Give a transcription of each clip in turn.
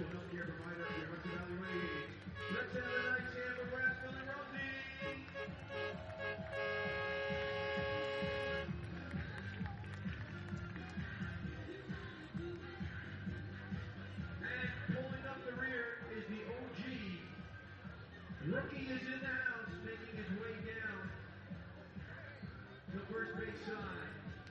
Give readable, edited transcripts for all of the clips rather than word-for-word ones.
Rookie is in the house, making his way down to first base side.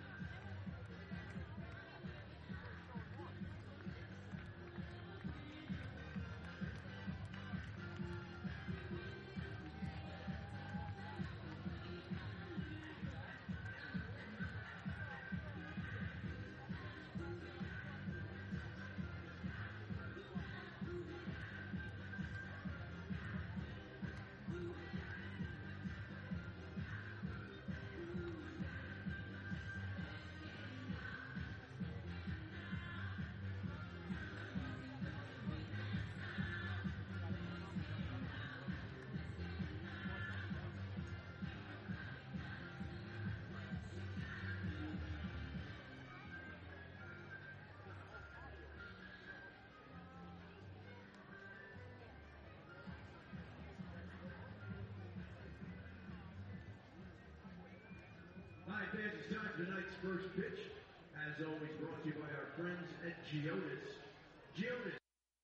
Hi, fans, it's time for tonight's first pitch. As always, brought to you by our friends at Geodis. Geodis.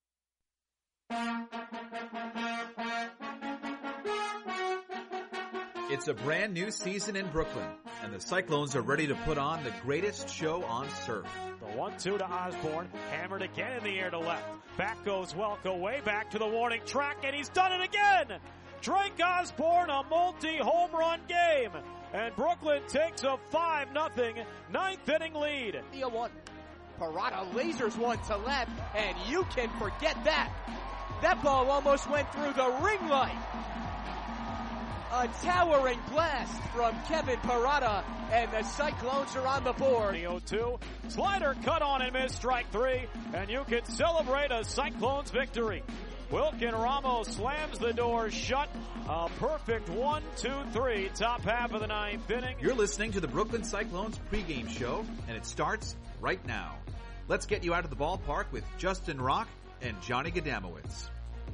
It's a brand new season in Brooklyn, and the Cyclones are ready to put on the greatest show on surf. The 1-2 to Osborne, hammered again in the air to left. Back goes Welko, way back to the warning track, and he's done it again! Drake Osborne, a multi-home run game. And Brooklyn takes a 5-0 ninth inning lead. 1. Parada lasers one to left, and you can forget that. That ball almost went through the ring light. A towering blast from Kevin Parada, and the Cyclones are on the board. 0-2, slider cut on and missed, strike 3, and you can celebrate a Cyclones victory. Wilkin Ramos slams the door shut. A perfect 1-2-3, top half of the ninth inning. You're listening to the Brooklyn Cyclones pregame show, and it starts right now. Let's get you out of the ballpark with Justin Rock and Johnny Gadamowitz.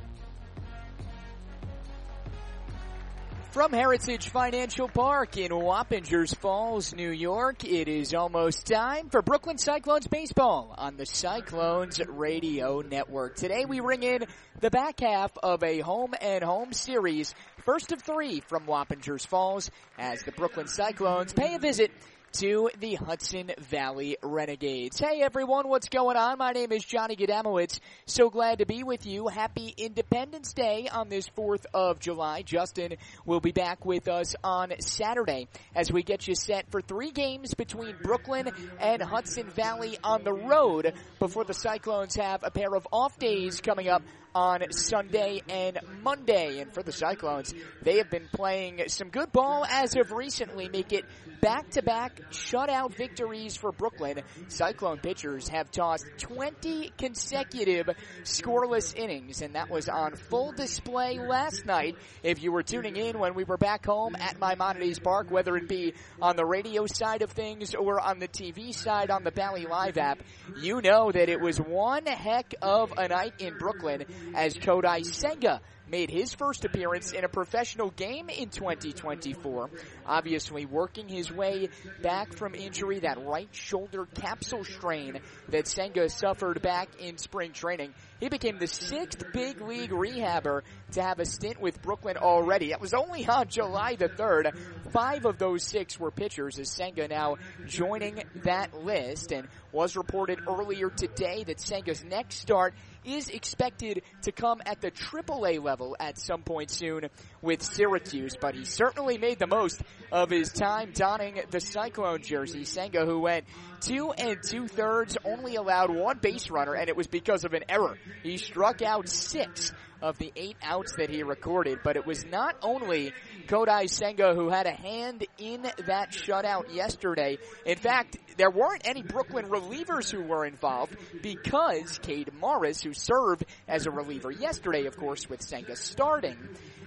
From Heritage Financial Park in Wappingers Falls, New York, it is almost time for Brooklyn Cyclones baseball on the Cyclones Radio Network. Today we ring in the back half of a home-and-home series, first of 3 from Wappingers Falls, as the Brooklyn Cyclones pay a visit to the Hudson Valley Renegades. Hey everyone, what's going on? My name is Johnny Gadamowitz. So glad to be with you. Happy Independence Day on this 4th of July. Justin will be back with us on Saturday as we get you set for 3 games between Brooklyn and Hudson Valley on the road before the Cyclones have a pair of off days coming up on Sunday and Monday. And for the Cyclones, they have been playing some good ball as of recently, make it back-to-back shutout victories for Brooklyn. Cyclone pitchers have tossed 20 consecutive scoreless innings, and that was on full display last night. If you were tuning in when we were back home at Maimonides Park, whether it be on the radio side of things or on the TV side on the Bally Live app, you know that it was one heck of a night in Brooklyn as Kodai Senga made his first appearance in a professional game in 2024. Obviously working his way back from injury, that right shoulder capsule strain that Senga suffered back in spring training. He became the 6th big league rehabber to have a stint with Brooklyn already. That was only on July the 3rd. 5 of those 6 were pitchers, as Senga now joining that list, and was reported earlier today that Senga's next start is expected to come at the AAA level at some point soon with Syracuse, but he certainly made the most of his time donning the Cyclone jersey. Senga, who went 2 2/3, only allowed 1 base runner, and it was because of an error. He struck out 6 of the 8 outs that he recorded, but it was not only Kodai Senga who had a hand in that shutout yesterday. In fact, there weren't any Brooklyn relievers who were involved because Cade Morris, who served as a reliever yesterday, of course, with Senga starting,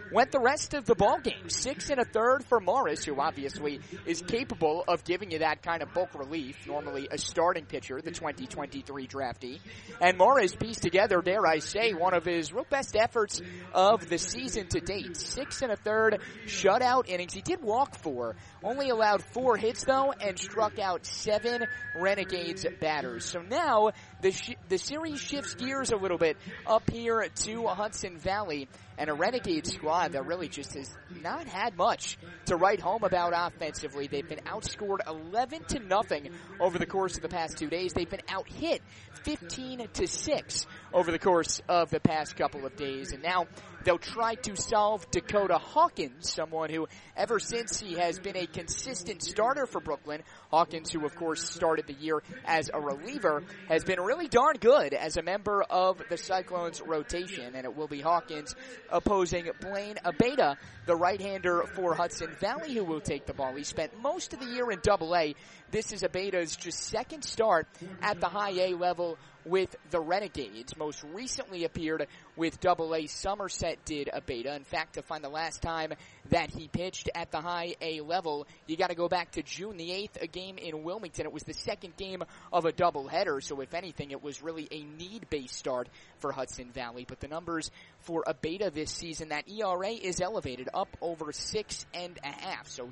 went the rest of the ball game. 6 1/3 for Morris, who obviously is capable of giving you that kind of bulk relief, normally a starting pitcher, the 2023 draftee. And Morris pieced together, dare I say, one of his real best efforts of the season to date. 6 1/3 shutout innings. He did walk 4, only allowed 4 hits though, and struck out 7 Renegades batters. So now the series shifts gears a little bit up here to Hudson Valley, and a Renegade squad that really just has not had much to write home about offensively. They've been outscored 11-0 over the course of the past 2 days. They've been out-hit 15-6 over the course of the past couple of days, and now they'll try to solve Dakota Hawkins, someone who, ever since he has been a consistent starter for Brooklyn, Hawkins, who of course started the year as a reliever, has been really darn good as a member of the Cyclones rotation, and it will be Hawkins opposing Blaine Abeyta, the right-hander for Hudson Valley, who will take the ball. He spent most of the year in Double-A. This is Abeyta's just second start at the high A level with the Renegades. Most recently appeared with Double-A Somerset did Abeyta. In fact, to find the last time that he pitched at the high A level, you got to go back to June the 8th, a game in Wilmington. It was the second game of a doubleheader, so if anything, it was really a need-based start for Hudson Valley. But the numbers for Abeyta this season, that ERA is elevated up over 6.5. So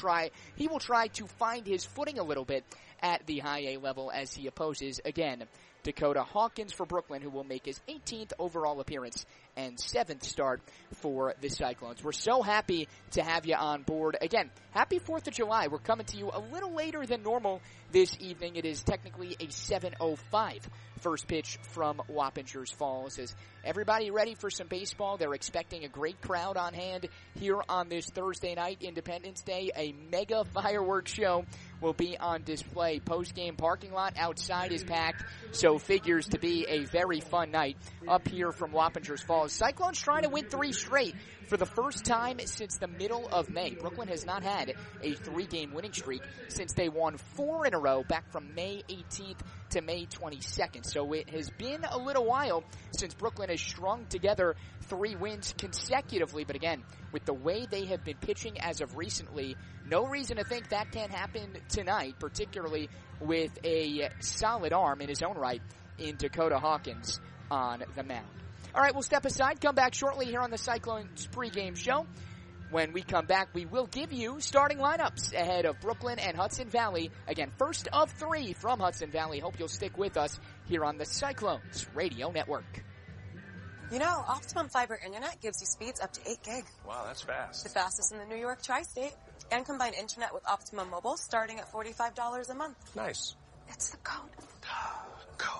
he will try to find his footing a little bit at the high A level as he opposes, again, Dakota Hawkins for Brooklyn, who will make his 18th overall appearance and 7th start for the Cyclones. We're so happy to have you on board. Again, happy 4th of July. We're coming to you a little later than normal this evening. It is technically a 7:05 first pitch from Wappingers Falls. Is everybody ready for some baseball? They're expecting a great crowd on hand here on this Thursday night, Independence Day. A mega fireworks show will be on display. Post-game parking lot outside is packed, so figures to be a very fun night up here from Wappingers Falls. Cyclones trying to win 3 straight for the first time since the middle of May. Brooklyn has not had a 3-game winning streak since they won 4 in a row back from May 18th to May 22nd. So it has been a little while since Brooklyn has strung together 3 wins consecutively. But again, with the way they have been pitching as of recently, no reason to think that can't happen tonight, particularly with a solid arm in his own right in Dakota Hawkins on the mound. All right, we'll step aside, come back shortly here on the Cyclones pregame show. When we come back, we will give you starting lineups ahead of Brooklyn and Hudson Valley. Again, first of 3 from Hudson Valley. Hope you'll stick with us here on the Cyclones Radio Network. You know, Optimum Fiber Internet gives you speeds up to 8 gig. Wow, that's fast. The fastest in the New York Tri-State. And combine internet with Optimum Mobile starting at $45 a month. Nice. It's the code. Code.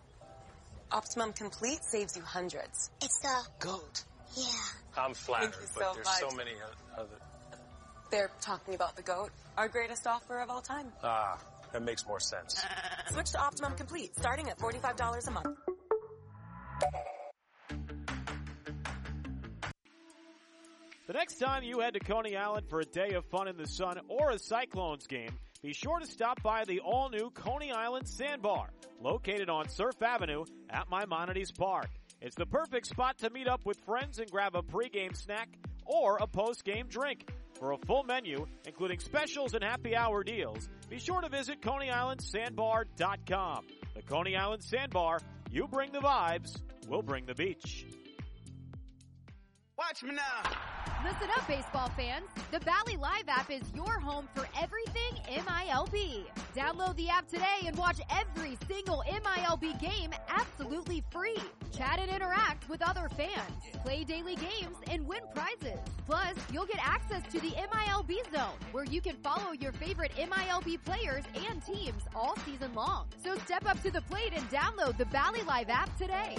Optimum Complete saves you hundreds. It's the gold. Yeah. I'm flattered, Thank you but so there's much. so many other... They're talking about the GOAT, our greatest offer of all time. Ah, that makes more sense. Switch to Optimum Complete starting at $45 a month. The next time you head to Coney Island for a day of fun in the sun or a Cyclones game, be sure to stop by the all-new Coney Island Sandbar, located on Surf Avenue at Maimonides Park. It's the perfect spot to meet up with friends and grab a pregame snack or a postgame drink. For a full menu, including specials and happy hour deals, be sure to visit ConeyIslandSandbar.com. The Coney Island Sandbar, you bring the vibes, we'll bring the beach. Watch me now. Listen up, baseball fans. The Valley Live app is your home for everything MILB. Download the app today and watch every single MILB game absolutely free. Chat and interact with other fans. Play daily games and win prizes. Plus, you'll get access to the MILB Zone, where you can follow your favorite MILB players and teams all season long. So step up to the plate and download the Valley Live app today.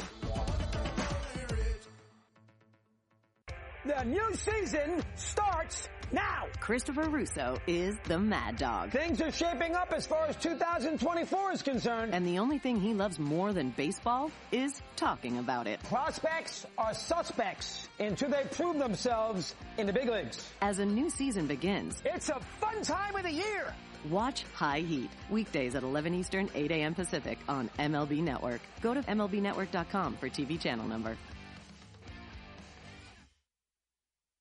The new season starts now. Christopher Russo is the Mad Dog. Things are shaping up as far as 2024 is concerned. And the only thing he loves more than baseball is talking about it. Prospects are suspects until they prove themselves in the big leagues. As a new season begins, it's a fun time of the year. Watch High Heat, weekdays at 11 Eastern, 8 a.m. Pacific on MLB Network. Go to MLBnetwork.com for TV channel number.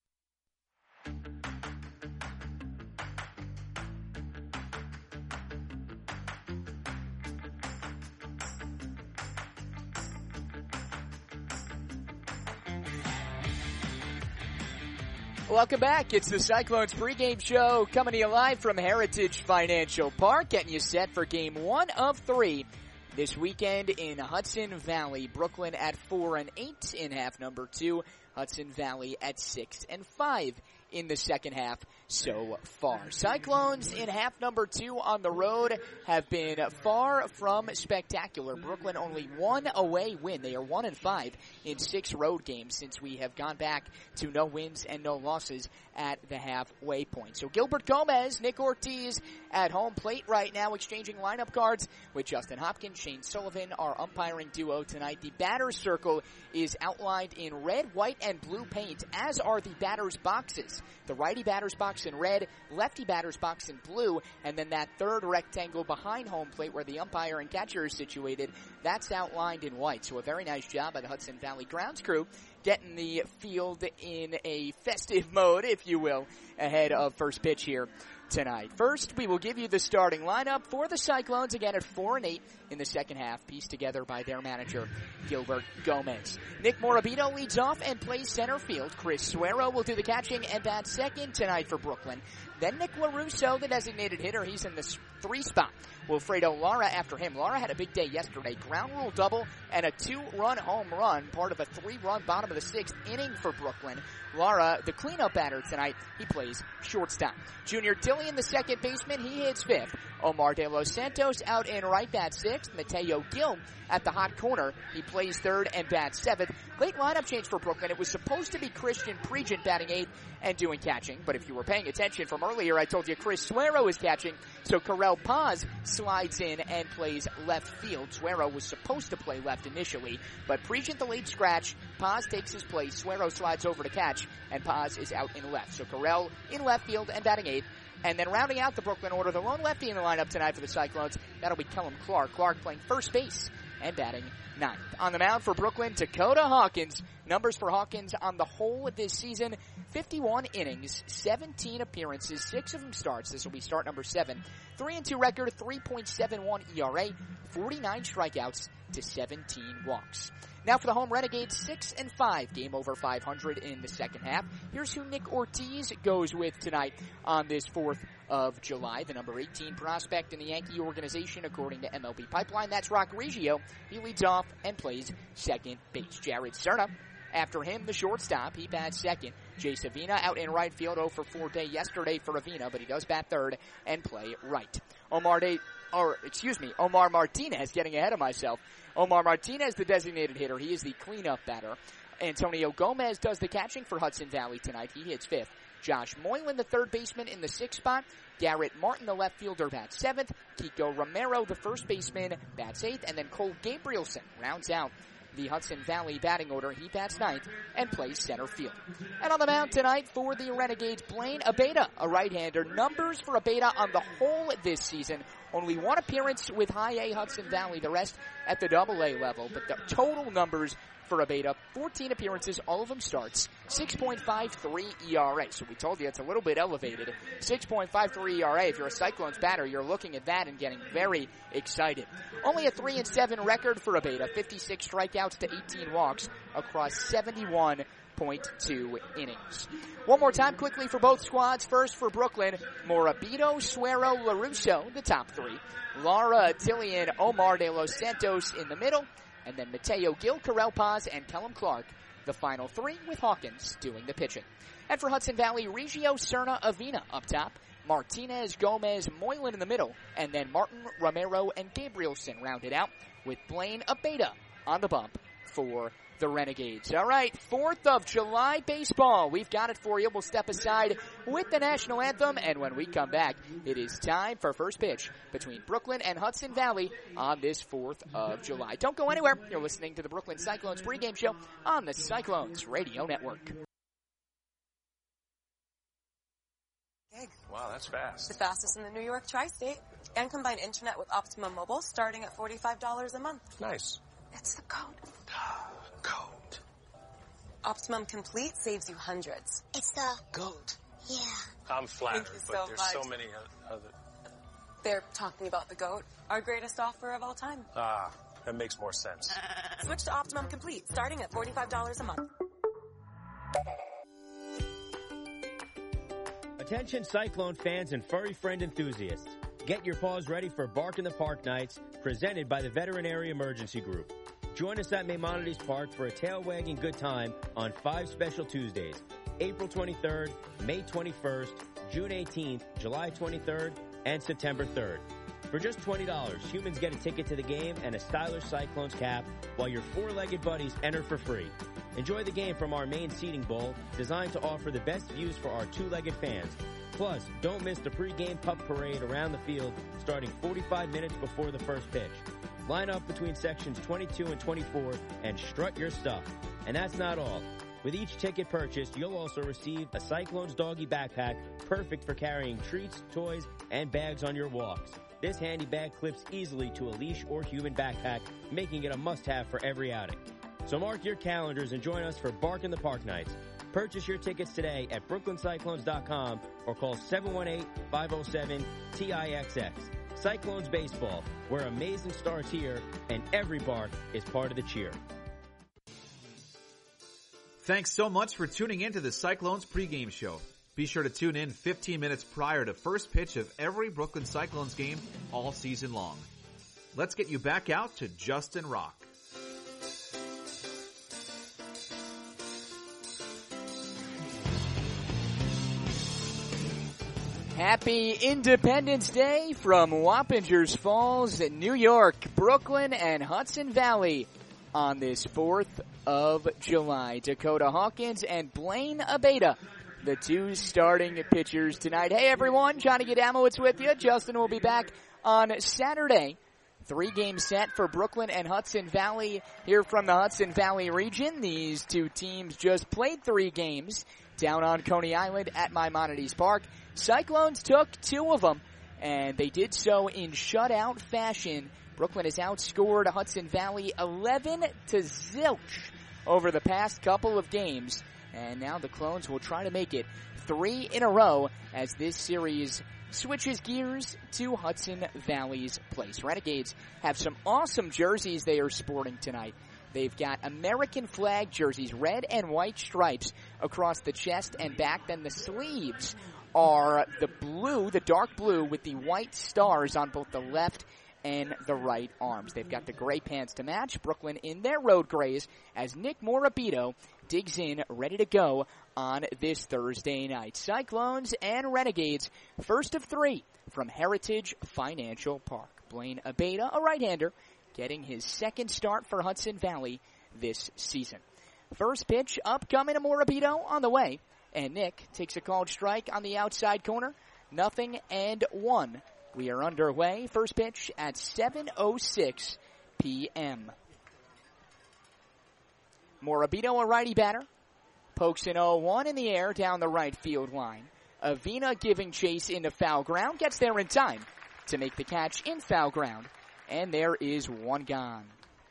Welcome back. It's the Cyclones pregame show coming to you live from Heritage Financial Park, getting you set for game 1 of 3 this weekend in Hudson Valley. Brooklyn at 4-8 in half number 2. Hudson Valley at 6-5 in the second half so far. Cyclones in half number 2 on the road have been far from spectacular. Brooklyn only one away win. They are 1-5 in 6 road games since we have gone back to no wins and no losses at the halfway point. So Gilbert Gomez, Nick Ortiz at home plate right now, exchanging lineup cards with Justin Hopkins, Shane Sullivan, our umpiring duo tonight. The batter's circle is outlined in red, white, and blue paint, as are the batter's boxes. The righty batter's box in red, lefty batter's box in blue, and then that third rectangle behind home plate where the umpire and catcher is situated, that's outlined in white. So a very nice job by the Hudson Valley grounds crew getting the field in a festive mode, if you will, ahead of first pitch here tonight. First, we will give you the starting lineup for the Cyclones, again at 4-8 in the second half, pieced together by their manager, Gilbert Gomez. Nick Morabito leads off and plays center field. Chris Suero will do the catching and bat second tonight for Brooklyn. Then Nick LaRusso, the designated hitter, he's in the 3 spot. Wilfredo Lara after him. Lara had a big day yesterday. Ground rule double and a 2-run home run, part of a 3-run bottom of the 6th inning for Brooklyn. Lara, the cleanup batter tonight, he plays shortstop. Junior Tillian, the second baseman, he hits 5th. Omar De Los Santos out in right, bat 6th. Mateo Gil at the hot corner, he plays 3rd and bats 7th. Late lineup change for Brooklyn. It was supposed to be Christian Pregent batting 8th and doing catching, but if you were paying attention from earlier, I told you Chris Suero is catching, so Karel Paz slides in and plays left field. Suero was supposed to play left initially, but Pregent the late scratch, Paz takes his place, Suero slides over to catch, and Paz is out in left. So Karel in left field and batting 8th. And then rounding out the Brooklyn order, the lone lefty in the lineup tonight for the Cyclones, that'll be Kellum Clark. Clark playing first base and batting 9th. On the mound for Brooklyn, Dakota Hawkins. Numbers for Hawkins on the whole this season, 51 innings, 17 appearances, 6 of them starts. This will be start number 7. 3-2 record, 3.71 ERA, 49 strikeouts to 17 walks. Now for the home Renegades, 6-5, game over 500 in the second half. Here's who Nick Ortiz goes with tonight on this 4th of July. The number 18 prospect in the Yankee organization, according to MLB Pipeline. That's Rock Reggio. He leads off and plays second base. Jared Cerna, after him, the shortstop. He bats second. Jay Savina out in right field, 0-for-4 day yesterday for Avina, but he does bat third and play right. Omar Martinez, getting ahead of myself. Omar Martinez, the designated hitter. He is the cleanup batter. Antonio Gomez does the catching for Hudson Valley tonight. He hits 5th. Josh Moylan, the third baseman, in the 6th spot. Garrett Martin, the left fielder, bats 7th. Kiko Romero, the first baseman, bats 8th. And then Cole Gabrielson rounds out the Hudson Valley batting order. He bats 9th and plays center field. And on the mound tonight for the Renegades, Blaine Abeda, a right-hander. Numbers for Abeda on the whole this season, only 1 appearance with high A Hudson Valley, the rest at the double A level. But the total numbers for Abeda, 14 appearances, all of them starts, 6.53 ERA. So we told you it's a little bit elevated. 6.53 ERA. If you're a Cyclones batter, you're looking at that and getting very excited. Only a 3-7 record for Abeda, 56 strikeouts to 18 walks across 71.2 innings. One more time quickly for both squads. First for Brooklyn, Morabito, Suero, LaRusso, the top 3. Lara, Tillian, Omar De Los Santos in the middle. And then Mateo Gil, Karel Paz, and Kellum Clark, the final 3, with Hawkins doing the pitching. And for Hudson Valley, Reggio, Cerna, Avina up top. Martinez, Gomez, Moylan in the middle. And then Martin, Romero, and Gabrielson rounded out with Blaine Abeda on the bump for the Renegades. All right, 4th of July baseball. We've got it for you. We'll step aside with the national anthem, and when we come back, it is time for first pitch between Brooklyn and Hudson Valley on this 4th of July. Don't go anywhere. You're listening to the Brooklyn Cyclones pregame show on the Cyclones Radio Network. Wow, that's fast. The fastest in the New York tri-state. And combined internet with Optimum Mobile starting at $45 a month. Nice. It's the code. Goat. Optimum Complete saves you hundreds. It's the goat. Yeah. I'm flattered, Thank you but so there's much. so many other. They're talking about the GOAT, our greatest offer of all time. Ah, that makes more sense. Switch to Optimum Complete starting at $45 a month. Attention Cyclone fans and furry friend enthusiasts. Get your paws ready for Bark in the Park nights presented by the Veterinary Emergency Group. Join us at Maimonides Park for a tail-wagging good time on 5 special Tuesdays. April 23rd, May 21st, June 18th, July 23rd, and September 3rd. For just $20, humans get a ticket to the game and a stylish Cyclones cap, while your 4-legged buddies enter for free. Enjoy the game from our main seating bowl, designed to offer the best views for our 2-legged fans. Plus, don't miss the pregame pup parade around the field starting 45 minutes before the first pitch. Line up between sections 22 and 24 and strut your stuff. And that's not all. With each ticket purchased, you'll also receive a Cyclones doggy backpack perfect for carrying treats, toys, and bags on your walks. This handy bag clips easily to a leash or human backpack, making it a must-have for every outing. So mark your calendars and join us for Bark in the Park nights. Purchase your tickets today at brooklyncyclones.com or call 718-507-TIXX. Cyclones Baseball, where amazing starts here and every bark is part of the cheer. Thanks so much for tuning in to the Cyclones pregame show. Be sure to tune in 15 minutes prior to first pitch of every Brooklyn Cyclones game all season long. Let's get you back out to Justin Rock. Happy Independence Day from Wappingers Falls, New York, Brooklyn, and Hudson Valley on this 4th of July. Dakota Hawkins and Blaine Abeda, the 2 starting pitchers tonight. Hey everyone, Johnny Gadamowitz with you. Justin will be back on Saturday. 3-game set for Brooklyn and Hudson Valley here from the Hudson Valley region. These 2 teams just played 3 games down on Coney Island at Maimonides Park. Cyclones took 2 of them, and they did so in shutout fashion. Brooklyn has outscored Hudson Valley 11-0 over the past couple of games, and now the Clones will try to make it 3 in a row as this series switches gears to Hudson Valley's place. Renegades have some awesome jerseys they are sporting tonight. They've got American flag jerseys, red and white stripes across the chest and back. Then the sleeves are the blue, the dark blue, with the white stars on both the left and the right arms. They've got the gray pants to match. Brooklyn in their road grays as Nick Morabito digs in, ready to go on this Thursday night. Cyclones and Renegades, first of 3 from Heritage Financial Park. Blaine Abeda, a right-hander, getting his 2nd start for Hudson Valley this season. First pitch upcoming to Morabito on the way. And Nick takes a called strike on the outside corner. 0-1. We are underway. First pitch at 7:06 p.m. Morabito, a righty batter. Pokes an 0-1 in the air down the right field line. Avina giving chase into foul ground. Gets there in time to make the catch in foul ground. And there is 1 gone.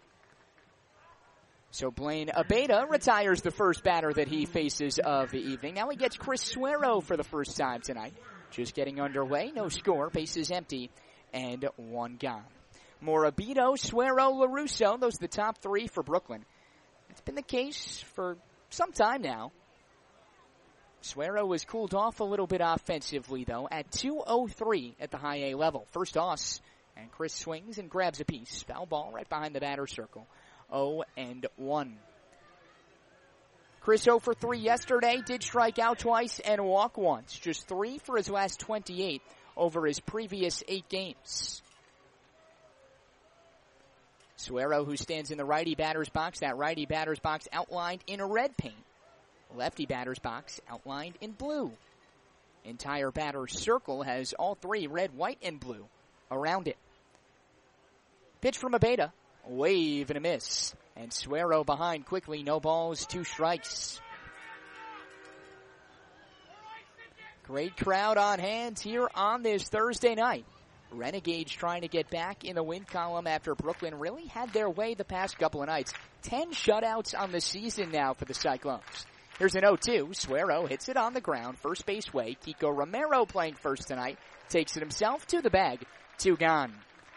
So Blaine Abeda retires the first batter that he faces of the evening. Now he gets Chris Suero for the first time tonight. Just getting underway. No score. Bases empty. And 1 gone. Morabito, Suero, LaRusso. Those are the top 3 for Brooklyn. It's been the case for some time now. Suero was cooled off a little bit offensively, though, at 2:03 at the high A level. First toss. And Chris swings and grabs a piece. Foul ball right behind the batter's circle. 0-1. Chris 0 for 3 yesterday, did strike out twice and walk once. Just 3 for his last 28 over his previous 8 games. Suero, who stands in the righty batter's box, that righty batter's box outlined in a red paint. Lefty batter's box outlined in blue. Entire batter's circle has all 3 red, white, and blue around it. Pitch from Abeda. Wave and a miss. And Suero behind quickly. No balls, 2 strikes. Great crowd on hand here on this Thursday night. Renegades trying to get back in the win column after Brooklyn really had their way the past couple of nights. 10 shutouts on the season now for the Cyclones. Here's an 0-2. Suero hits it on the ground, first base way. Kiko Romero playing first tonight. Takes it himself to the bag. 2 gone.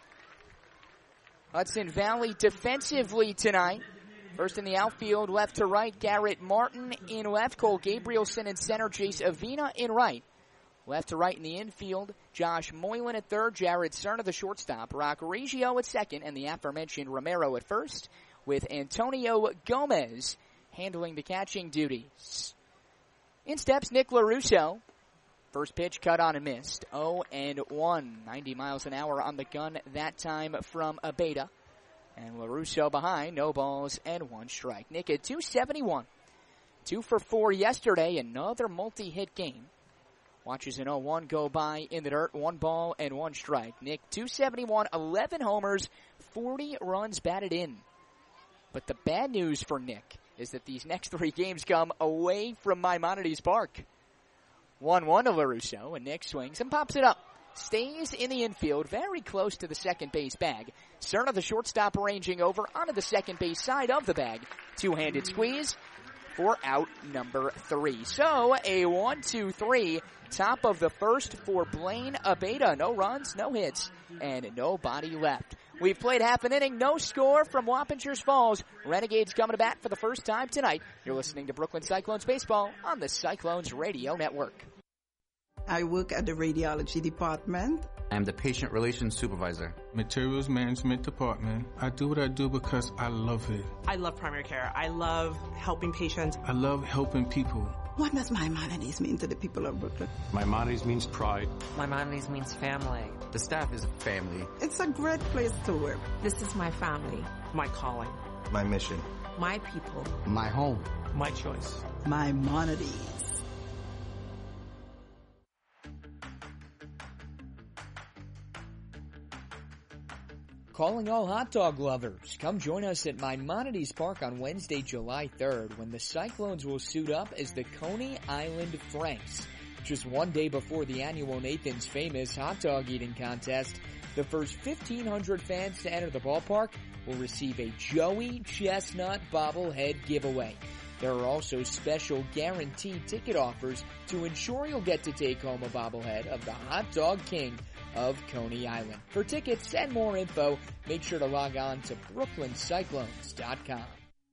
Hudson Valley defensively tonight. First in the outfield, left to right, Garrett Martin in left, Cole Gabrielson in center, Jace Avina in right. Left to right in the infield, Josh Moylan at third, Jared Cerna the shortstop, Rock Reggio at second, and the aforementioned Romero at first, with Antonio Gomez handling the catching duties. In steps Nick LaRusso. First pitch cut on and missed. 0-1. 90 miles an hour on the gun that time from Abeda. And LaRusso behind, no balls and 1 strike. Nick at 271. 2 for 4 yesterday, another multi-hit game. Watches an 0-1 go by in the dirt, 1 ball and 1 strike. Nick, 271, 11 homers, 40 runs batted in. But the bad news for Nick is that these next 3 games come away from Maimonides Park. 1-1 to LaRusso, and Nick swings and pops it up. Stays in the infield, very close to the second base bag. Cerna, the shortstop, arranging over onto the second base side of the bag. 2-handed squeeze for out number 3. So a 1-2-3, top of the first for Blaine Abeda. No runs, no hits, and nobody left. We've played half an inning, no score from Wappingers Falls. Renegades coming to bat for the first time tonight. You're listening to Brooklyn Cyclones baseball on the Cyclones Radio Network. I work at the radiology department. I'm the patient relations supervisor. Materials management department. I do what I do because I love it. I love primary care. I love helping patients. I love helping people. What does Maimonides mean to the people of Brooklyn? Maimonides means pride. Maimonides means family. The staff is family. It's a great place to work. This is my family. My calling. My mission. My people. My home. My choice. Maimonides. Calling all hot dog lovers. Come join us at Maimonides Park on Wednesday, July 3rd, when the Cyclones will suit up as the Coney Island Franks. Just 1 day before the annual Nathan's Famous hot dog eating contest, the first 1,500 fans to enter the ballpark will receive a Joey Chestnut bobblehead giveaway. There are also special guaranteed ticket offers to ensure you'll get to take home a bobblehead of the Hot Dog King of Coney Island. For tickets and more info, make sure to log on to BrooklynCyclones.com.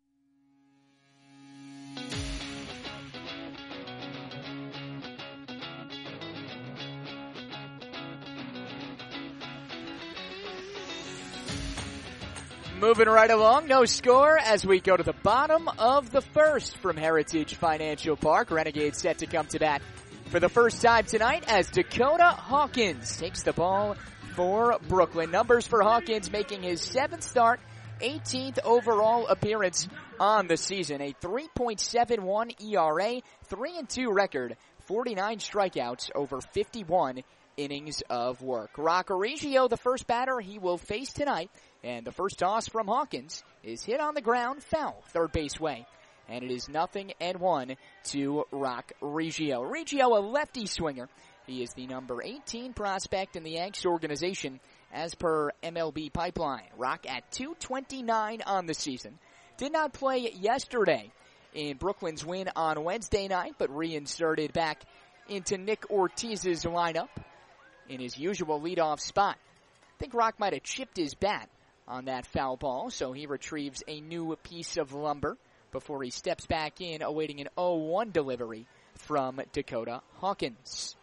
Moving right along, no score as we go to the bottom of the first from Heritage Financial Park. Renegades set to come to bat for the first time tonight as Dakota Hawkins takes the ball for Brooklyn. Numbers for Hawkins making his 7th start, 18th overall appearance on the season. A 3.71 ERA, 3-2 record, 49 strikeouts over 51 innings of work. Rock Reggio, the first batter he will face tonight. And the first toss from Hawkins is hit on the ground, foul, third base way. And it is 0-1 to Rock Reggio. Reggio, a lefty swinger. He is the number 18 prospect in the Yanks organization as per MLB Pipeline. Rock at .229 on the season. Did not play yesterday in Brooklyn's win on Wednesday night, but reinserted back into Nick Ortiz's lineup in his usual leadoff spot. I think Rock might have chipped his bat on that foul ball, so he retrieves a new piece of lumber before he steps back in, awaiting an 0-1 delivery from Dakota Hawkins.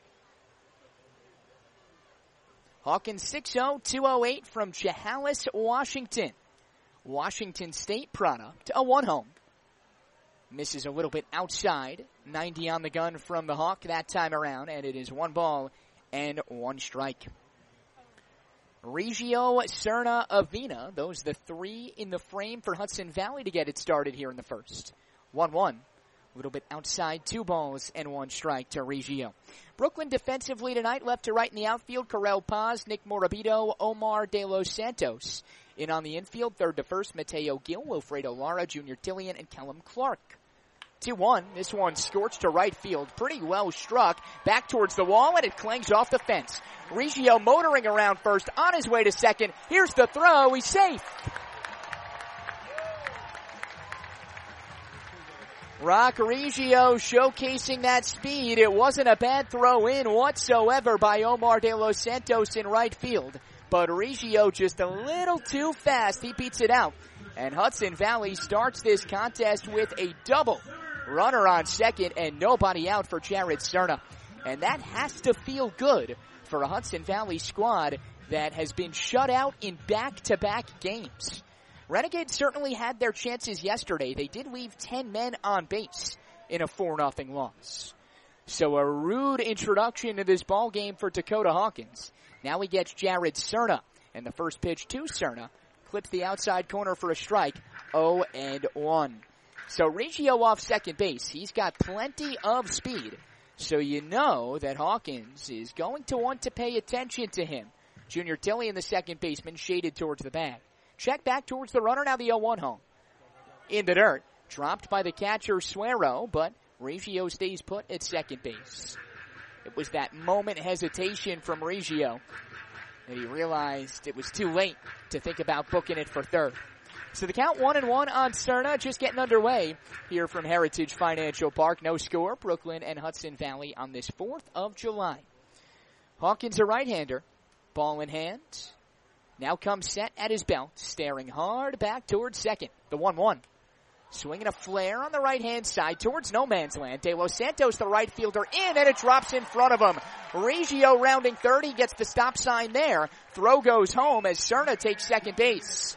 Hawkins 6-0, 208 from Chehalis, Washington. Washington State product, a 1 home. Misses a little bit outside, 90 on the gun from the Hawk that time around, and it is 1 ball and 1 strike. Reggio, Cerna, Avina. Those the 3 in the frame for Hudson Valley to get it started here in the first. 1-1. A little bit outside, 2 balls and 1 strike to Reggio. Brooklyn defensively tonight, left to right in the outfield, Karel Paz, Nick Morabito, Omar De Los Santos. In on the infield, third to first, Mateo Gil, Wilfredo Lara, Junior Tillian, and Callum Clark. 2-1. This one scorched to right field. Pretty well struck. Back towards the wall, and it clangs off the fence. Reggio motoring around first, on his way to second. Here's the throw. He's safe. Rock Reggio showcasing that speed. It wasn't a bad throw in whatsoever by Omar De Los Santos in right field. But Reggio just a little too fast. He beats it out. And Hudson Valley starts this contest with a double. Runner on second and nobody out for Jared Cerna. And that has to feel good for a Hudson Valley squad that has been shut out in back-to-back games. Renegades certainly had their chances yesterday. They did leave 10 men on base in a 4-0 loss. So a rude introduction to this ball game for Dakota Hawkins. Now he gets Jared Cerna, and the first pitch to Cerna clips the outside corner for a strike, 0-1. So Reggio off second base. He's got plenty of speed. So you know that Hawkins is going to want to pay attention to him. Junior Tillian, the second baseman, shaded towards the bag. Check back towards the runner, now the 0-1 home. In the dirt, dropped by the catcher Suero, but Reggio stays put at second base. It was that moment hesitation from Reggio that he realized it was too late to think about booking it for third. So the count 1-1 on Cerna, just getting underway here from Heritage Financial Park. No score, Brooklyn and Hudson Valley on this 4th of July. Hawkins, a right-hander, ball in hand. Now comes set at his belt, staring hard back towards second. The 1-1. Swinging a flare on the right-hand side towards no man's land. De Los Santos, the right fielder, in, and it drops in front of him. Reggio rounding third. He gets the stop sign there. Throw goes home as Cerna takes second base.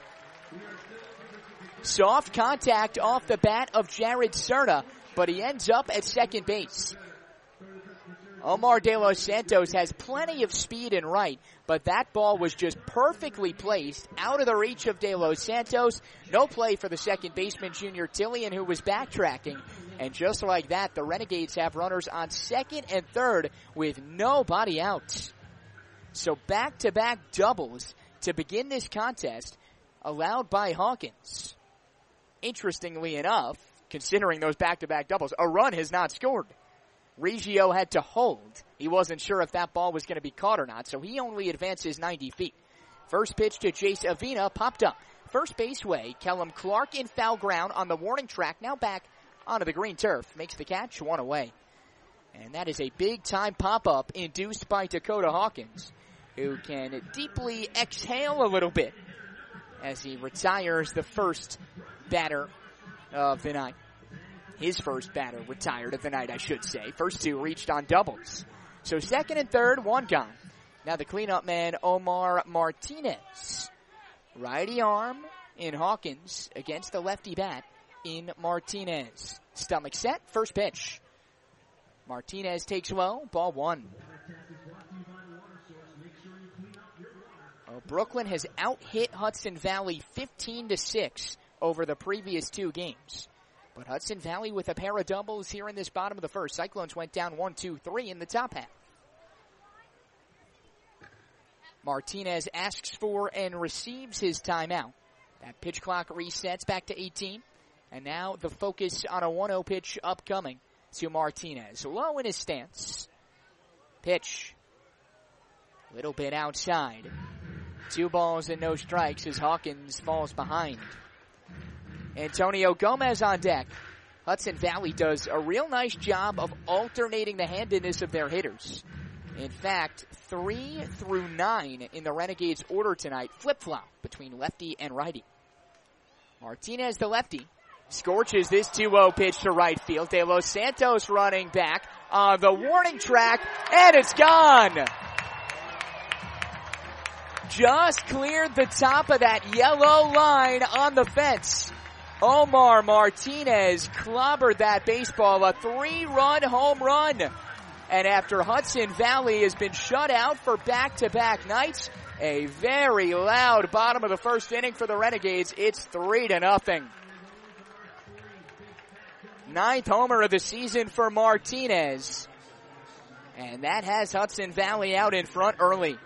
Soft contact off the bat of Jared Cerna, but he ends up at second base. Omar De Los Santos has plenty of speed and right, but that ball was just perfectly placed out of the reach of De Los Santos. No play for the second baseman, Junior Tillian, who was backtracking. And just like that, the Renegades have runners on second and third with nobody out. So back-to-back doubles to begin this contest allowed by Hawkins. Interestingly enough, considering those back-to-back doubles, a run has not scored. Reggio had to hold. He wasn't sure if that ball was going to be caught or not, so he only advances 90 feet. First pitch to Jace Avina popped up. First base way, Kellum Clark in foul ground on the warning track, now back onto the green turf. Makes the catch, one away. And that is a big-time pop-up induced by Dakota Hawkins, who can deeply exhale a little bit as he retires the first batter of the night. His first batter retired of the night, I should say. First two reached on doubles. So second and third, one gone. Now the cleanup man, Omar Martinez. Righty arm in Hawkins against the lefty bat in Martinez. Stomach set, first pitch. Martinez takes low, ball one. Brooklyn has out-hit Hudson Valley 15-6 over the previous two games. But Hudson Valley with a pair of doubles here in this bottom of the first. Cyclones went down 1-2-3 in the top half. Martinez asks for and receives his timeout. That pitch clock resets back to 18. And now the focus on a 1-0 pitch upcoming to Martinez. Low in his stance. Pitch. Little bit outside. 2 balls and no strikes as Hawkins falls behind. Antonio Gomez on deck. Hudson Valley does a real nice job of alternating the handedness of their hitters. In fact, 3 through 9 in the Renegades order tonight flip-flop between lefty and righty. Martinez, the lefty, scorches this 2-0 pitch to right field. De Los Santos running back on the warning track, and it's gone! Just cleared the top of that yellow line on the fence. Omar Martinez clobbered that baseball, a 3-run home run. And after Hudson Valley has been shut out for back-to-back nights, a very loud bottom of the first inning for the Renegades. It's 3-0. 9th homer of the season for Martinez. And that has Hudson Valley out in front early.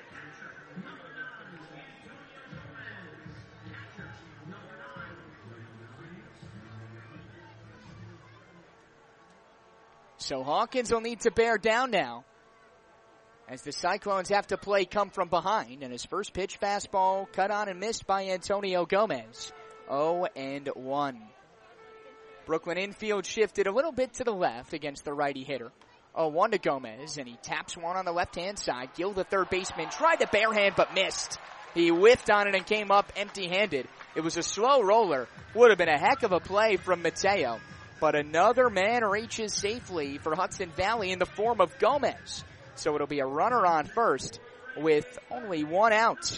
So Hawkins will need to bear down now as the Cyclones have to play come from behind. And his first pitch fastball cut on and missed by Antonio Gomez. 0-1. Brooklyn infield shifted a little bit to the left against the righty hitter. 0-1 to Gomez, and he taps one on the left-hand side. Gill, the third baseman, tried to barehand but missed. He whiffed on it and came up empty-handed. It was a slow roller. Would have been a heck of a play from Mateo. but another man reaches safely for Hudson Valley in the form of Gomez. So it'll be a runner on first with only one out.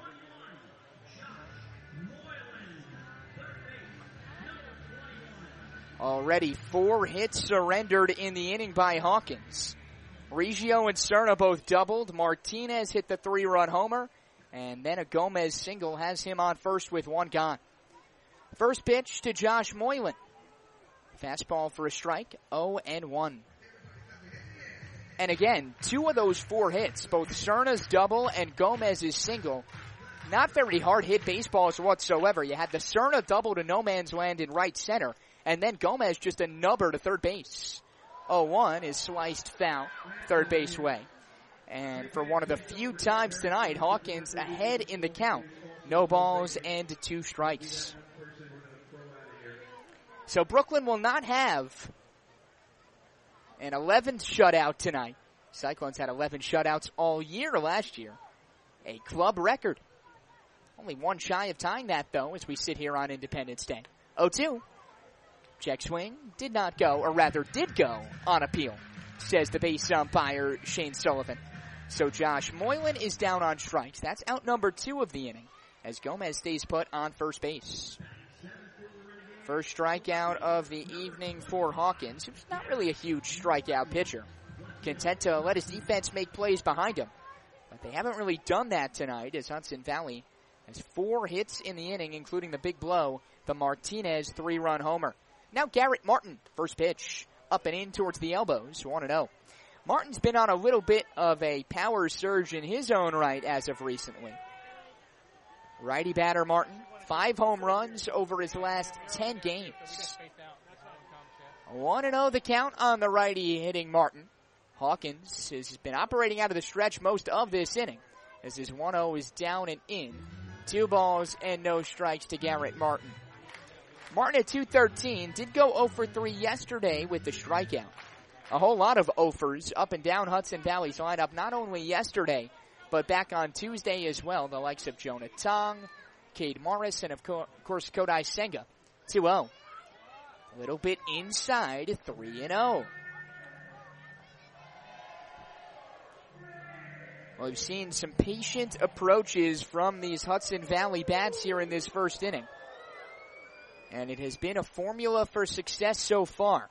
Already 4 hits surrendered in the inning by Hawkins. Reggio and Cerna both doubled. Martinez hit the 3-run homer. And then a Gomez single has him on first with one gone. First pitch to Josh Moylan. Fastball for a strike, 0-1. And again, 2 of those 4 hits, both Cerna's double and Gomez's single, not very hard hit baseballs whatsoever. You had the Cerna double to no man's land in right center, and then Gomez just a nubber to third base. 0-1 is sliced foul, third base way. And for one of the few times tonight, Hawkins ahead in the count. No balls and 2 strikes. So Brooklyn will not have an 11th shutout tonight. Cyclones had 11 shutouts all year last year. A club record. Only one shy of tying that, though, as we sit here on Independence Day. 0-2. Check swing did not go, or rather did go, on appeal, says the base umpire Shane Sullivan. So Josh Moylan is down on strikes. That's out number 2 of the inning, as Gomez stays put on first base. First strikeout of the evening for Hawkins, who's not really a huge strikeout pitcher. Content to let his defense make plays behind him. But they haven't really done that tonight, as Hudson Valley has 4 hits in the inning, including the big blow, the Martinez 3-run homer. Now Garrett Martin, first pitch, up and in towards the elbows, 1-0. Martin's been on a little bit of a power surge in his own right as of recently. Righty batter Martin, 5 home runs over his last 10 games. 1-0 the count on the righty hitting Martin. Hawkins has been operating out of the stretch most of this inning, as his 1-0 is down and in. 2 balls and no strikes to Garrett Martin. Martin at 213 did go 0 for 3 yesterday with the strikeout. A whole lot of 0-fers up and down Hudson Valley's lineup, not only yesterday, but back on Tuesday as well. The likes of Jonah Tong, Cade Morris, and of course Kodai Senga. 2-0. A little bit inside 3-0. Well, we've seen some patient approaches from these Hudson Valley bats here in this first inning. And it has been a formula for success so far.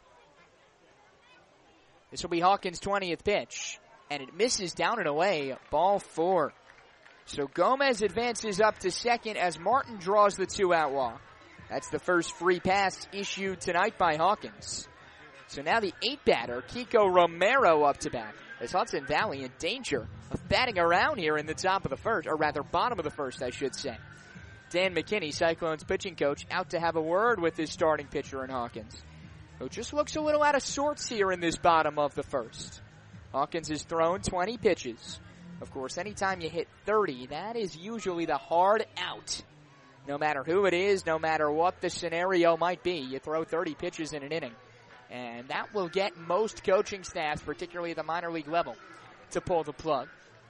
This will be Hawkins' 20th pitch. And it misses down and away. Ball 4. So Gomez advances up to second as Martin draws the 2-out walk. That's the first free pass issued tonight by Hawkins. So now the 8-batter, Kiko Romero, up to bat. As Hudson Valley in danger of batting around here in the top of the first, or rather bottom of the first, I should say. Dan McKinney, Cyclones pitching coach, out to have a word with his starting pitcher in Hawkins, who just looks a little out of sorts here in this bottom of the first. Hawkins has thrown 20 pitches. Of course, anytime you hit 30, that is usually the hard out. No matter who it is, no matter what the scenario might be, you throw 30 pitches in an inning. And that will get most coaching staffs, particularly at the minor league level, to pull the plug.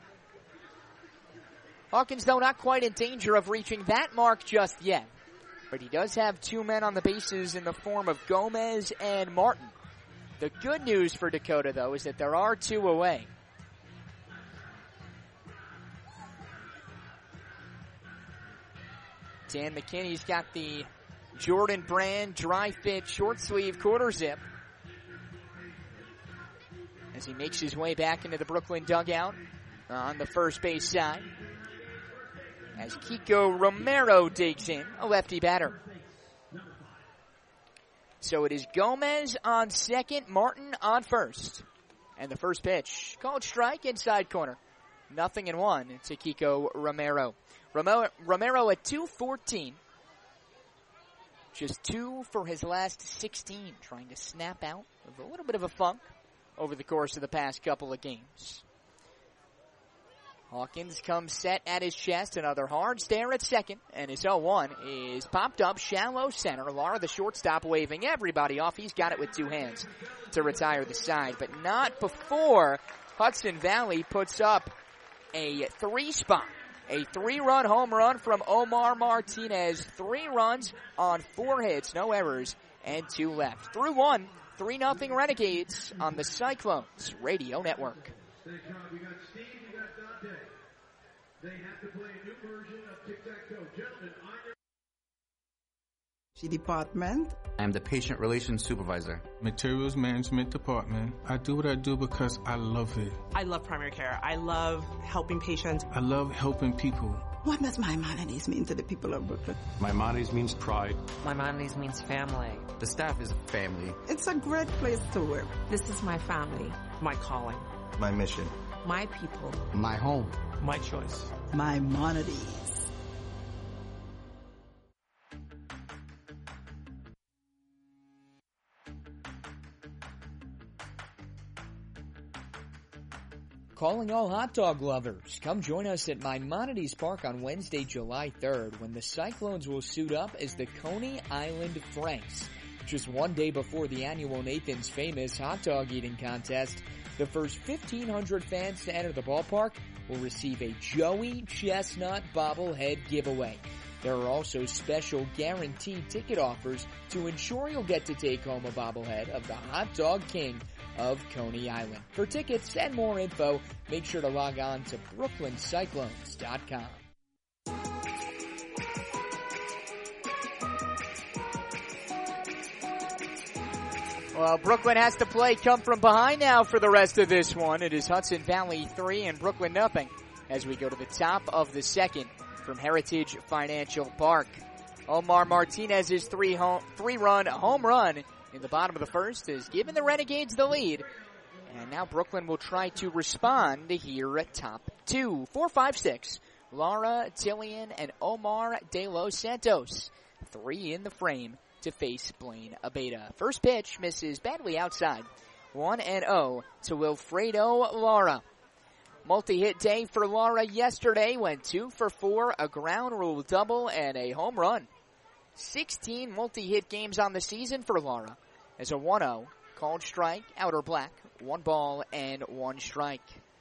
Hawkins, though, not quite in danger of reaching that mark just yet. But he does have 2 men on the bases in the form of Gomez and Martin. The good news for Dakota, though, is that there are 2 away. Dan McKinney's got the Jordan Brand dry fit short sleeve quarter zip as he makes his way back into the Brooklyn dugout on the first base side. As Kiko Romero digs in, a lefty batter. So it is Gomez on second, Martin on first. And the first pitch, called strike inside corner. 0-1 to Kiko Romero. Romero at 214. Just 2 for his last 16, trying to snap out of a little bit of a funk over the course of the past couple of games. Hawkins comes set at his chest, another hard stare at second, and his 0-1 is popped up shallow center. Lara, the shortstop, waving everybody off. He's got it with 2 hands to retire the side, but not before Hudson Valley puts up a 3-spot. A 3-run home run from Omar Martinez. 3 runs on 4 hits, no errors, and 2 left. Through 1, 3-0 Renegades on the Cyclones Radio Network. We got Steve, we got Dante. They have to play a new version of tic-tac-toe. Gentlemen, on your department. I am the patient relations supervisor. Materials management department. I do what I do because I love it. I love primary care. I love helping patients. I love helping people. What does Maimonides mean to the people of Brooklyn? Maimonides means pride. Maimonides means family. The staff is family. It's a great place to work. This is my family. My calling. My mission. My people. My home. My choice. Maimonides. Calling all hot dog lovers. Come join us at Maimonides Park on Wednesday, July 3rd, when the Cyclones will suit up as the Coney Island Franks. Just one day before the annual Nathan's Famous hot dog eating contest, the first 1,500 fans to enter the ballpark will receive a Joey Chestnut bobblehead giveaway. There are also special guaranteed ticket offers to ensure you'll get to take home a bobblehead of the Hot Dog King of Coney Island. For tickets and more info, make sure to log on to BrooklynCyclones.com. Well, Brooklyn has to play come from behind now for the rest of this one. It is Hudson Valley 3 and Brooklyn nothing as we go to the top of the second from Heritage Financial Park. Omar Martinez's three-run home run in the bottom of the first has given the Renegades the lead. And now Brooklyn will try to respond here at top 2. 4, 5, 6. Laura Tillian and Omar De Los Santos. 3 in the frame to face Blaine Abeda. First pitch misses badly outside. 1-0 to Wilfredo Lara. Multi-hit day for Lara yesterday. Went 2 for 4, a ground rule double, and a home run. 16 multi-hit games on the season for Lara. As a 1-0, called strike, outer black, 1 ball and 1 strike.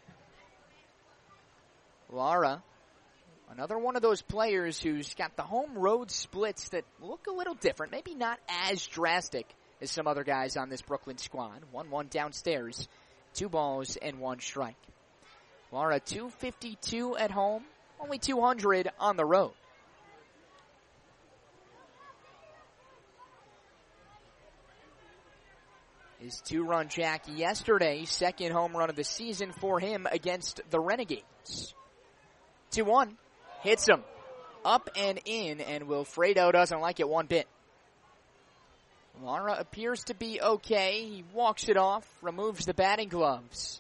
Lara, another one of those players who's got the home road splits that look a little different, maybe not as drastic as some other guys on this Brooklyn squad. 1-1 downstairs, 2 balls and 1 strike. Lara 252 at home, only 200 on the road. His 2-run jack yesterday, second home run of the season for him against the Renegades. 2-1, hits him up and in, and Wilfredo doesn't like it one bit. Lara appears to be okay. He walks it off, removes the batting gloves.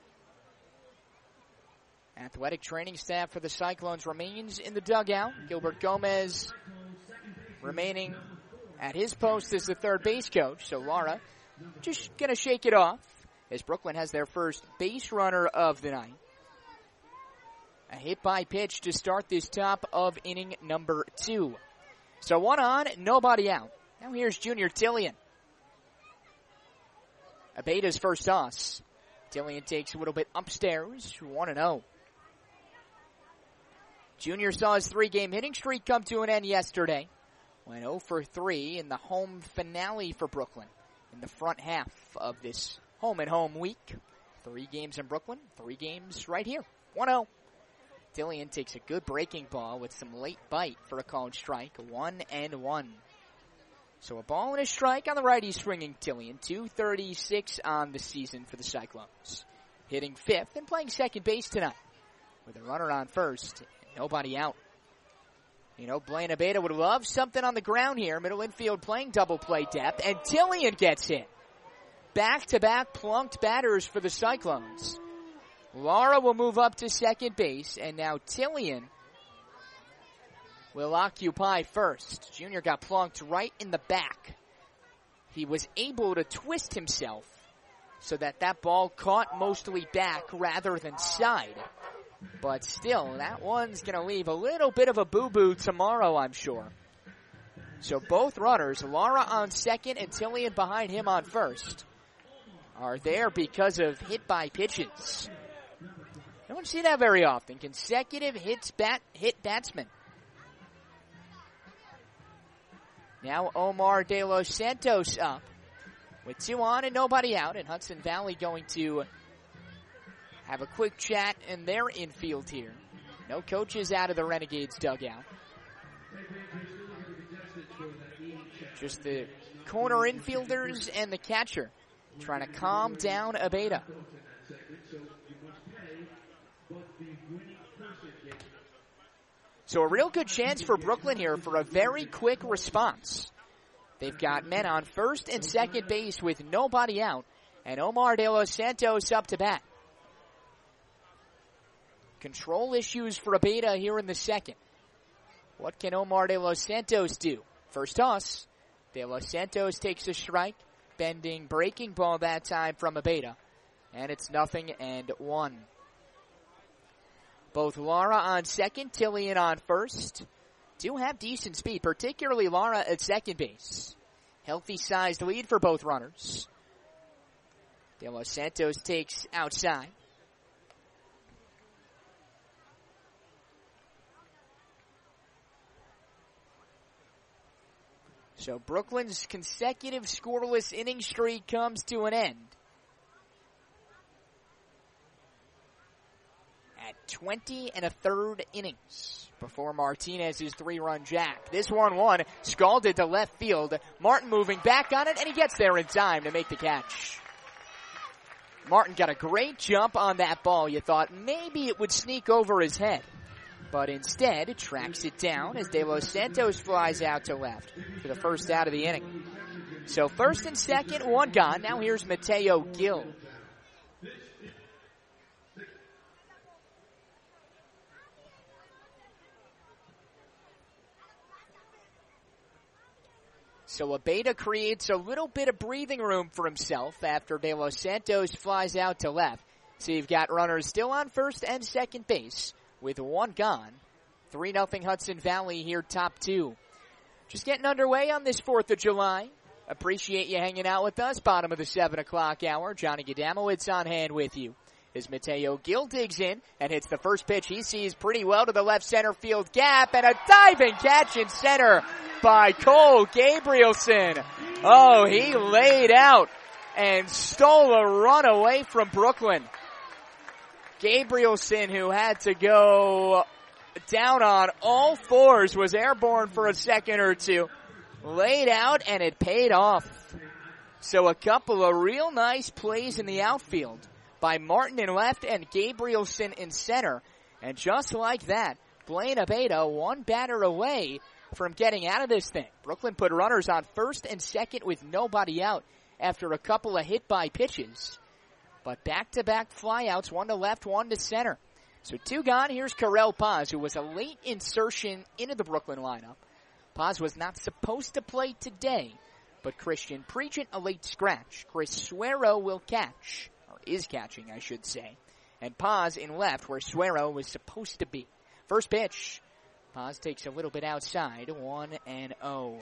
Athletic training staff for the Cyclones remains in the dugout. Gilbert Gomez remaining at his post as the third base coach. So Lara just going to shake it off as Brooklyn has their first base runner of the night. A hit by pitch to start this top of inning number 2. So 1 on, nobody out. Now here's Junior Tillian. Abeda's first toss. Tillian takes a little bit upstairs, 1-0. Junior saw his 3-game hitting streak come to an end yesterday. Went 0 for 3 in the home finale for Brooklyn in the front half of this home-and-home week. 3 games in Brooklyn, 3 games right here. 1-0. Tillian takes a good breaking ball with some late bite for a called strike. 1-1. So a ball and a strike on the righty swinging Tillian. 236 on the season for the Cyclones. Hitting 5th and playing second base tonight with a runner on first and nobody out. You know, Blaine Abeda would love something on the ground here. Middle infield playing double play depth, and Tillian gets hit. Back-to-back plunked batters for the Cyclones. Lara will move up to second base, and now Tillian will occupy first. Junior got plunked right in the back. He was able to twist himself so that ball caught mostly back rather than side. But still, that one's going to leave a little bit of a boo-boo tomorrow, I'm sure. So both runners, Lara on second and Tillian behind him on first, are there because of hit by pitches. I don't see that very often. Consecutive hit batsmen. Now Omar De Los Santos up with 2 on and nobody out, and Hudson Valley going to have a quick chat in their infield here. No coaches out of the Renegades dugout. Just the corner infielders and the catcher trying to calm down Abeyta. So a real good chance for Brooklyn here for a very quick response. They've got men on first and second base with nobody out, and Omar De Los Santos up to bat. Control issues for Abeyta here in the second. What can Omar De Los Santos do? First toss. De Los Santos takes a strike. Bending breaking ball that time from Abeyta. And it's 0-1. Both Lara on second, Tillian on first. Do have decent speed, particularly Lara at second base. Healthy sized lead for both runners. De Los Santos takes outside. So Brooklyn's consecutive scoreless inning streak comes to an end at 20 1/3 innings before Martinez's 3-run jack. This 1-1 scalded to left field. Martin moving back on it, and he gets there in time to make the catch. Martin got a great jump on that ball. You thought maybe it would sneak over his head, but instead tracks it down as De Los Santos flies out to left for the first out of the inning. So first and second, 1 gone. Now here's Mateo Gil. So Abeyta creates a little bit of breathing room for himself after De Los Santos flies out to left. So you've got runners still on first and second base with 1 gone. 3-0 Hudson Valley here, top 2. Just getting underway on this 4th of July. Appreciate you hanging out with us. Bottom of the 7 o'clock hour. Johnny Gadamowitz on hand with you. As Mateo Gil digs in and hits the first pitch he sees pretty well to the left center field gap, and a diving catch in center by Cole Gabrielson. Oh, he laid out and stole a run away from Brooklyn. Gabrielson, who had to go down on all fours, was airborne for a second or two. Laid out, and it paid off. So a couple of real nice plays in the outfield by Martin in left and Gabrielson in center. And just like that, Blaine Abeyta 1 batter away from getting out of this thing. Brooklyn put runners on first and second with nobody out after a couple of hit-by pitches. But back-to-back flyouts, 1 to left, 1 to center. So 2 gone. Here's Karel Paz, who was a late insertion into the Brooklyn lineup. Paz was not supposed to play today, but Christian Pregent a late scratch. Chris Suero will catch, or is catching, I should say. And Paz in left, where Suero was supposed to be. First pitch. Paz takes a little bit outside, 1-0.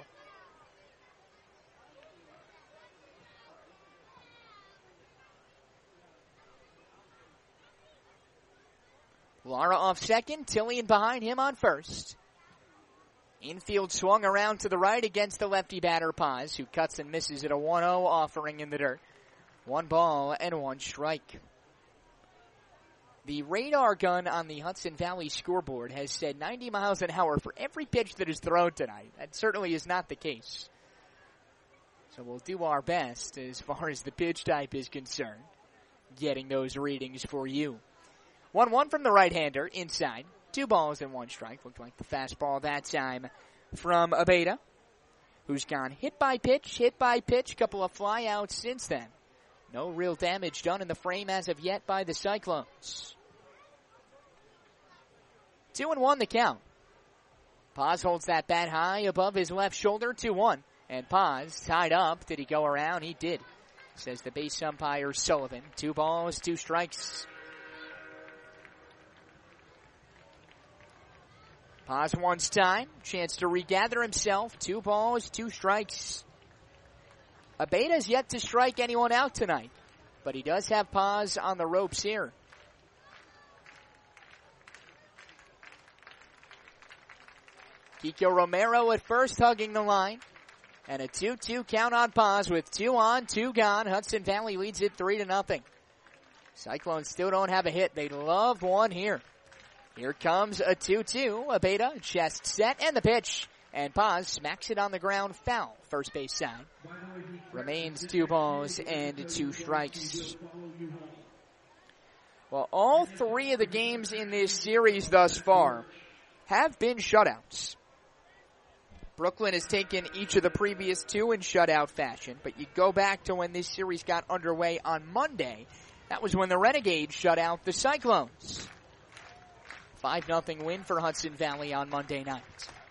Lara off second, Tillian behind him on first. Infield swung around to the right against the lefty batter Paz, who cuts and misses at a 1-0 offering in the dirt. 1 ball and 1 strike. The radar gun on the Hudson Valley scoreboard has said 90 miles an hour for every pitch that is thrown tonight. That certainly is not the case. So we'll do our best as far as the pitch type is concerned, getting those readings for you. 1-1 from the right-hander inside. 2 balls and 1 strike. Looked like the fastball that time from Abeyta, who's gone hit by pitch, couple of flyouts since then. No real damage done in the frame as of yet by the Cyclones. 2-1 the count. Paz holds that bat high above his left shoulder, 2-1. And Paz tied up. Did he go around? He did, says the base umpire Sullivan. 2 balls, 2 strikes. Paz wants time. Chance to regather himself. 2 balls, 2 strikes. Abeyta's yet to strike anyone out tonight, but he does have Paz on the ropes here. Kiko Romero at first, hugging the line. And a 2-2 count on pause with 2 on, 2 gone. Hudson Valley leads it 3-0. Cyclones still don't have a hit. They love one here. Here comes a 2-2. Abeda, chest set, and the pitch. And Paz smacks it on the ground, foul. First base side. Remains 2 balls and 2 strikes. Well, all 3 of the games in this series thus far have been shutouts. Brooklyn has taken each of the previous 2 in shutout fashion, but you go back to when this series got underway on Monday. That was when the Renegades shut out the Cyclones. 5-0 win for Hudson Valley on Monday night.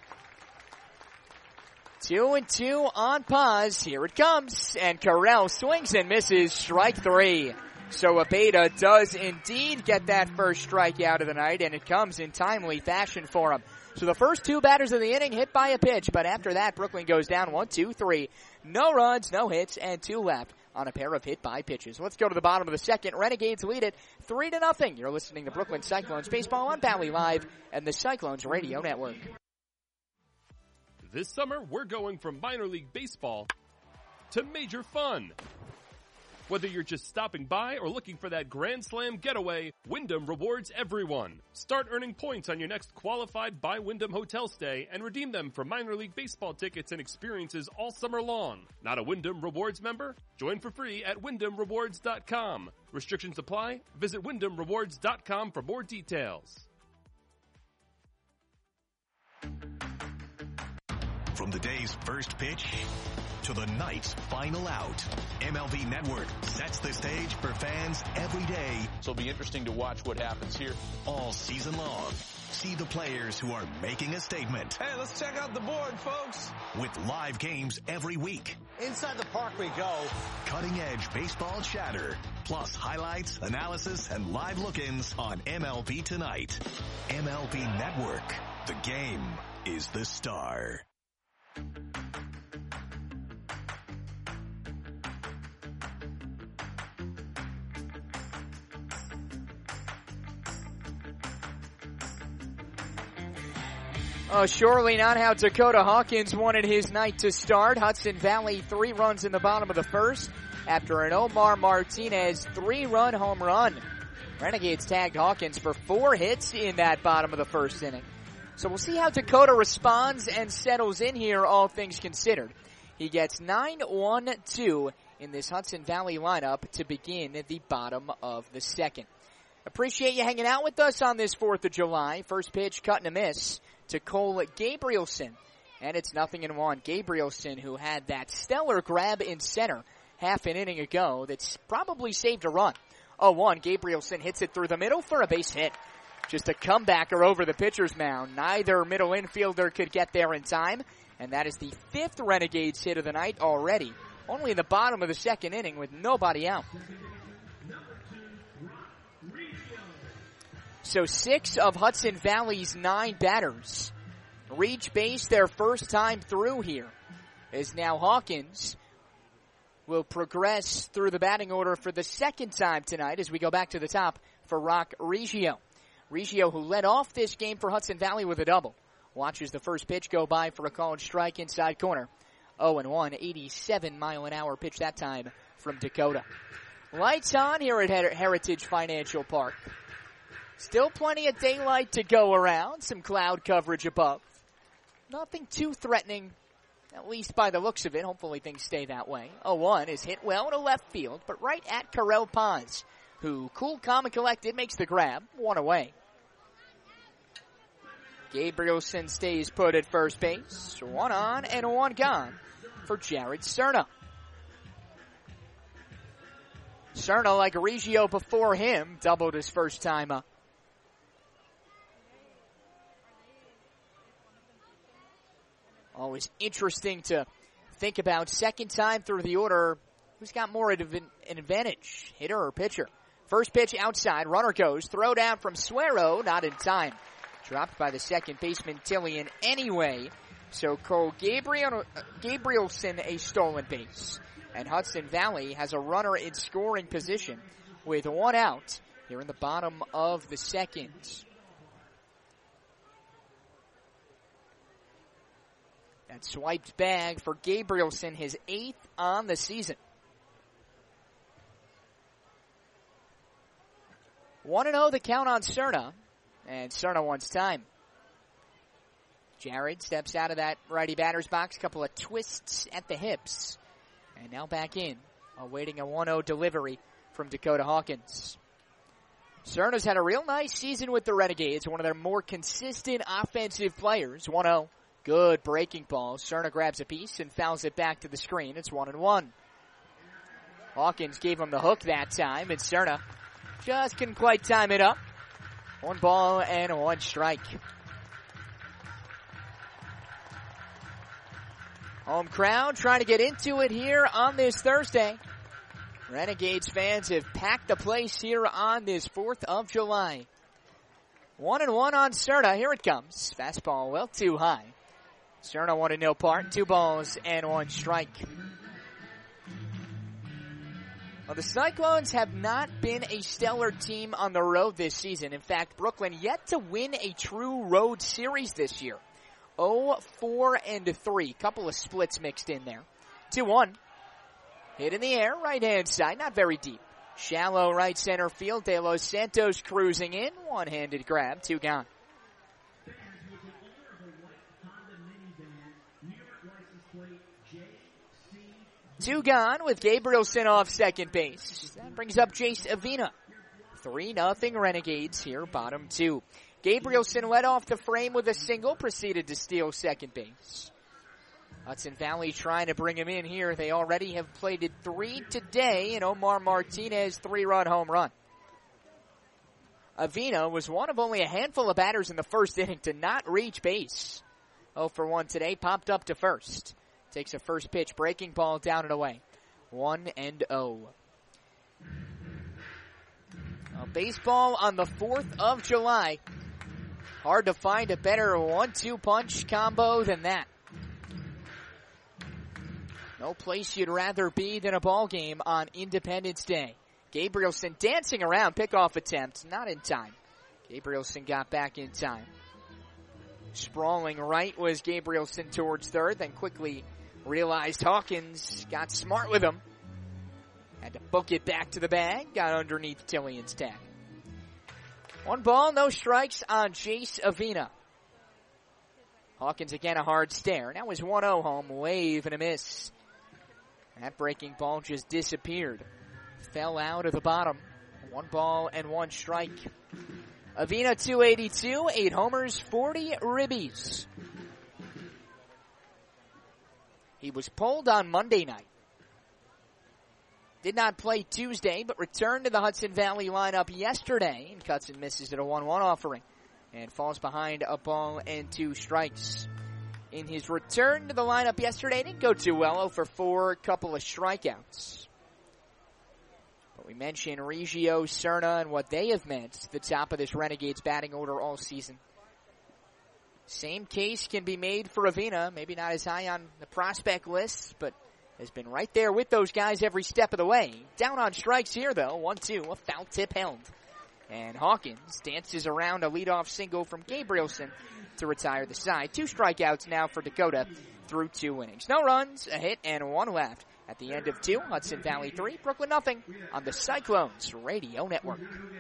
2-2 on pause. Here it comes. And Carell swings and misses. Strike 3. So Abeda does indeed get that first strikeout of the night, and it comes in timely fashion for him. So the first 2 batters of the inning hit by a pitch, but after that, Brooklyn goes down 1, 2, 3. No runs, no hits, and 2 left on a pair of hit by pitches. Let's go to the bottom of the second. Renegades lead it 3-0. You're listening to Brooklyn Cyclones Baseball on Valley Live and the Cyclones Radio Network. This summer, we're going from minor league baseball to major fun. Whether you're just stopping by or looking for that Grand Slam getaway, Wyndham rewards everyone. Start earning points on your next qualified by Wyndham hotel stay and redeem them for minor league baseball tickets and experiences all summer long. Not a Wyndham Rewards member? Join for free at WyndhamRewards.com. Restrictions apply. Visit WyndhamRewards.com for more details. From the day's first pitch to the night's final out, MLB Network sets the stage for fans every day. So it'll be interesting to watch what happens here. All season long. See the players who are making a statement. Hey, let's check out the board, folks. With live games every week. Inside the park we go. Cutting-edge baseball chatter. Plus highlights, analysis, and live look-ins on MLB Tonight. MLB Network. The game is the star. Surely not how Dakota Hawkins wanted his night to start. Hudson Valley 3 runs in the bottom of the first after an Omar Martinez 3-run home run. Renegades tagged Hawkins for 4 hits in that bottom of the first inning. So we'll see how Dakota responds and settles in here, all things considered. He gets 9-1-2 in this Hudson Valley lineup to begin at the bottom of the second. Appreciate you hanging out with us on this 4th of July. First pitch, cut and a miss to Cole Gabrielson. And it's 0-1. Gabrielson, who had that stellar grab in center half an inning ago that's probably saved a run. 0-1, Gabrielson hits it through the middle for a base hit. Just a comebacker over the pitcher's mound. Neither middle infielder could get there in time. And that is the 5th Renegades hit of the night already. Only in the bottom of the second inning with nobody out. So 6 of Hudson Valley's 9 batters reach base their first time through here. As now Hawkins will progress through the batting order for the second time tonight as we go back to the top for Rock Reggio. Reggio, who led off this game for Hudson Valley with a double, watches the first pitch go by for a called strike inside corner. 0-1, 87-mile-an-hour pitch that time from Dakota. Lights on here at Heritage Financial Park. Still plenty of daylight to go around. Some cloud coverage above. Nothing too threatening, at least by the looks of it. Hopefully things stay that way. 0-1 is hit well to left field, but right at Carell Paz, who, cool, calm, and collected, makes the grab. 1 away. Gabrielson stays put at first base. 1 on and 1 gone for Jared Cerna. Cerna, like Reggio before him, doubled his first time up. Always interesting to think about. Second time through the order, who's got more of an advantage, hitter or pitcher? First pitch outside, runner goes, throw down from Suero, not in time. Dropped by the second baseman Tillian anyway. So Cole Gabrielson a stolen base. And Hudson Valley has a runner in scoring position with 1 out here in the bottom of the second. That swiped bag for Gabrielson, his 8th on the season. 1-0 the count on Cerna, and Cerna wants time. Jared steps out of that righty batter's box, couple of twists at the hips, and now back in, awaiting a 1-0 delivery from Dakota Hawkins. Cerna's had a real nice season with the Renegades, one of their more consistent offensive players. 1-0. Good breaking ball. Cerna grabs a piece and fouls it back to the screen. It's 1-1. Hawkins gave him the hook that time, and Cerna just couldn't quite time it up. 1 ball and 1 strike. Home crowd trying to get into it here on this Thursday. Renegades fans have packed the place here on this 4th of July. 1-1 on Cerna. Here it comes. Fastball well too high. Cerna 1-0 part. 2 balls and 1 strike. Well, the Cyclones have not been a stellar team on the road this season. In fact, Brooklyn yet to win a true road series this year. 0-4-3. Couple of splits mixed in there. 2-1. Hit in the air, right-hand side, not very deep. Shallow right center field. De Los Santos cruising in. One-handed grab, 2 gone. Two gone with Gabrielson off second base. That brings up Jace Avina. 3-0 Renegades here, bottom 2. Gabrielson led off the frame with a single, proceeded to steal second base. Hudson Valley trying to bring him in here. They already have plated 3 today, and Omar Martinez 3-run home run. Avina was one of only a handful of batters in the first inning to not reach base. 0-for-1 today, popped up to first. Takes a first pitch, breaking ball down and away. 1-0. Baseball on the 4th of July. Hard to find a better 1-2 punch combo than that. No place you'd rather be than a ball game on Independence Day. Gabrielson dancing around, pickoff attempt, not in time. Gabrielson got back in time. Sprawling right was Gabrielson towards third, then quickly realized Hawkins got smart with him. Had to book it back to the bag, got underneath Tillian's tag. 1 ball, no strikes on Jace Avina. Hawkins again a hard stare. That was 1-0 home, wave and a miss. That breaking ball just disappeared. Fell out of the bottom. 1 ball and 1 strike. Avina 282, 8 homers, 40 ribbies. He was pulled on Monday night. Did not play Tuesday, but returned to the Hudson Valley lineup yesterday and cuts and misses at a 1-1 offering and falls behind a ball and 2 strikes. In his return to the lineup yesterday, didn't go too well, 0-for-4, couple of strikeouts. But we mentioned Regio, Cerna, and what they have meant to the top of this Renegades batting order all season. Same case can be made for Avina, maybe not as high on the prospect list, but has been right there with those guys every step of the way. Down on strikes here, though. 1-2, a foul tip held. And Hawkins dances around a leadoff single from Gabrielson to retire the side. 2 strikeouts now for Dakota through 2 innings. No runs, a hit, and 1 left. At the end of 2, Hudson Valley 3, Brooklyn nothing on the Cyclones Radio Network.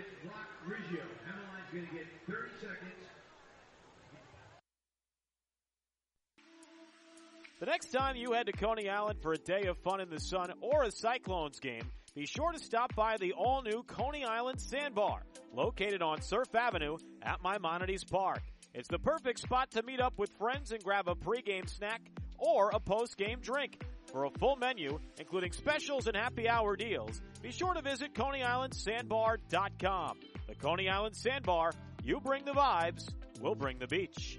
The next time you head to Coney Island for a day of fun in the sun or a Cyclones game, be sure to stop by the all-new Coney Island Sandbar, located on Surf Avenue at Maimonides Park. It's the perfect spot to meet up with friends and grab a pregame snack or a postgame drink. For a full menu, including specials and happy hour deals, be sure to visit ConeyIslandSandbar.com. The Coney Island Sandbar, you bring the vibes, we'll bring the beach.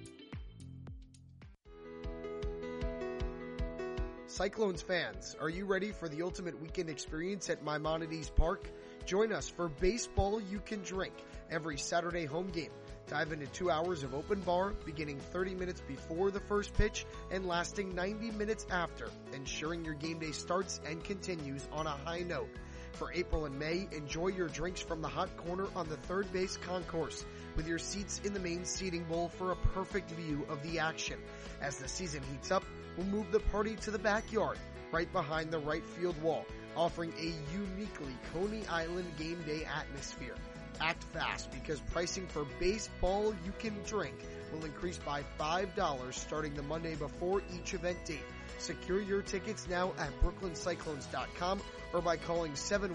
Cyclones fans, are you ready for the ultimate weekend experience at Maimonides Park? Join us for Baseball You Can Drink every Saturday home game. Dive into 2 hours of open bar, beginning 30 minutes before the first pitch and lasting 90 minutes after, ensuring your game day starts and continues on a high note. For April and May, enjoy your drinks from the hot corner on the third base concourse, with your seats in the main seating bowl for a perfect view of the action. As the season heats up, will move the party to the backyard, right behind the right field wall, offering a uniquely Coney Island game day atmosphere. Act fast because pricing for baseball you can drink will increase by $5 starting the Monday before each event date. Secure your tickets now at brooklyncyclones.com or by calling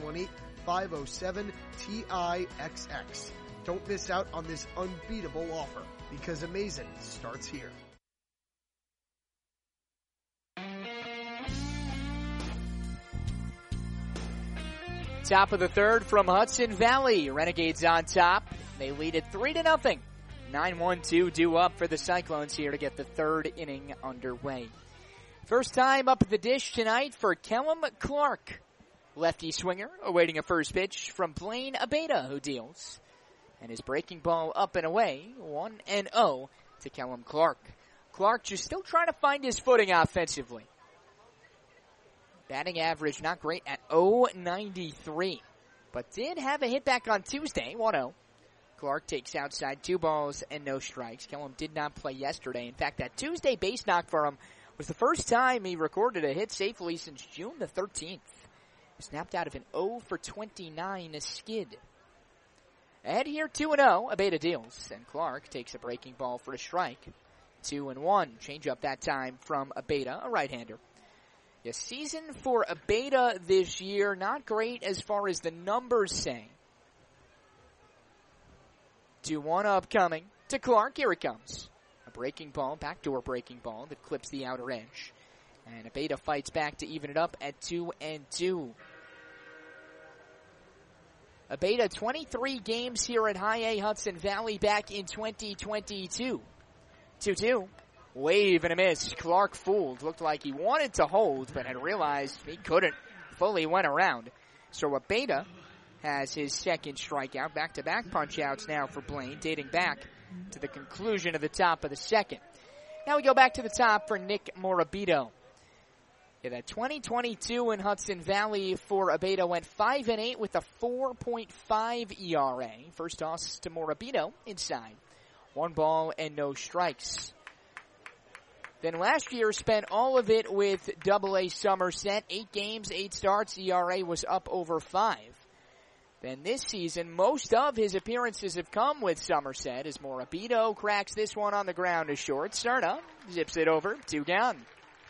718-507-TIXX. Don't miss out on this unbeatable offer because amazing starts here. Top of the third from Hudson Valley. Renegades on top. They lead it 3-0. 9-1-2 due up for the Cyclones here to get the third inning underway. First time up at the dish tonight for Kellum Clark. Lefty swinger awaiting a first pitch from Blaine Abeda, who deals. And his breaking ball up and away, 1-0 to Kellum Clark. Clark just still trying to find his footing offensively. Batting average not great at .093, but did have a hit back on Tuesday, 1-0. Clark takes outside 2 balls and no strikes. Kellum did not play yesterday. In fact, that Tuesday base knock for him was the first time he recorded a hit safely since June the 13th. Snapped out of an 0-for-29 skid. Ahead here, 2-0. Abeda deals, and Clark takes a breaking ball for a strike. 2-1. Change up that time from Abeda, a right-hander. The season for Abeda this year, not great as far as the numbers say. 2-1 upcoming to Clark. Here it comes. A breaking ball, backdoor breaking ball that clips the outer edge. And Abeda fights back to even it up at 2-2. Abeda, 23 games here at High A Hudson Valley back in 2022. 2-2. Wave and a miss. Clark fooled. Looked like he wanted to hold, but had realized he couldn't. Fully went around. So Abeda has his second strikeout. Back-to-back punch-outs now for Blaine, dating back to the conclusion of the top of the second. Now we go back to the top for Nick Morabito. Yeah, that 2022 in Hudson Valley for Abeda went 5-8 with a 4.5 ERA. First toss to Morabito inside. 1 ball and no strikes. Then last year spent all of it with AA Somerset. 8 games, 8 starts. ERA was up over 5. Then this season, most of his appearances have come with Somerset as Morabito cracks this one on the ground to short. Cerna zips it over, 2 gone.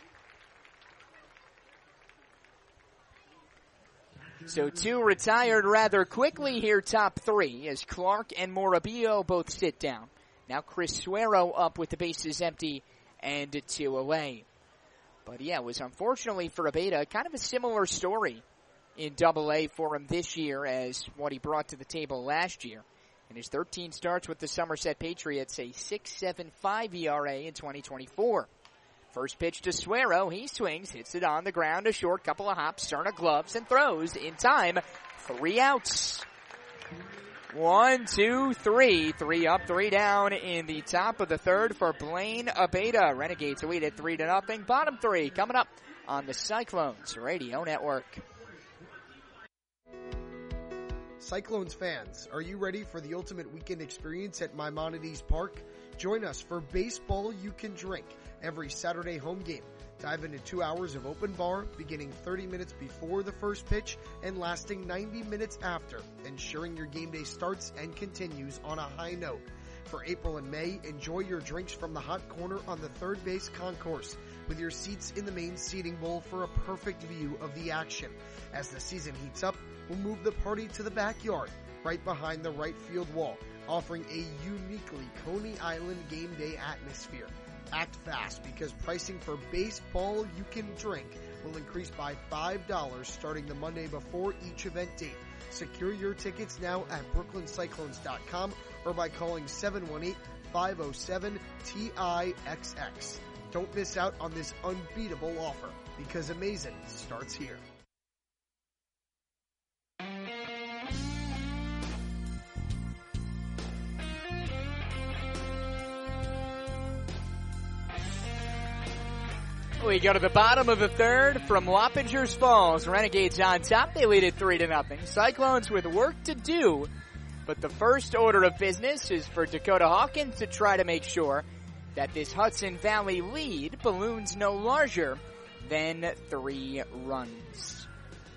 So 2 retired rather quickly here, top 3, as Clark and Morabito both sit down. Now Chris Suero up with the bases empty and 2 away. But yeah, it was unfortunately for Abeda kind of a similar story in AA for him this year as what he brought to the table last year. In his 13 starts with the Somerset Patriots, a 6.75 ERA in 2024. First pitch to Suero, he swings, hits it on the ground, a short couple of hops, Cerna gloves and throws in time. 3 outs. 1, 2, 3. 3 up, 3 down in the top of the third for Blaine Abeda. Renegades lead at 3-0. Bottom 3 coming up on the Cyclones Radio Network. Cyclones fans, are you ready for the ultimate weekend experience at Maimonides Park? Join us for Baseball You Can Drink every Saturday home game. Dive into 2 hours of open bar, beginning 30 minutes before the first pitch and lasting 90 minutes after, ensuring your game day starts and continues on a high note. For April and May, enjoy your drinks from the hot corner on the third base concourse, with your seats in the main seating bowl for a perfect view of the action. As the season heats up, we'll move the party to the backyard, right behind the right field wall, offering a uniquely Coney Island game day atmosphere. Act fast because pricing for baseball you can drink will increase by $5 starting the Monday before each event date. Secure your tickets now at brooklyncyclones.com or by calling 718-507-TIXX. Don't miss out on this unbeatable offer because amazing starts here. We go to the bottom of the third from Wappingers Falls. Renegades on top. They lead it 3-0. Cyclones with work to do, but the first order of business is for Dakota Hawkins to try to make sure that this Hudson Valley lead balloons no larger than 3 runs.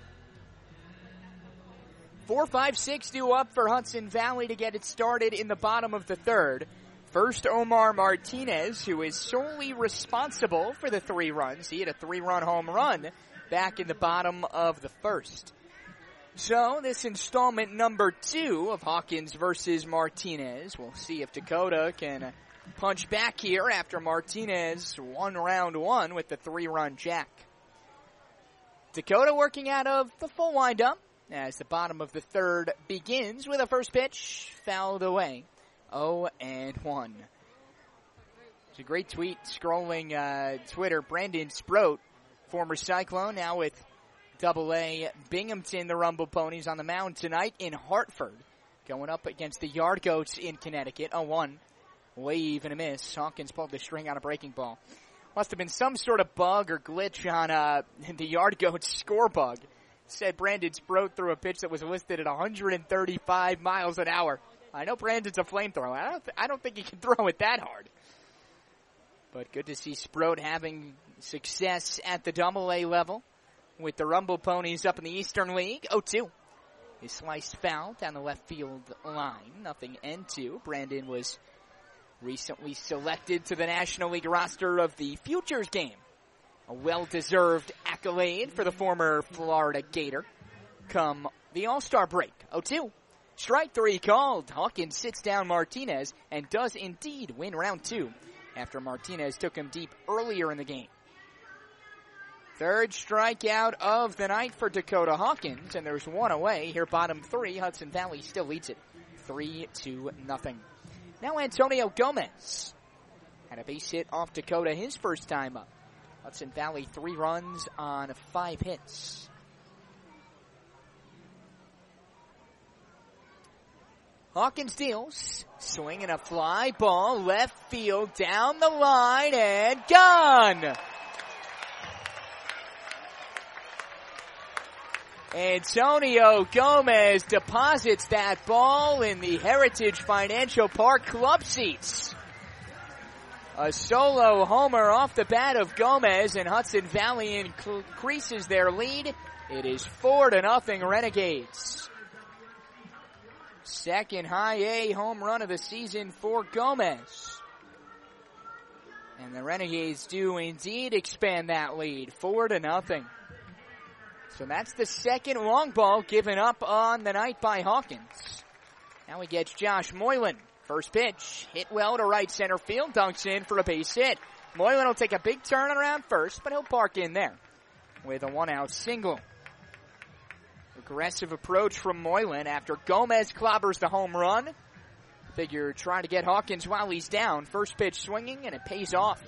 4-5-6 due up for Hudson Valley to get it started in the bottom of the third. First, Omar Martinez, who is solely responsible for the 3 runs. He hit a 3-run home run back in the bottom of the first. So, this installment number 2 of Hawkins versus Martinez. We'll see if Dakota can punch back here after Martinez won round 1 with the 3-run jack. Dakota working out of the full windup as the bottom of the third begins with a first pitch fouled away. 0-1. It's a great tweet scrolling Twitter. Brandon Sproat, former Cyclone, now with Double-A Binghamton, the Rumble Ponies on the mound tonight in Hartford. Going up against the Yard Goats in Connecticut. 0-1. Wave and a miss. Hawkins pulled the string on a breaking ball. Must have been some sort of bug or glitch on the Yard Goats score bug. Said Brandon Sproat threw a pitch that was listed at 135 miles an hour. I know Brandon's a flamethrower. I don't think he can throw it that hard. But good to see Sproat having success at the Double-A level with the Rumble Ponies up in the Eastern League. 0-2. His sliced foul down the left field line. 0-2. Brandon was recently selected to the National League roster of the Futures game. A well-deserved accolade for the former Florida Gator come the All-Star break. 0-2. Strike 3 called. Hawkins sits down Martinez and does indeed win round 2 after Martinez took him deep earlier in the game. Third strikeout of the night for Dakota Hawkins, and there's 1 away. Here, bottom 3, Hudson Valley still leads it 3-0. Now Antonio Gomez had a base hit off Dakota his first time up. Hudson Valley 3 runs on 5 hits. Hawkins deals, swinging a fly ball, left field, down the line, and gone! Antonio Gomez deposits that ball in the Heritage Financial Park club seats. A solo homer off the bat of Gomez, and Hudson Valley increases their lead. It is 4-0 Renegades. Second high A home run of the season for Gomez. And the Renegades do indeed expand that lead, 4-0. So that's the second long ball given up on the night by Hawkins. Now he gets Josh Moylan. First pitch, hit well to right center field, dunks in for a base hit. Moylan will take a big turn around first, but he'll park in there with a 1-out single. Aggressive approach from Moylan after Gomez clobbers the home run. Figure trying to get Hawkins while he's down. First pitch swinging, and it pays off.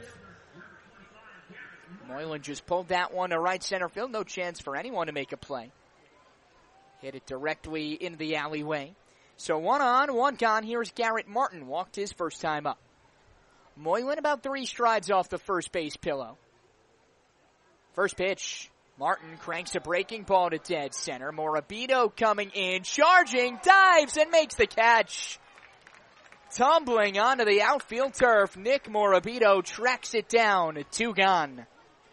Moylan just pulled that one to right center field. No chance for anyone to make a play. Hit it directly into the alleyway. So 1 on, 1 gone. Here's Garrett Martin. Walked his first time up. Moylan about 3 strides off the first base pillow. First pitch. Martin cranks a breaking ball to dead center. Morabito coming in, charging, dives, and makes the catch. Tumbling onto the outfield turf, Nick Morabito tracks it down. 2 gone.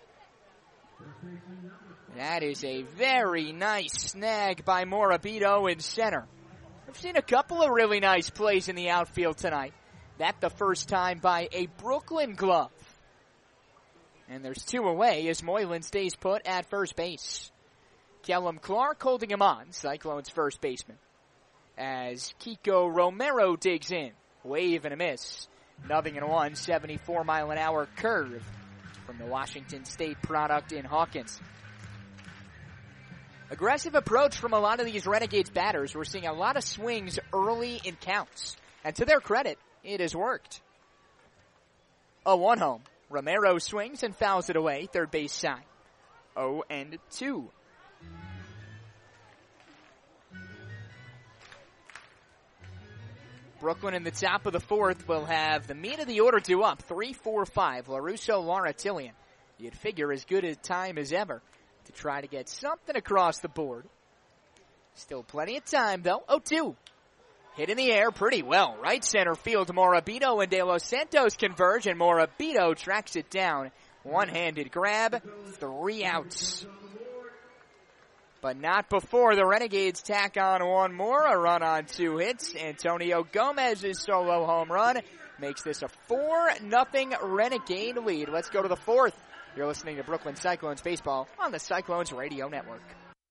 That is a very nice snag by Morabito in center. I've seen a couple of really nice plays in the outfield tonight. That the first time by a Brooklyn glove. And there's 2 away as Moylan stays put at first base. Kellum Clark holding him on, Cyclones first baseman. As Kiko Romero digs in. Wave and a miss. 0-1, 74-mile-an-hour curve from the Washington State product in Hawkins. Aggressive approach from a lot of these Renegades batters. We're seeing a lot of swings early in counts. And to their credit, it has worked. A 1 home. Romero swings and fouls it away. Third base side. 0-2. Brooklyn in the top of the fourth will have the meat of the order due up. 3-4-5. LaRusso, Laura Tillian. You'd figure as good a time as ever to try to get something across the board. Still plenty of time, though. 0-2. Hit in the air pretty well. Right center field, Morabito and De Los Santos converge, and Morabito tracks it down. One-handed grab, 3 outs. But not before the Renegades tack on one more. A run on 2 hits. Antonio Gomez's solo home run makes this a 4-0 Renegade lead. Let's go to the 4th. You're listening to Brooklyn Cyclones baseball on the Cyclones Radio Network.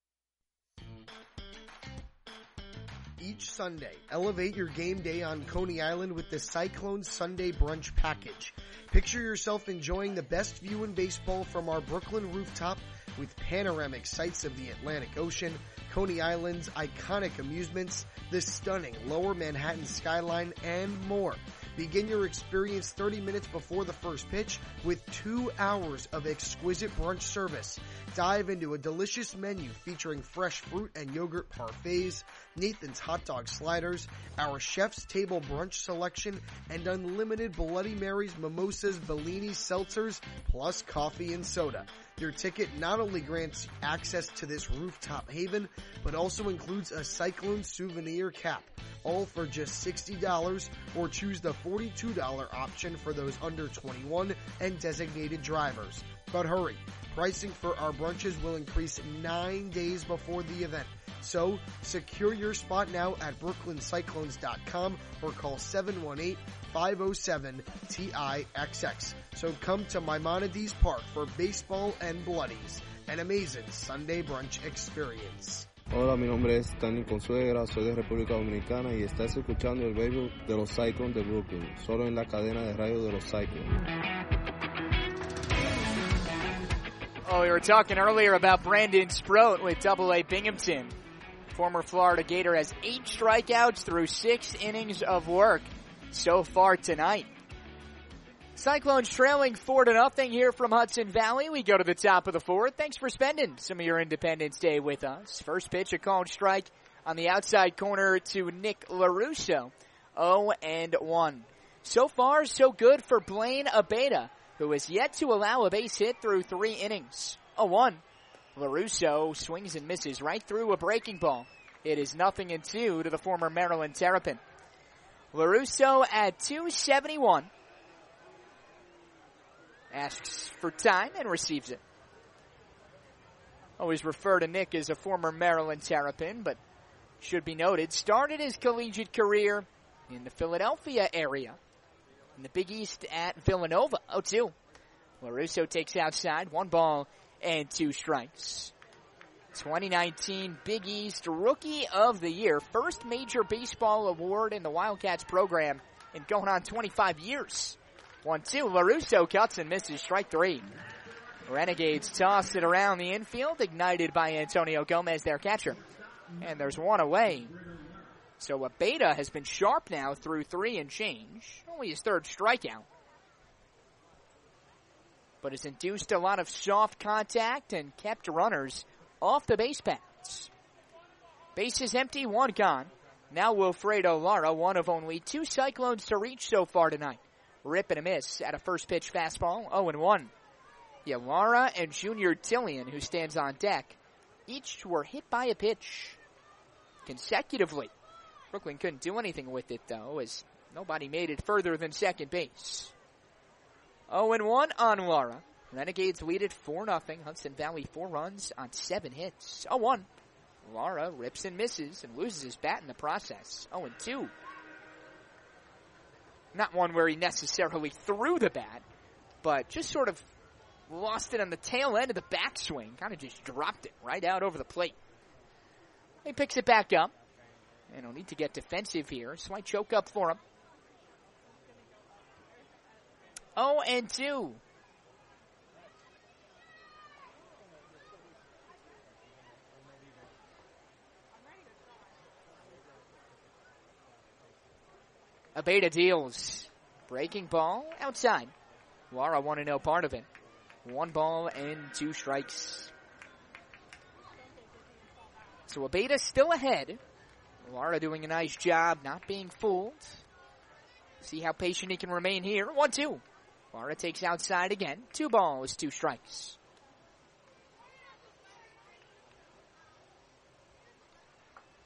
Each Sunday, elevate your game day on Coney Island with the Cyclones Sunday Brunch Package. Picture yourself enjoying the best view in baseball from our Brooklyn rooftop with panoramic sights of the Atlantic Ocean, Coney Island's iconic amusements, the stunning Lower Manhattan skyline, and more. Begin your experience 30 minutes before the first pitch with 2 hours of exquisite brunch service. Dive into a delicious menu featuring fresh fruit and yogurt parfaits, Nathan's hot dog sliders, our chef's table brunch selection, and unlimited Bloody Marys, mimosas, Bellinis, seltzers, plus coffee and soda. Your ticket not only grants access to this rooftop haven, but also includes a Cyclone souvenir cap, all for just $60, or choose the $42 option for those under 21 and designated drivers. But hurry, pricing for our brunches will increase 9 days before the event. So, secure your spot now at brooklyncyclones.com or call 718-507-TIXX. So come to Maimonides Park for baseball and bloodies, an amazing Sunday brunch experience. Hola, mi nombre es Stanley Consuegra, soy de República Dominicana y estás escuchando el béisbol de los Cyclones de Brooklyn, solo en la cadena de radio de los Cyclones. Oh, we were talking earlier about Brandon Sproat with AA Binghamton. Former Florida Gator has 8 strikeouts through 6 innings of work so far tonight. Cyclones trailing 4-0 here from Hudson Valley. We go to the top of the 4th. Thanks for spending some of your Independence Day with us. First pitch, a called strike on the outside corner to Nick LaRusso. 0-1. So far, so good for Blaine Abeda, who has yet to allow a base hit through 3 innings. 0-1. LaRusso swings and misses right through a breaking ball. It is 0-2 to the former Maryland Terrapin. LaRusso at 271. Asks for time and receives it. Always refer to Nick as a former Maryland Terrapin, but should be noted, started his collegiate career in the Philadelphia area, in the Big East at Villanova. 0-2. LaRusso takes outside, 1 ball and 2 strikes. 2019 Big East Rookie of the Year. First major baseball award in the Wildcats program in going on 25 years. 1-2. LaRusso cuts and misses. Strike 3. Renegades toss it around the infield, ignited by Antonio Gomez, their catcher. And there's 1 away. So Abeda has been sharp now through 3 and change. Only his 3rd strikeout. But has induced a lot of soft contact and kept runners off the base paths. Base is empty, 1 gone. Now Wilfredo Lara, one of only 2 Cyclones to reach so far tonight. Rip and a miss at a first pitch fastball, 0-1. Yeah, Lara and Junior Tillian, who stands on deck, each were hit by a pitch consecutively. Brooklyn couldn't do anything with it, though, as nobody made it further than second base. 0-1 on Lara. Renegades lead it 4-0. Hudson Valley 4 runs on 7 hits. 0-1. Lara rips and misses and loses his bat in the process. 0-2. Not one where he necessarily threw the bat, but just sort of lost it on the tail end of the backswing. Kind of just dropped it right out over the plate. He picks it back up. And he'll need to get defensive here. Slight choke up for him. 0-2. Abeda deals. Breaking ball outside. Lara wanted no part of it. 1 ball and 2 strikes. So Abeda still ahead. Lara doing a nice job not being fooled. See how patient he can remain here. 1-2. Lara takes outside again. 2 balls, 2 strikes.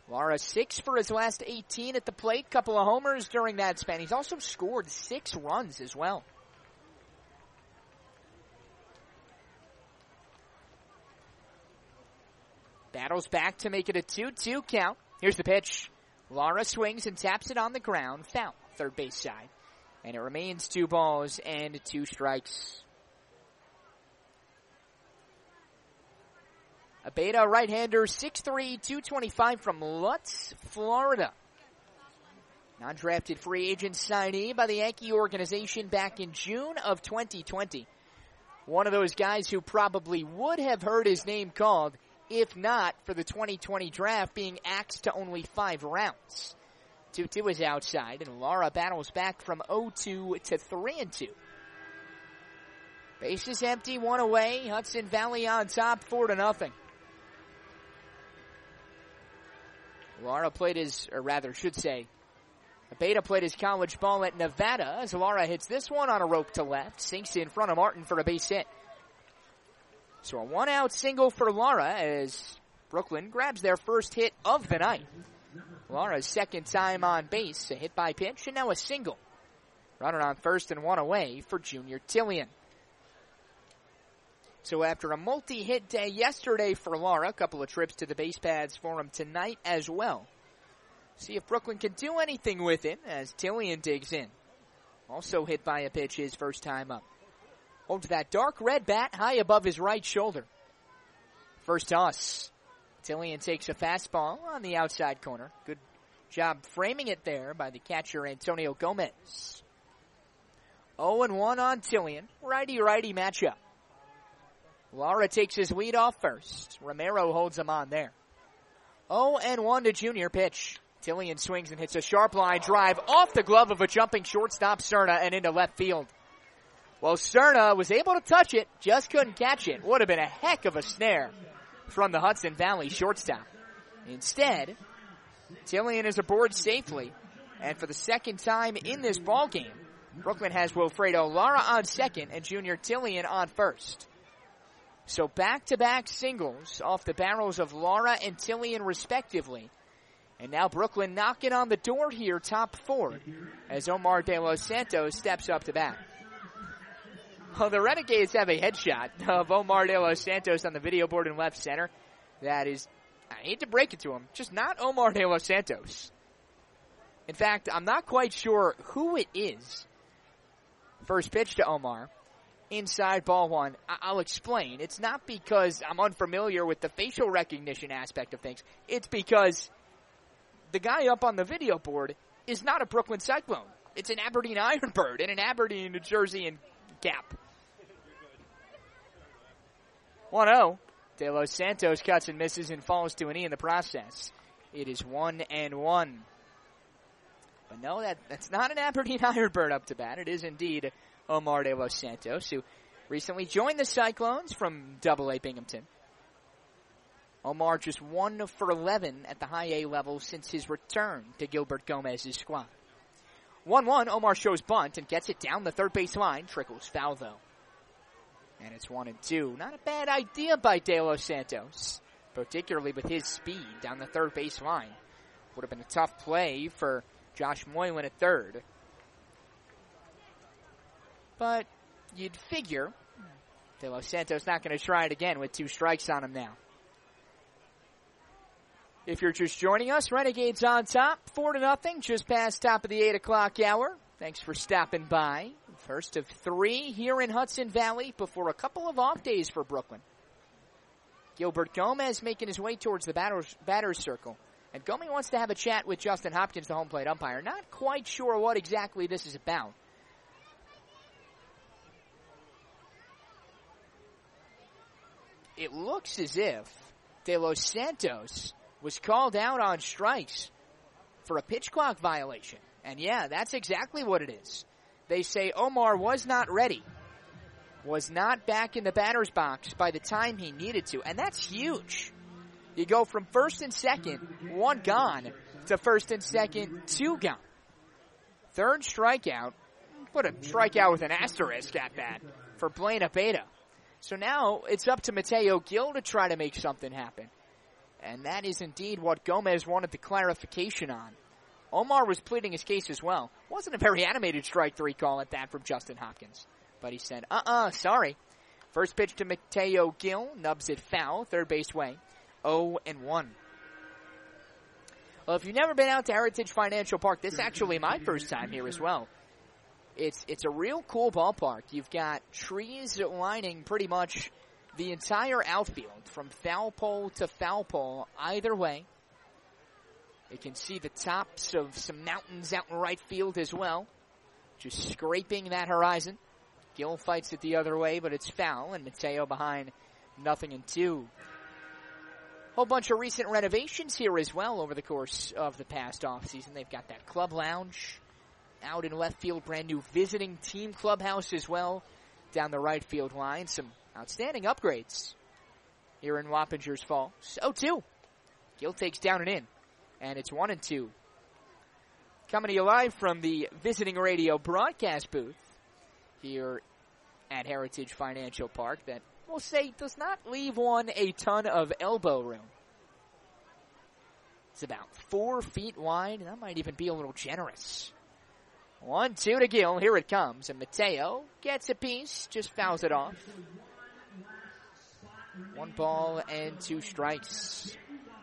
Lara 6 for his last 18 at the plate. Couple of homers during that span. He's also scored 6 runs as well. Battles back to make it a 2-2 count. Here's the pitch. Lara swings and taps it on the ground. Foul, third base side. And it remains 2 balls and 2 strikes. A Beta right-hander, 6'3", 225 from Lutz, Florida. Non-drafted free agent signee by the Yankee organization back in June of 2020. One of those guys who probably would have heard his name called if not for the 2020 draft being axed to only 5 rounds. 2-2 is outside, and Lara battles back from 0-2 to 3-2. Bases empty, 1 away. Hudson Valley on top, 4-0. Lara played his, or rather, should say, Beta played his college ball at Nevada as Lara hits this one on a rope to left, sinks in front of Martin for a base hit. So a 1-out single for Lara as Brooklyn grabs their first hit of the night. Lara's second time on base, a hit by pitch, and now a single. Runner on first and 1 away for Junior Tillian. So after a multi-hit day yesterday for Lara, a couple of trips to the base pads for him tonight as well. See if Brooklyn can do anything with it as Tillian digs in. Also hit by a pitch his first time up. Holds that dark red bat high above his right shoulder. First toss. Tillian takes a fastball on the outside corner. Good job framing it there by the catcher Antonio Gomez. 0-1 on Tillian. Righty-righty matchup. Lara takes his lead off first. Romero holds him on there. 0-1 to Junior pitch. Tillian swings and hits a sharp line drive off the glove of a jumping shortstop Cerna and into left field. Well, Cerna was able to touch it, just couldn't catch it. Would have been a heck of a snare from the Hudson Valley shortstop. Instead, Tillian is aboard safely, and for the second time in this ballgame, Brooklyn has Wilfredo Lara on second and Junior Tillian on first. So back-to-back singles off the barrels of Lara and Tillian respectively. And now Brooklyn knocking on the door here, top 4, as Omar De Los Santos steps up to bat. Well, the Renegades have a headshot of Omar De Los Santos on the video board in left center. That is, I hate to break it to him, just not Omar De Los Santos. In fact, I'm not quite sure who it is. First pitch to Omar. Inside ball 1. I'll explain. It's not because I'm unfamiliar with the facial recognition aspect of things. It's because the guy up on the video board is not a Brooklyn Cyclone. It's an Aberdeen Ironbird in an Aberdeen, New Jersey and cap. 1-0. De Los Santos cuts and misses and falls to an E in the process. It is 1-1. But no, that's not an Aberdeen Ironbird up to bat. It is indeed Omar De Los Santos, who recently joined the Cyclones from AA Binghamton. Omar just 1 for 11 at the high A level since his return to Gilbert Gomez's squad. 1-1, Omar shows bunt and gets it down the third base line. Trickles foul, though. And it's 1-2. Not a bad idea by De Los Santos, particularly with his speed down the third base line. Would have been a tough play for Josh Moylan at third. But you'd figure De Los Santos not going to try it again with 2 strikes on him now. If you're just joining us, Renegades on top, 4-0, just past top of the 8 o'clock hour. Thanks for stopping by. First of 3 here in Hudson Valley before a couple of off days for Brooklyn. Gilbert Gomez making his way towards the batter's circle. And Gomez wants to have a chat with Justin Hopkins, the home plate umpire. Not quite sure what exactly this is about. It looks as if De Los Santos was called out on strikes for a pitch clock violation. And yeah, that's exactly what it is. They say Omar was not ready, was not back in the batter's box by the time he needed to. And that's huge. You go from first and second, 1 gone, to first and second, 2 gone. Third strikeout, put a strikeout with an asterisk at that for Blaine Abeda. So now it's up to Mateo Gil to try to make something happen. And that is indeed what Gomez wanted the clarification on. Omar was pleading his case as well. Wasn't a very animated strike three call at that from Justin Hopkins. But he said, sorry. First pitch to Mateo Gil, nubs it foul, third base way, 0-1. Well, if you've never been out to Heritage Financial Park, this is actually my first time here as well. It's a real cool ballpark. You've got trees lining pretty much the entire outfield, from foul pole to foul pole, either way. You can see the tops of some mountains out in right field as well, just scraping that horizon. Gil fights it the other way, but it's foul, and Mateo behind 0-2. Whole bunch of recent renovations here as well over the course of the past offseason. They've got that club lounge out in left field, brand new visiting team clubhouse as well down the right field line. Some outstanding upgrades here in Wappingers Falls. 0-2. Gil takes down and in, and it's 1-2. Coming to you live from the Visiting Radio broadcast booth here at Heritage Financial Park that we'll say does not leave one a ton of elbow room. It's about 4 feet wide, and that might even be a little generous. 1-2 to Gil. Here it comes, and Mateo gets a piece, just fouls it off. 1 ball and 2 strikes.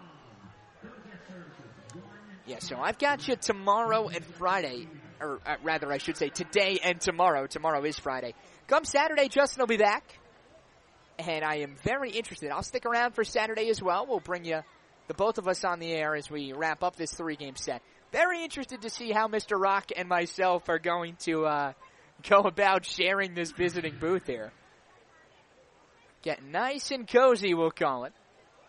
Yeah, so I've got you tomorrow and Friday, or rather I should say today and tomorrow. Tomorrow is Friday. Come Saturday, Justin will be back. And I am very interested. I'll stick around for Saturday as well. We'll bring you, the both of us, on the air as we wrap up this 3-game set. Very interested to see how Mr. Rock and myself are going to go about sharing this visiting booth here. Getting nice and cozy, we'll call it.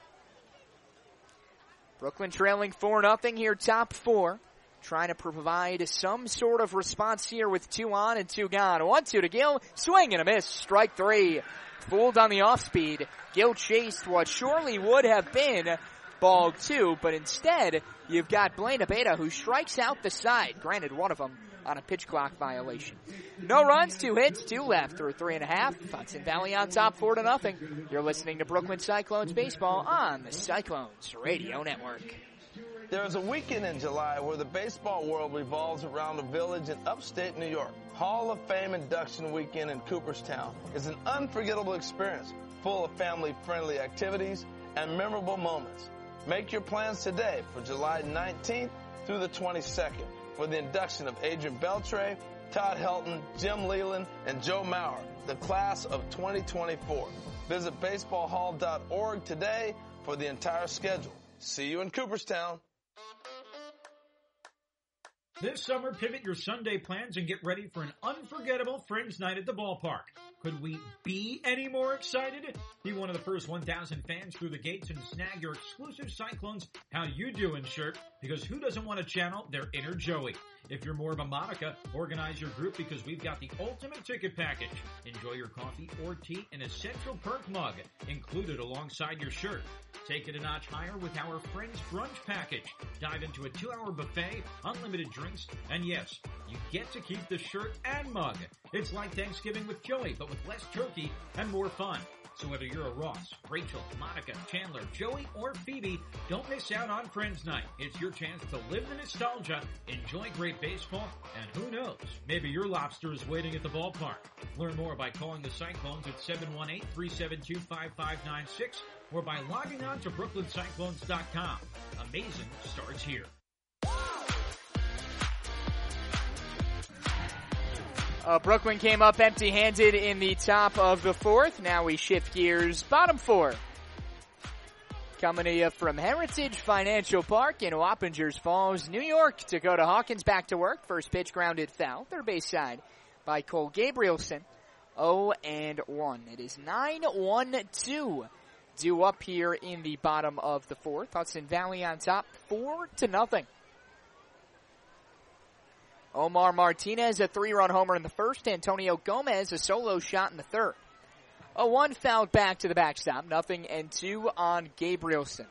Brooklyn trailing 4-0 here, top 4. Trying to provide some sort of response here with 2 on and 2 gone. 1-2 to Gil. Swing and a miss. Strike 3. Fooled on the off-speed. Gil chased what surely would have been ball 2, but instead you've got Blaine Abeda who strikes out the side. Granted, one of them on a pitch clock violation. No runs, 2 hits, 2 left through 3.5. Hudson Valley on top 4-0. You're listening to Brooklyn Cyclones baseball on the Cyclones Radio Network. There's a weekend in July where the baseball world revolves around a village in upstate New York. Hall of Fame induction weekend in Cooperstown is an unforgettable experience, full of family-friendly activities and memorable moments. Make your plans today for July 19th through the 22nd for the induction of Adrian Beltre, Todd Helton, Jim Leland, and Joe Mauer, the class of 2024. Visit baseballhall.org today for the entire schedule. See you in Cooperstown. This summer, pivot your Sunday plans and get ready for an unforgettable Friends Night at the ballpark. Could we be any more excited? Be one of the first 1,000 fans through the gates and snag your exclusive Cyclones How You Doin' shirt, because who doesn't want to channel their inner Joey? If you're more of a Monica, organize your group because we've got the ultimate ticket package. Enjoy your coffee or tea in a Central Perk mug included alongside your shirt. Take it a notch higher with our Friends Brunch package. Dive into a 2-hour buffet, unlimited drinks, and yes, you get to keep the shirt and mug. It's like Thanksgiving with Joey, but with less turkey and more fun. So whether you're a Ross, Rachel, Monica, Chandler, Joey, or Phoebe, don't miss out on Friends Night. It's your chance to live the nostalgia, enjoy great baseball, and who knows, maybe your lobster is waiting at the ballpark. Learn more by calling the Cyclones at 718-372-5596 or by logging on to brooklyncyclones.com. Amazing starts here. Brooklyn came up empty-handed in the top of the 4th. Now we shift gears, bottom 4. Coming to you from Heritage Financial Park in Wappingers Falls, New York. Dakota Hawkins back to work. First pitch grounded foul. Third base side by Cole Gabrielson. 0-1. It is 9-1-2. Due up here in the bottom of the 4th. Hudson Valley on top 4-0. Omar Martinez, a 3-run homer in the first. Antonio Gomez, a solo shot in the third. A 1 fouled back to the backstop. 0-2 on Gabrielson.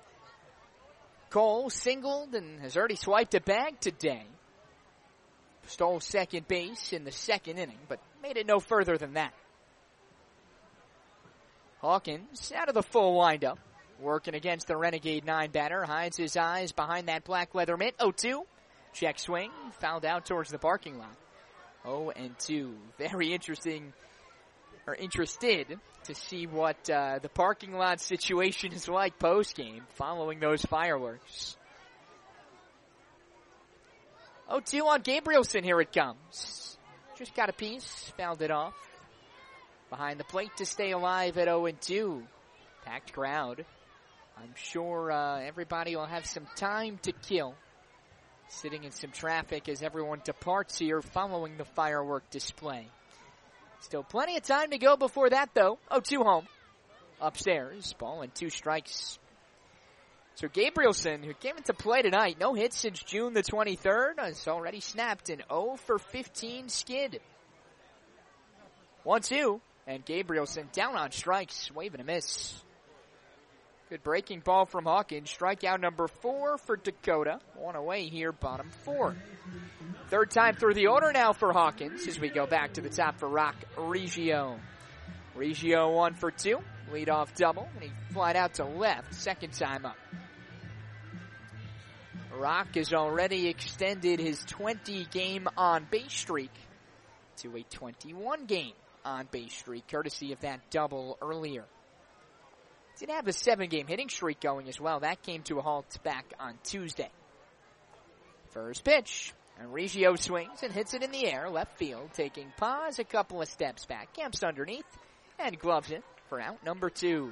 Cole singled and has already swiped a bag today. Stole second base in the second inning, but made it no further than that. Hawkins out of the full windup. working against the Renegade 9 batter. Hides his eyes behind that black leather mitt. 0-2. Check swing. Fouled out towards the parking lot. 0-2. Very interesting, or interested to see what the parking lot situation is like post-game following those fireworks. 0-2 on Gabrielson. Here it comes. Just got a piece. Fouled it off. Behind the plate to stay alive at 0-2. Packed crowd. I'm sure everybody will have some time to kill. Sitting in some traffic as everyone departs here following the firework display. Still plenty of time to go before that, though. 0-2 home. Upstairs. Ball and 2 strikes. So Gabrielson, who came into play tonight, no hits since June the 23rd, has already snapped an 0-for-15 skid. 1-2, and Gabrielson down on strikes, waving a miss. Good breaking ball from Hawkins. Strikeout number 4 for Dakota. One away here, bottom 4. Third time through the order now for Hawkins as we go back to the top for Rock Reggio. Reggio 1 for 2. Leadoff double, and he flied out to left. Second time up. Rock has already extended his 20-game on-base streak to a 21-game on-base streak, courtesy of that double earlier. Did have a 7-game hitting streak going as well. That came to a halt back on Tuesday. First pitch, and Reggio swings and hits it in the air, left field, taking pause a couple of steps back, camps underneath, and gloves it for out number 2.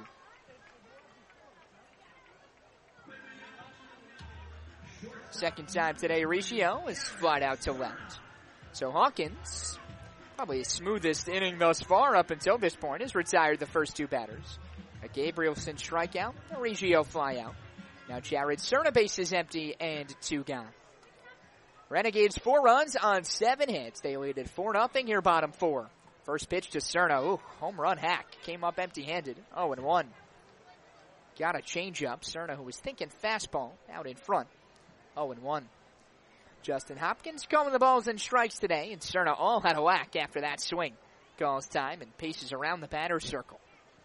Second time today, Reggio is flied out to left. So Hawkins, probably his smoothest inning thus far up until this point, has retired the first 2 batters. A Gabrielson strikeout, a Reggio flyout. Now Jared Cerna base is empty and 2 gone. Renegades 4 runs on 7 hits. They lead at 4-0 here, bottom 4. First pitch to Cerna. Ooh, home run hack. Came up empty-handed. 0-1. Got a changeup. Cerna, who was thinking fastball, out in front. 0-1. Justin Hopkins calling the balls and strikes today, and Cerna all had a whack after that swing. Calls time and paces around the batter's circle.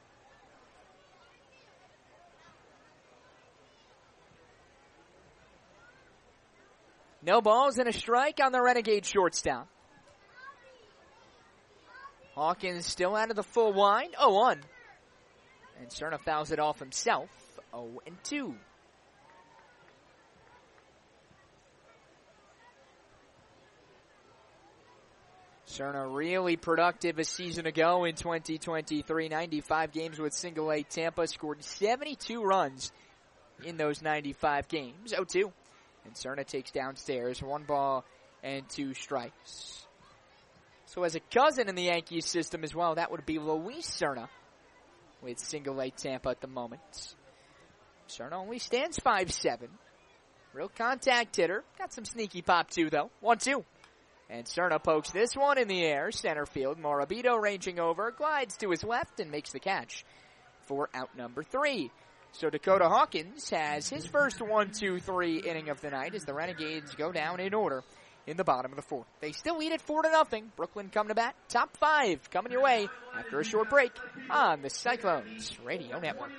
No balls and a strike on the Renegade shortstop. Hawkins still out of the full wind. 0-1. And Cerna fouls it off himself. 0-2. Cerna really productive a season ago in 2023. 95 games with single A Tampa. Scored 72 runs in those 95 games. 0-2. And Cerna takes downstairs. 1 ball and 2 strikes. So as a cousin in the Yankees system as well, that would be Luis Cerna with single A Tampa at the moment. Cerna only stands 5'7". Real contact hitter. Got some sneaky pop too though. 1-2. And Cerna pokes this one in the air. Center field. Morabito ranging over. Glides to his left and makes the catch for out number 3. So Dakota Hawkins has his first 1-2-3 inning of the night as the Renegades go down in order in the bottom of the 4th. They still lead it 4-0. Brooklyn come to bat. Top 5 coming your way after a short break on the Cyclones Radio Network.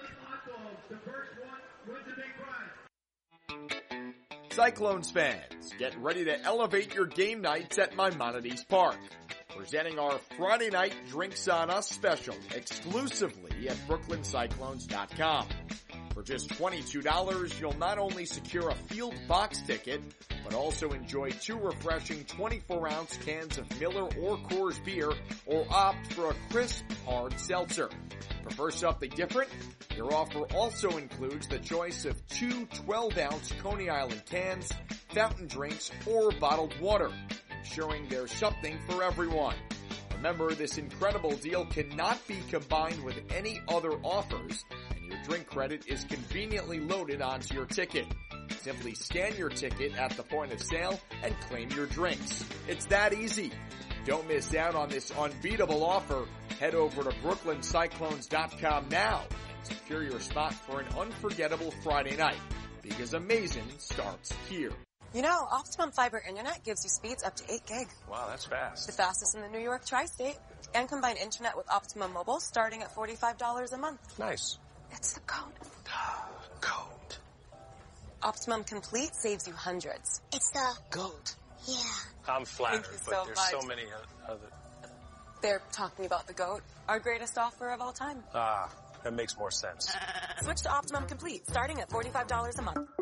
Cyclones fans, get ready to elevate your game nights at Maimonides Park. Presenting our Friday night Drinks on Us special exclusively at BrooklynCyclones.com. For just $22, you'll not only secure a field box ticket, but also enjoy 2 refreshing 24-ounce cans of Miller or Coors beer, or opt for a crisp, hard seltzer. Prefer something different? Their offer also includes the choice of 2 12-ounce Coney Island cans, fountain drinks, or bottled water, ensuring there's something for everyone. Remember, this incredible deal cannot be combined with any other offers, and your drink credit is conveniently loaded onto your ticket. Simply scan your ticket at the point of sale and claim your drinks. It's that easy. Don't miss out on this unbeatable offer. Head over to BrooklynCyclones.com now and secure your spot for an unforgettable Friday night, because amazing starts here. You know, Optimum Fiber Internet gives you speeds up to 8 gig. Wow, that's fast. The fastest in the New York tri-state. And combine internet with Optimum Mobile starting at $45 a month. Nice. It's the code. Goat. Optimum Complete saves you hundreds. It's the Goat. Yeah. I'm flattered, Thank you but so there's much. so many other. They're talking about the GOAT, our greatest offer of all time. That makes more sense. Switch to Optimum Complete, starting at $45 a month.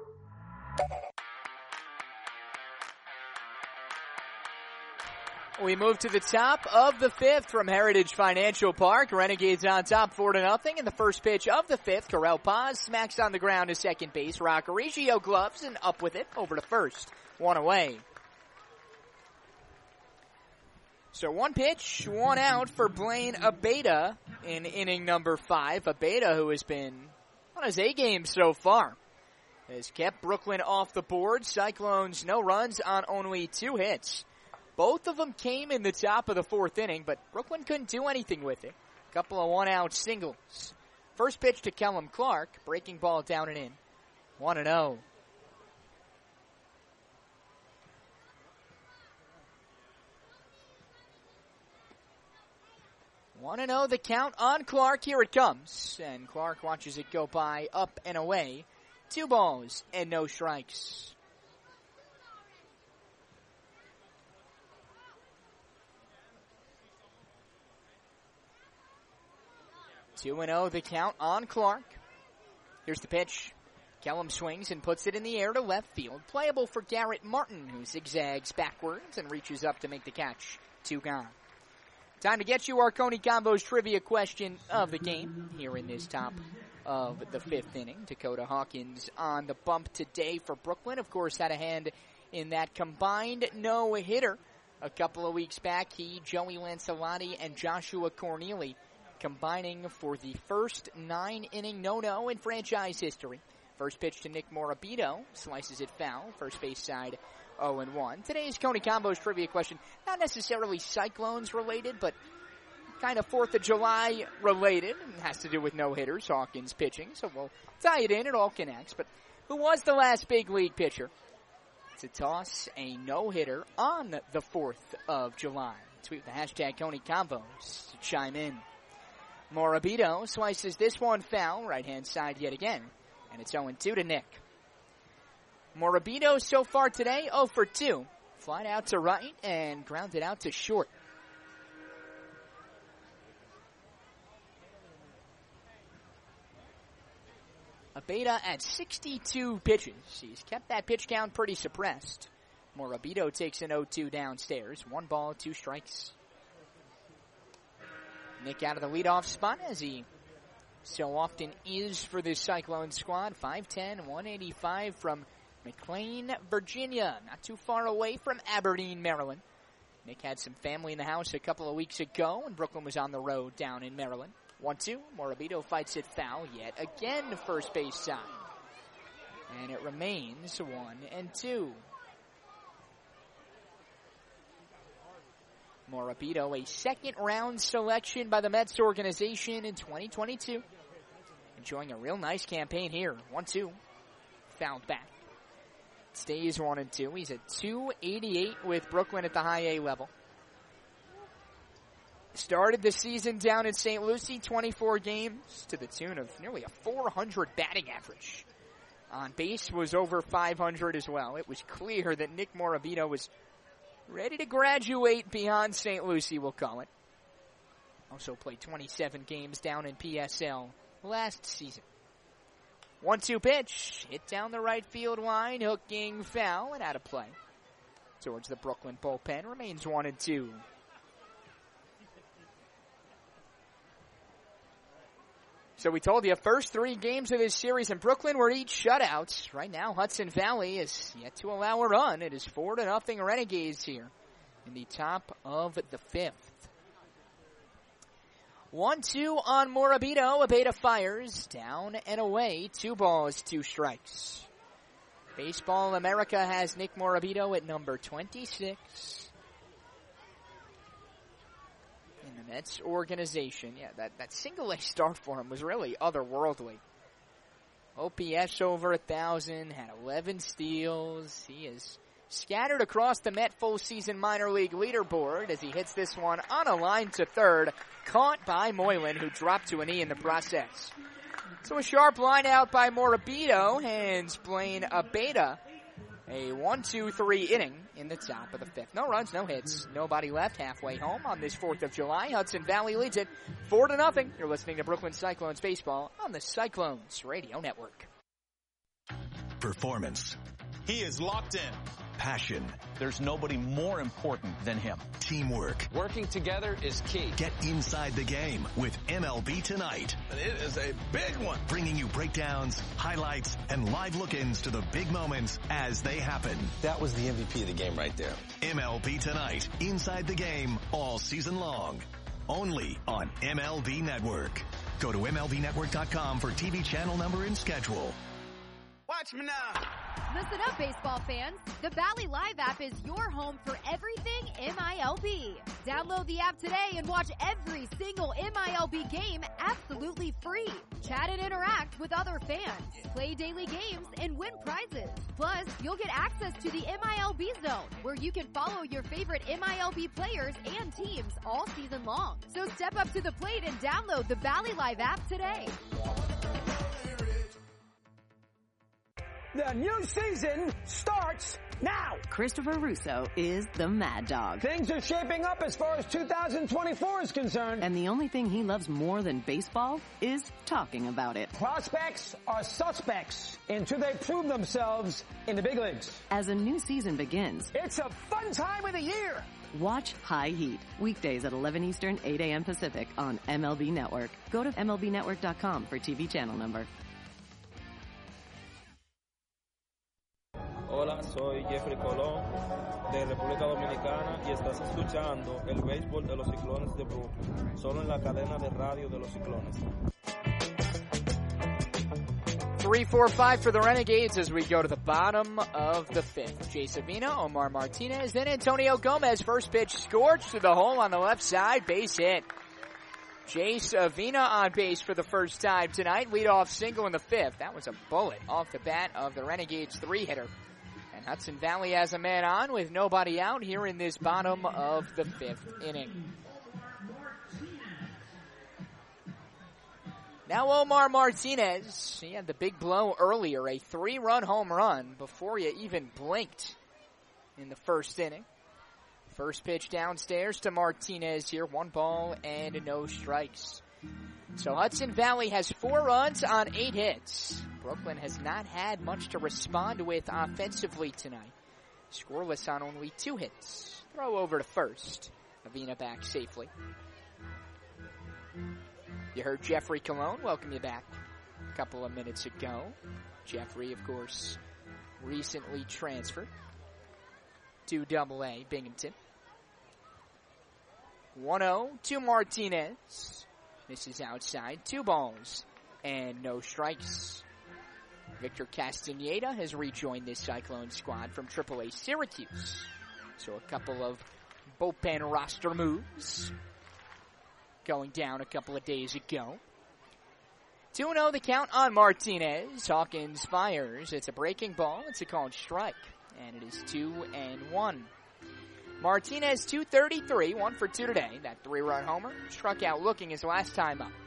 We move to the top of the fifth from Heritage Financial Park. Renegades on top 4-0 in the first pitch of the fifth. Corral Paz smacks on the ground to second base. Roccarigio gloves and up with it over to first. One away. So one pitch, one out for Blaine Abeyta in inning number 5. Abeyta, who has been on his A game so far, has kept Brooklyn off the board. Cyclones no runs on only 2 hits. Both of them came in the top of the 4th inning, but Brooklyn couldn't do anything with it. A couple of one-out singles. First pitch to Kellum Clark, breaking ball down and in. 1-0. The count on Clark. Here it comes. And Clark watches it go by, up and away. 2 balls and no strikes. Two and 0 the count on Clark. Here's the pitch. Kellum swings and puts it in the air to left field. Playable for Garrett Martin, who zigzags backwards and reaches up to make the catch. 2 gone. Time to get you our Coney Combos trivia question of the game here in this top of the 5th inning. Dakota Hawkins on the bump today for Brooklyn. Of course, had a hand in that combined no-hitter a couple of weeks back. He, Joey Lancelotti, and Joshua Corneli combining for the first 9-inning no-no in franchise history. First pitch to Nick Morabito, slices it foul, first base side 0-1. Today's Coney Combos trivia question, not necessarily Cyclones related, but kind of 4th of July related. It has to do with no-hitters, Hawkins pitching, so we'll tie it in, it all connects. But who was the last big league pitcher to toss a no-hitter on the 4th of July? Tweet the hashtag Coney Combos to chime in. Morabito slices this one foul, right-hand side yet again, and it's 0-2 to Nick. Morabito so far today, 0 for 2. Flied out to right and grounded out to short. Abeyta at 62 pitches. He's kept that pitch count pretty suppressed. Morabito takes an 0-2 downstairs. 1 ball, 2 strikes. Nick out of the leadoff spot, as he so often is for this Cyclone squad. 5'10", 185 from McLean, Virginia. Not too far away from Aberdeen, Maryland. Nick had some family in the house a couple of weeks ago, and Brooklyn was on the road down in Maryland. 1-2. Morabito fights it foul yet again, first base side. And it remains 1-2. Morabito, a second-round selection by the Mets organization in 2022. Enjoying a real nice campaign here. 1-2. Fouled back. Stays 1-2. He's at 288 with Brooklyn at the high A level. Started the season down in St. Lucie, 24 games to the tune of nearly a 400 batting average. On base was over 500 as well. It was clear that Nick Morabito was ready to graduate beyond St. Lucie, we'll call it. Also played 27 games down in PSL last season. 1-2 pitch, hit down the right field line, hooking foul, and out of play. Towards the Brooklyn bullpen, remains 1-2. So we told you, first 3 games of this series in Brooklyn were each shutouts. Right now, Hudson Valley is yet to allow a run. It is 4-0 Renegades here in the top of the 5th. 1-2 on Morabito. Abeyta fires. Down and away. 2 balls, 2 strikes. Baseball America has Nick Morabito at number 26. In the Mets organization. Yeah, that single-A start for him was really otherworldly. OPS over 1,000, had 11 steals. He is scattered across the Met full season minor league leaderboard as he hits this one on a line to third, caught by Moylan, who dropped to a knee in the process. So a sharp line out by Morabito hands Blaine Abeda a 1-2-3 inning in the top of the fifth. No runs, no hits, nobody left halfway home on this 4th of July. Hudson Valley leads it 4-0. You're listening to Brooklyn Cyclones baseball on the Cyclones Radio Network. Performance. He is locked in. Passion. There's nobody more important than him. Teamwork. Working together is key. Get inside the game with MLB Tonight. It is a big one. Bringing you breakdowns, highlights, and live look-ins to the big moments as they happen. That was the MVP of the game right there. MLB Tonight. Inside the game all season long. Only on MLB Network. Go to MLBnetwork.com for TV channel number and schedule. Watch me now. Listen up, baseball fans. The Valley Live app is your home for everything MILB. Download the app today and watch every single MILB game absolutely free. Chat and interact with other fans. Play daily games and win prizes. Plus, you'll get access to the MILB Zone, where you can follow your favorite MILB players and teams all season long. So step up to the plate and download the Valley Live app today. The new season starts now. Christopher Russo is the Mad Dog. Things are shaping up as far as 2024 is concerned. And the only thing he loves more than baseball is talking about it. Prospects are suspects until they prove themselves in the big leagues. As a new season begins, it's a fun time of the year. Watch High Heat, weekdays at 11 Eastern, 8 a.m. Pacific on MLB Network. Go to MLBnetwork.com for TV channel number. Hola, soy Jeffrey Colón de República Dominicana y estás escuchando el béisbol de los Ciclones de Brooklyn, solo en la cadena de radio de los Ciclones. 3-4-5 for the Renegades as we go to the bottom of the fifth. Jay Savina, Omar Martinez, then Antonio Gomez. First pitch scorched to the hole on the left side, base hit. Jay Savina on base for the first time tonight. Leadoff single in the fifth. That was a bullet off the bat of the Renegades three-hitter. And Hudson Valley has a man on with nobody out here in this bottom of the fifth inning. Now Omar Martinez, he had the big blow earlier, a 3-run home run before you even blinked in the first inning. First pitch downstairs to Martinez here, 1 ball and no strikes. So Hudson Valley has 4 runs on 8 hits. Brooklyn has not had much to respond with offensively tonight. Scoreless on only 2 hits. Throw over to first. Avina back safely. You heard Jeffrey Colon. Welcome you back a couple of minutes ago. Jeffrey, of course, recently transferred to AA Binghamton. 1-0 to Martinez. This is outside. 2 balls and no strikes. Victor Castaneda has rejoined this Cyclone squad from AAA Syracuse. So a couple of bullpen roster moves going down a couple of days ago. 2-0 the count on Martinez. Hawkins fires. It's a breaking ball. It's a called strike. And it is 2-1. Martinez 233, 1 for 2 today. That 3-run homer struck out looking his last time up.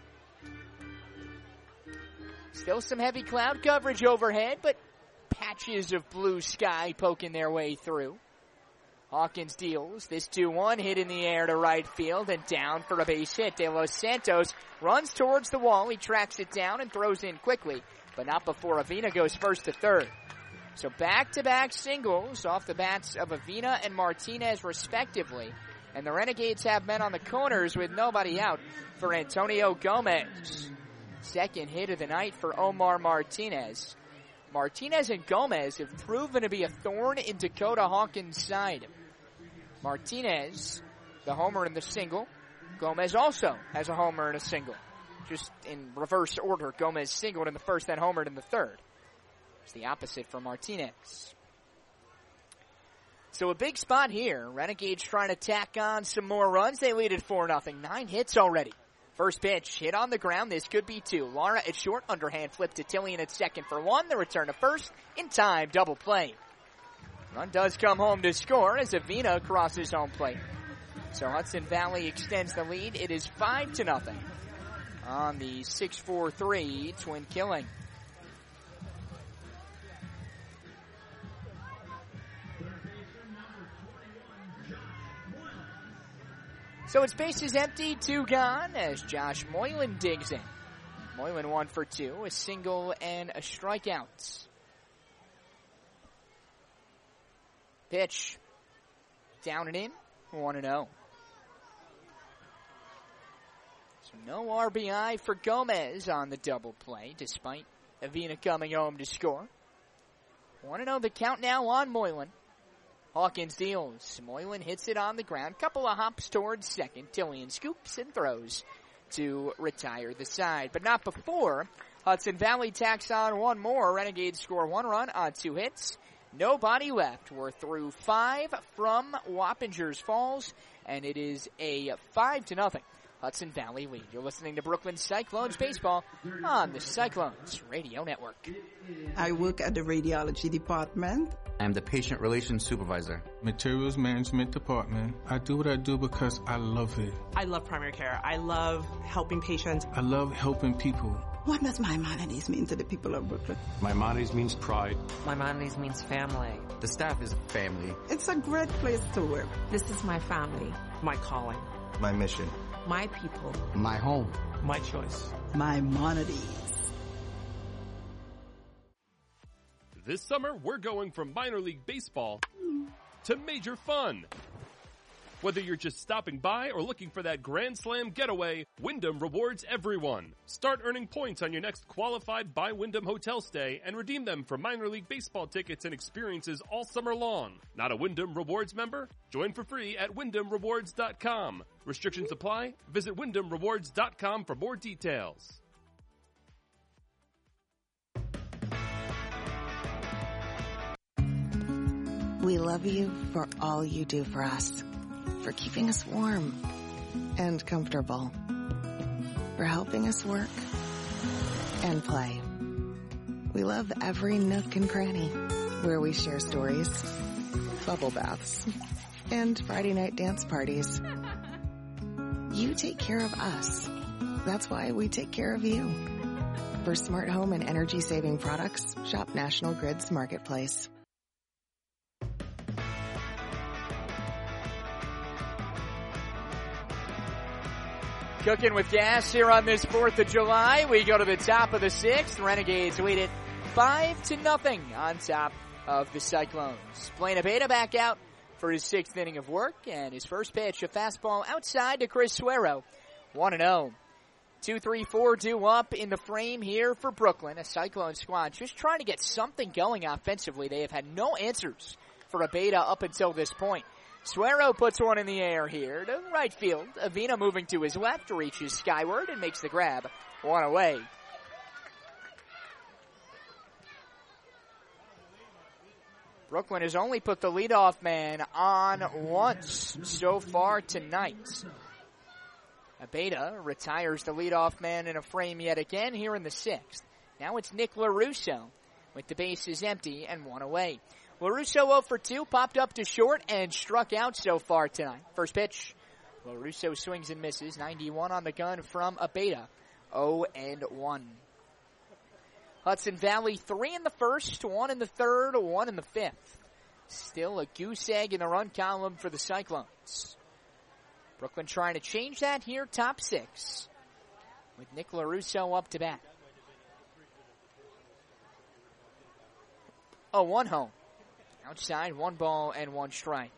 Still some heavy cloud coverage overhead, but patches of blue sky poking their way through. Hawkins deals. This 2-1 hit in the air to right field and down for a base hit. De Los Santos runs towards the wall. He tracks it down and throws in quickly, but not before Avina goes first to third. So back-to-back singles off the bats of Avina and Martinez respectively. And the Renegades have men on the corners with nobody out for Antonio Gomez. Second hit of the night for Omar Martinez. Martinez and Gomez have proven to be a thorn in Dakota Hawkins' side. Martinez, the homer in the single. Gomez also has a homer and a single. Just in reverse order. Gomez singled in the first, then homered in the third. It's the opposite for Martinez. So a big spot here. Renegades trying to tack on some more runs. They lead at 4-0. 9 hits already. First pitch, hit on the ground. This could be 2. Lara at short, underhand flip to Tillian at second for 1. The return to first. In time, double play. Run does come home to score as Avina crosses home plate. So Hudson Valley extends the lead. It is 5-0 on the 6-4-3 Twin Killing. So its base is empty, 2 gone as Josh Moylan digs in. Moylan 1 for 2, a single and a strikeout. Pitch. Down and in, 1-0. So no RBI for Gomez on the double play, despite Avina coming home to score. 1-0 the count now on Moylan. Hawkins deals. Moylan hits it on the ground. Couple of hops towards second. Tillian scoops and throws to retire the side. But not before Hudson Valley tacks on one more. Renegades score 1 run on 2 hits. Nobody left. We're through 5 from Wappingers Falls, and it is a 5-0 Hudson Valley lead. You're listening to Brooklyn Cyclones baseball on the Cyclones Radio Network. I work at the radiology department. I'm the patient relations supervisor. Materials management department. I do what I do because I love it. I love primary care. I love helping patients. I love helping people. What does Maimonides mean to the people of Brooklyn? Maimonides means pride. Maimonides means family. The staff is family. It's a great place to work. This is my family. My calling. My mission. My people. My home. My choice. Maimonides. This summer, we're going from minor league baseball to major fun. Whether you're just stopping by or looking for that Grand Slam getaway, Wyndham rewards everyone. Start earning points on your next qualified by Wyndham hotel stay and redeem them for minor league baseball tickets and experiences all summer long. Not a Wyndham Rewards member? Join for free at WyndhamRewards.com. Restrictions apply. Visit WyndhamRewards.com for more details. We love you for all you do for us. For keeping us warm and comfortable, for helping us work and play. We love every nook and cranny where we share stories, bubble baths, and Friday night dance parties. You take care of us. That's why we take care of you. For smart home and energy-saving products, shop National Grid's Marketplace. Cooking with gas here on this 4th of July. We go to the top of the 6th. Renegades lead it 5-0 on top of the Cyclones. Blaine Abeda back out for his 6th inning of work, and his first pitch, a fastball outside to Chris Suero. 1-0. 2-3-4 due up in the frame here for Brooklyn. A Cyclone squad just trying to get something going offensively. They have had no answers for Abeda up until this point. Suero puts one in the air here to right field. Avina moving to his left, reaches skyward and makes the grab. 1 away. Brooklyn has only put the leadoff man on once so far tonight. Abeda retires the leadoff man in a frame yet again here in the 6th. Now it's Nick LaRusso with the bases empty and 1 away. LaRusso 0 for 2, popped up to short and struck out so far tonight. First pitch, LaRusso swings and misses. 91 on the gun from Abeda. 0-1. Hudson Valley 3 in the first, 1 in the third, 1 in the 5th. Still a goose egg in the run column for the Cyclones. Brooklyn trying to change that here, top 6, with Nick LaRusso up to bat. 0-1 home. Outside, 1 ball and 1 strike.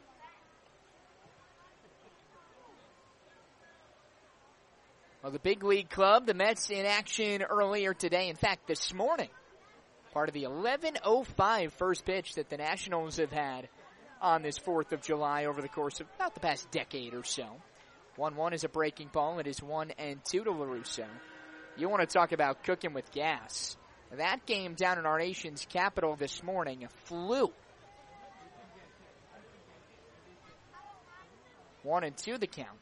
Well, the big league club, the Mets in action earlier today. In fact, this morning, part of the 11:05 first pitch that the Nationals have had on this 4th of July over the course of about the past decade or so. 1-1 is a breaking ball. It is 1-2 to LaRusso. You want to talk about cooking with gas. That game down in our nation's capital this morning flew. 1-2 the count.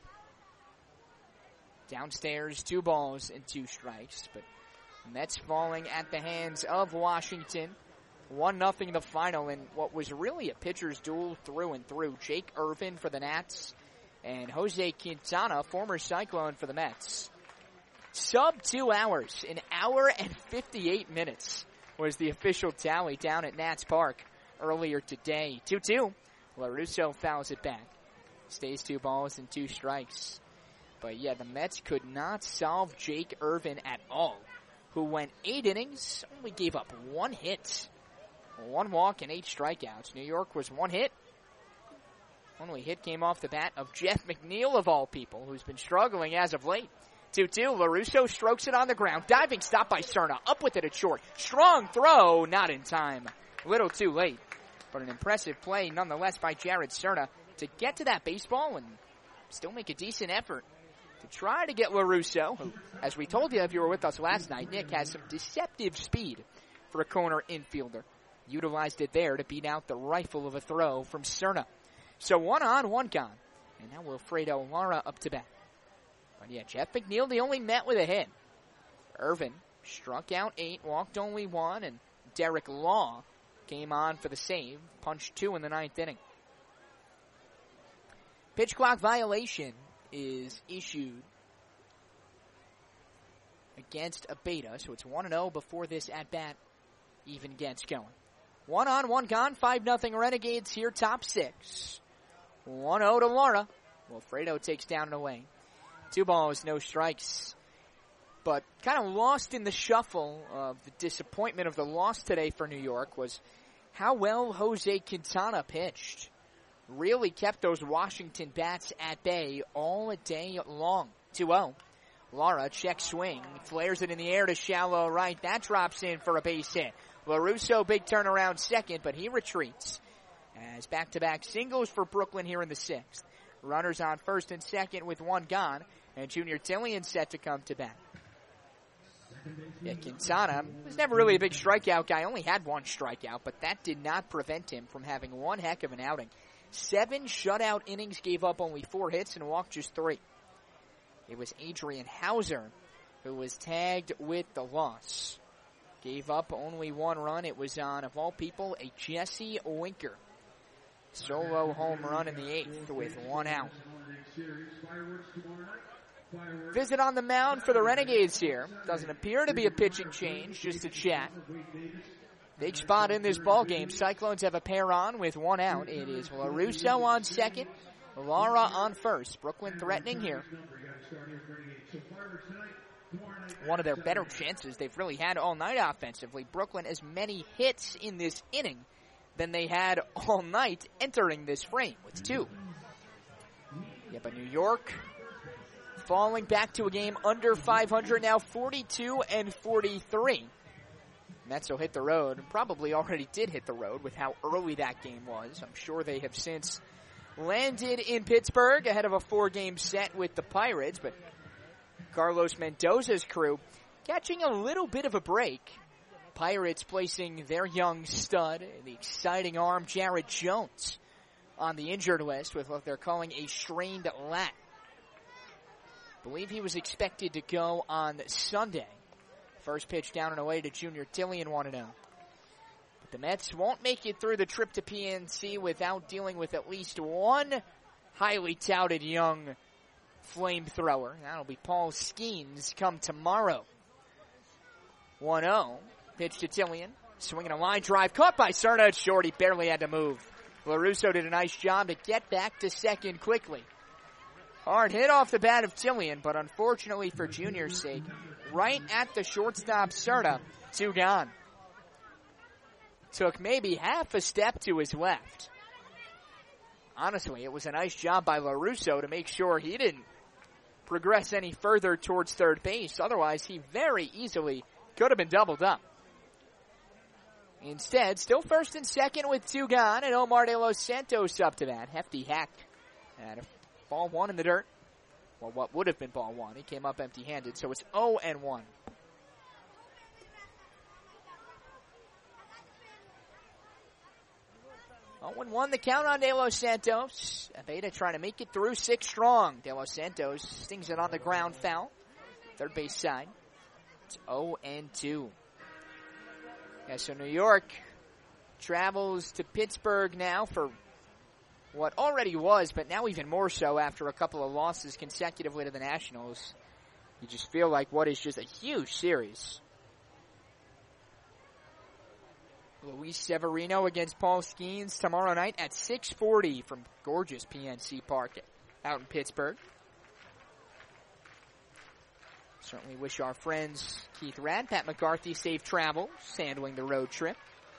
Downstairs, 2 balls and 2 strikes. But Mets falling at the hands of Washington. 1-0 the final in what was really a pitcher's duel through and through. Jake Irvin for the Nats and Jose Quintana, former Cyclone for the Mets. sub 2 hours. An hour and 58 minutes was the official tally down at Nats Park earlier today. 2-2. LaRusso fouls it back. Stays 2 balls and 2 strikes. But yeah, the Mets could not solve Jake Irvin at all, who went 8 innings, only gave up 1 hit, 1 walk, and 8 strikeouts. New York was 1 hit. Only hit came off the bat of Jeff McNeil, of all people, who's been struggling as of late. 2-2, LaRusso strokes it on the ground. Diving stop by Cerna, up with it at short. Strong throw, not in time. A little too late, but an impressive play nonetheless by Jared Cerna to get to that baseball and still make a decent effort to try to get LaRusso, who, as we told you if you were with us last night, Nick has some deceptive speed for a corner infielder. Utilized it there to beat out the rifle of a throw from Cerna. So 1 on, 1 gone. And now Wilfredo Lara up to bat. But yeah, Jeff McNeil, the only Met with a hit. Irvin struck out 8, walked only 1, and Derek Law came on for the save, punched 2 in the 9th inning. Pitch clock violation is issued against Abeta, so it's 1-0 before this at-bat even gets going. 1 on, 1 gone, 5-0 Renegades here, top 6. 1-0 to Lara. Wilfredo takes down and away. 2 balls, no strikes. But kind of lost in the shuffle of the disappointment of the loss today for New York was how well Jose Quintana pitched. Really kept those Washington bats at bay all day long. 2-0. Lara, check swing, flares it in the air to shallow right. That drops in for a base hit. LaRusso, big turnaround second, but he retreats. As back-to-back singles for Brooklyn here in the 6th. Runners on first and second with 1 gone, and Junior Tillian set to come to bat. Yeah, Quintana was never really a big strikeout guy, only had 1 strikeout, but that did not prevent him from having 1 heck of an outing. 7 shutout innings, gave up only 4 hits and walked just 3. It was Adrian Hauser who was tagged with the loss. Gave up only 1 run. It was on, of all people, a Jesse Winker. Solo home run in the 8th with 1 out. Visit on the mound for the Renegades here. Doesn't appear to be a pitching change, just a chat. Big spot in this ball game. Cyclones have a pair on with 1 out. It is LaRusso on second, Lara on first. Brooklyn threatening here. One of their better chances they've really had all night offensively. Brooklyn as many hits in this inning than they had all night entering this frame with 2. Yeah, but New York falling back to a game under 500 now, 42-43. Mets will hit the road, and probably already did hit the road with how early that game was. I'm sure they have since landed in Pittsburgh ahead of a 4-game set with the Pirates, but Carlos Mendoza's crew catching a little bit of a break. Pirates placing their young stud, the exciting arm Jared Jones, on the injured list with what they're calling a strained lat. Believe he was expected to go on Sunday. First pitch down and away to Junior Tillian, 1-0. But the Mets won't make it through the trip to PNC without dealing with at least 1 highly touted young flamethrower. That'll be Paul Skeens come tomorrow. 1-0. Pitch to Tillian. Swinging a line drive. Caught by Cerna. Shorty barely had to move. LaRusso did a nice job to get back to second quickly. Hard hit off the bat of Tillian, but unfortunately for Junior's sake, right at the shortstop Cerna, 2 gone. Took maybe half a step to his left. Honestly, it was a nice job by LaRusso to make sure he didn't progress any further towards third base. Otherwise, he very easily could have been doubled up. Instead, still first and second with 2 gone, and Omar De Los Santos up to bat. Hefty hack at ball 1 in the dirt. Well, what would have been ball 1. He came up empty-handed, so it's 0-1. Oh, 1 the count on De Los Santos. Abeta trying to make it through 6 strong. De Los Santos stings it on the ground foul. Third base side. It's 0-2. Yeah, so New York travels to Pittsburgh now for what already was, but now even more so after a couple of losses consecutively to the Nationals. You just feel like what is just a huge series. Luis Severino against Paul Skeens tomorrow night at 6:40 from gorgeous PNC Park out in Pittsburgh. Certainly wish our friends Keith Radd, Pat McCarthy safe travels, handling the road trip.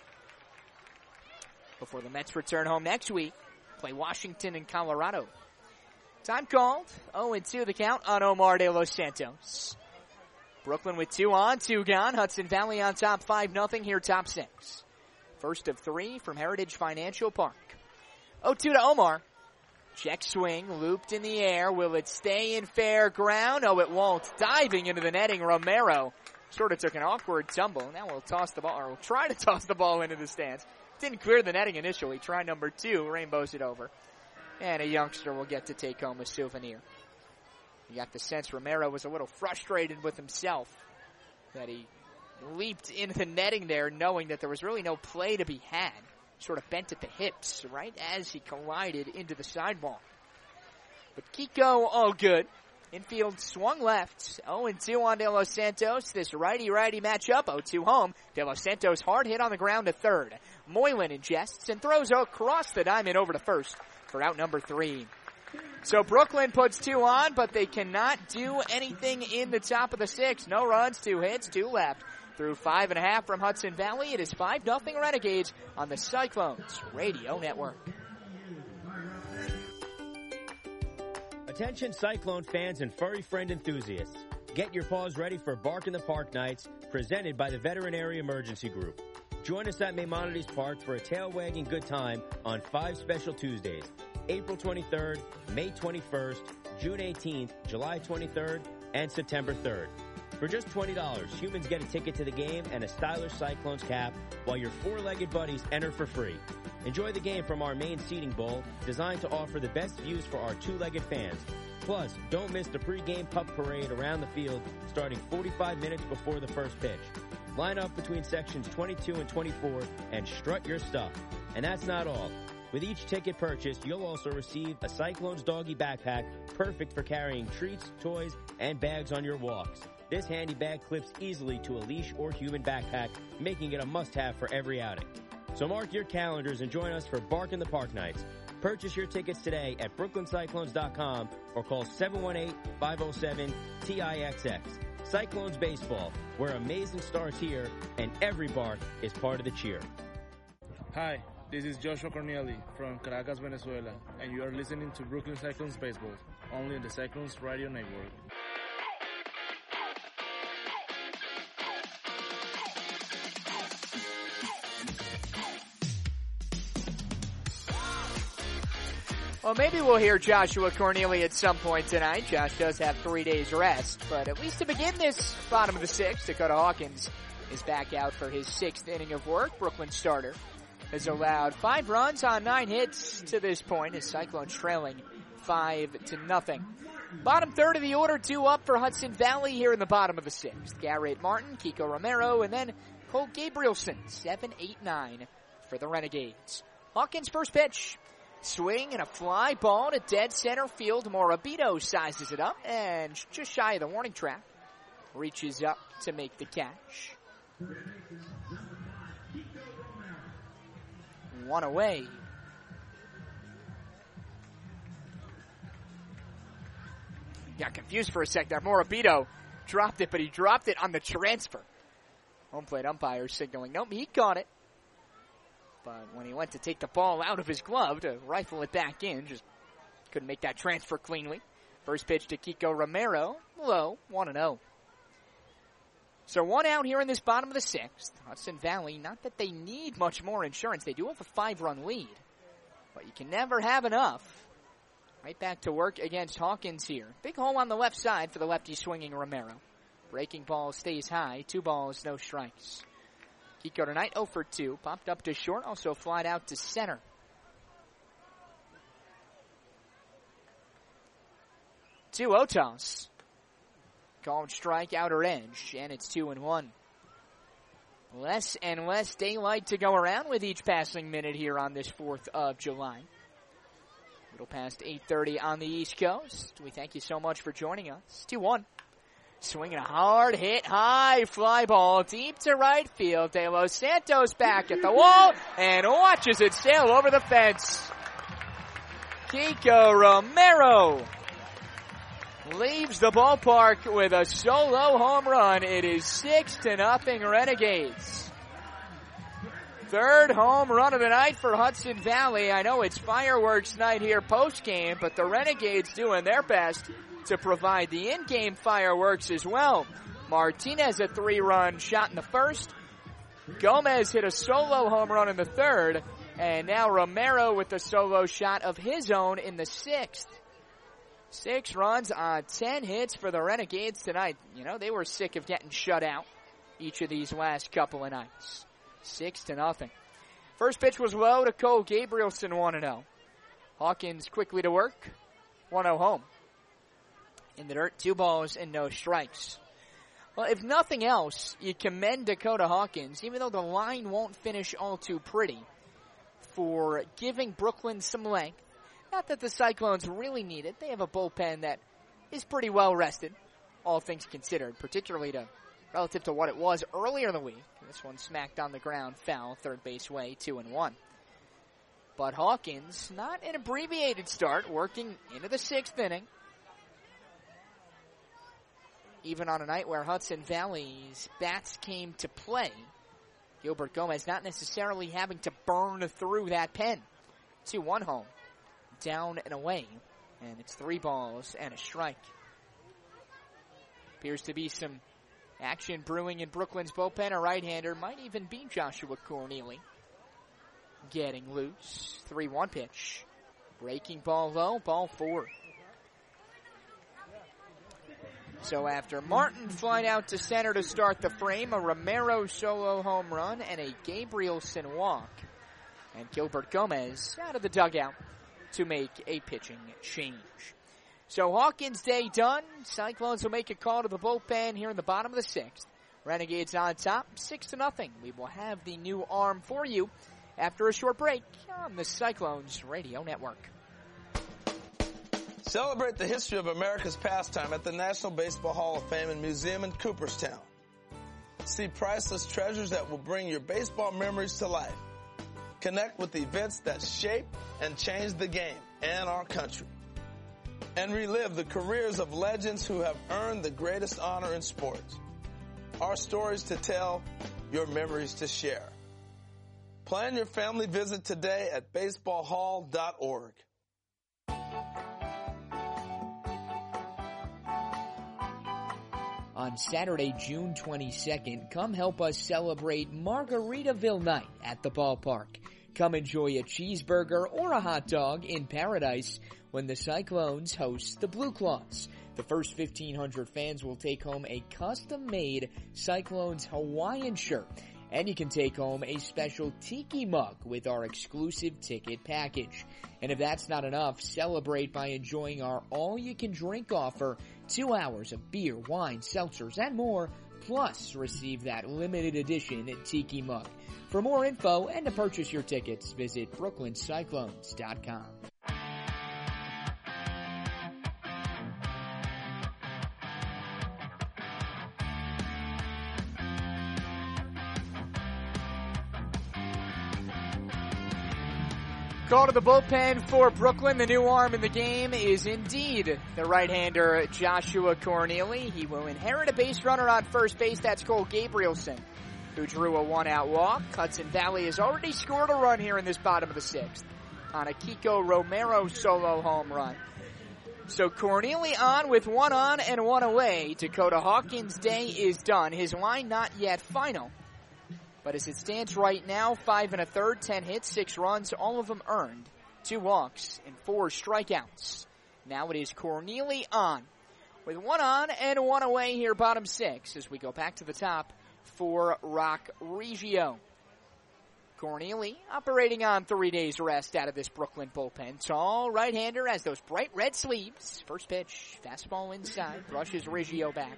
Before the Mets return home next week, play Washington and Colorado. Time called. 0-2 the count on Omar De Los Santos. Brooklyn with 2 on, 2 gone. Hudson Valley on top 5-0 here, top 6. First of 3 from Heritage Financial Park. 0-2 to Omar. Check swing, looped in the air. Will it stay in fair ground? Oh, it won't. Diving into the netting, Romero sort of took an awkward tumble. Now we'll toss the ball, or we'll try to toss the ball into the stands. Didn't clear the netting initially. Try number 2, rainbows it over. And a youngster will get to take home a souvenir. You got the sense Romero was a little frustrated with himself that he leaped into the netting there knowing that there was really no play to be had. Sort of bent at the hips right as he collided into the sidewall. But Kiko, all good. Infield swung left. 0-2 on De Los Santos. This righty-righty matchup. 0-2 home. De Los Santos hard hit on the ground to third. Moylan ingests and throws across the diamond over to first for out number 3. So Brooklyn puts 2 on, but they cannot do anything in the top of the 6th. No runs, 2 hits, 2 left. Through 5.5 from Hudson Valley, it is 5-0 Renegades on the Cyclones Radio Network. Attention Cyclone fans and furry friend enthusiasts. Get your paws ready for Bark in the Park nights, presented by the Veterinary Emergency Group. Join us at Maimonides Park for a tail-wagging good time on 5 special Tuesdays. April 23rd, May 21st, June 18th, July 23rd, and September 3rd. For just $20, humans get a ticket to the game and a stylish Cyclones cap, while your 4-legged buddies enter for free. Enjoy the game from our main seating bowl, designed to offer the best views for our 2-legged fans. Plus, don't miss the pregame pup parade around the field, starting 45 minutes before the first pitch. Line up between sections 22 and 24 and strut your stuff. And that's not all. With each ticket purchased, you'll also receive a Cyclones doggy backpack, perfect for carrying treats, toys, and bags on your walks. This handy bag clips easily to a leash or human backpack, making it a must-have for every outing. So mark your calendars and join us for Bark in the Park nights. Purchase your tickets today at brooklyncyclones.com or call 718-507-TIXX. Cyclones Baseball, where amazing starts here and every bark is part of the cheer. Hi, this is Joshua Corneli from Caracas, Venezuela, and you are listening to Brooklyn Cyclones Baseball, only on the Cyclones Radio Network. Well, maybe we'll hear Joshua Corneli at some point tonight. Josh does have 3 days rest, but at least to begin this bottom of the 6th, Dakota Hawkins is back out for his 6th inning of work. Brooklyn starter has allowed 5 runs on 9 hits to this point, as Cyclones trailing 5-0. Bottom third of the order, 2 up for Hudson Valley here in the bottom of the 6th. Garrett Martin, Kiko Romero, and then Cole Gabrielson, 7, 8, 9 for the Renegades. Hawkins' first pitch. Swing and a fly ball to dead center field. Morabito sizes it up and just shy of the warning track. Reaches up to make the catch. 1 away. Got confused for a sec there. Morabito dropped it, but he dropped it on the transfer. Home plate umpire signaling, nope, he caught it. But when he went to take the ball out of his glove to rifle it back in, just couldn't make that transfer cleanly. First pitch to Kiko Romero, low, 1-0. So 1 out here in this bottom of the 6th. Hudson Valley, not that they need much more insurance. They do have a 5-run lead. But you can never have enough. Right back to work against Hawkins here. Big hole on the left side for the lefty swinging Romero. Breaking ball stays high. 2 balls, no strikes. Kiko tonight 0 for 2. Popped up to short, also flied out to center. Two Otas. Called strike, outer edge, and it's 2-1. Less and less daylight to go around with each passing minute here on this 4th of July. Little past 8:30 on the East Coast. We thank you so much for joining us. 2-1. Swinging a hard hit, high fly ball deep to right field. De Los Santos back at the wall and watches it sail over the fence. Kiko Romero leaves the ballpark with a solo home run. It is 6-0 Renegades. Third home run of the night for Hudson Valley. I know it's fireworks night here post-game, but the Renegades doing their best to provide the in-game fireworks as well. Martinez a 3-run shot in the first. Gomez hit a solo home run in the third. And now Romero with the solo shot of his own in the sixth. 6 runs on 10 hits for the Renegades tonight. You know, they were sick of getting shut out each of these last couple of nights. 6-0. First pitch was low to Cole Gabrielson, 1-0. Hawkins quickly to work. 1-0 home. In the dirt, 2 balls and no strikes. Well, if nothing else, you commend Dakota Hawkins, even though the line won't finish all too pretty, for giving Brooklyn some length. Not that the Cyclones really need it. They have a bullpen that is pretty well rested, all things considered, particularly relative to what it was earlier in the week. This one smacked on the ground, foul, third base way, 2-1. But Hawkins, not an abbreviated start, working into the 6th inning. Even on a night where Hudson Valley's bats came to play, Gilbert Gomez not necessarily having to burn through that pen. 2-1 home. Down and away. And it's 3 balls and a strike. Appears to be some action brewing in Brooklyn's bullpen. A right-hander might even be Joshua Corneli. Getting loose. 3-1 pitch. Breaking ball low. Ball 4. So after Martin flying out to center to start the frame, a Romero solo home run and a Gabrielson walk. And Gilbert Gomez out of the dugout to make a pitching change. So Hawkins' day done. Cyclones will make a call to the bullpen here in the bottom of the 6th. Renegades on top, 6-0. We will have the new arm for you after a short break on the Cyclones Radio Network. Celebrate the history of America's pastime at the National Baseball Hall of Fame and Museum in Cooperstown. See priceless treasures that will bring your baseball memories to life. Connect with events that shape and change the game and our country. And relive the careers of legends who have earned the greatest honor in sports. Our stories to tell, your memories to share. Plan your family visit today at baseballhall.org. On Saturday, June 22nd, come help us celebrate Margaritaville night at the ballpark. Come enjoy a cheeseburger or a hot dog in paradise when the Cyclones host the Blue Claws. The first 1,500 fans will take home a custom-made Cyclones Hawaiian shirt. And you can take home a special tiki mug with our exclusive ticket package. And if that's not enough, celebrate by enjoying our all-you-can-drink offer, 2 hours of beer, wine, seltzers, and more, plus receive that limited edition tiki mug. For more info and to purchase your tickets, visit brooklyncyclones.com. Call to the bullpen for Brooklyn. The new arm in the game is indeed the right-hander Joshua Corneli. He will inherit a base runner on first base. That's Cole Gabrielson, who drew a 1-out walk. Hudson Valley has already scored a run here in this bottom of the 6th on a Kiko Romero solo home run. So Corneli on with 1 on and 1 away. Dakota Hawkins' day is done. His line not yet final. But as it stands right now, 5 1/3, 10 hits, 6 runs, all of them earned. 2 walks and 4 strikeouts. Now it is Corneli on with 1 on and 1 away here, bottom 6, as we go back to the top for Rock Reggio. Corneli operating on 3 days rest out of this Brooklyn bullpen. Tall right-hander has those bright red sleeves. First pitch, fastball inside, brushes Reggio back.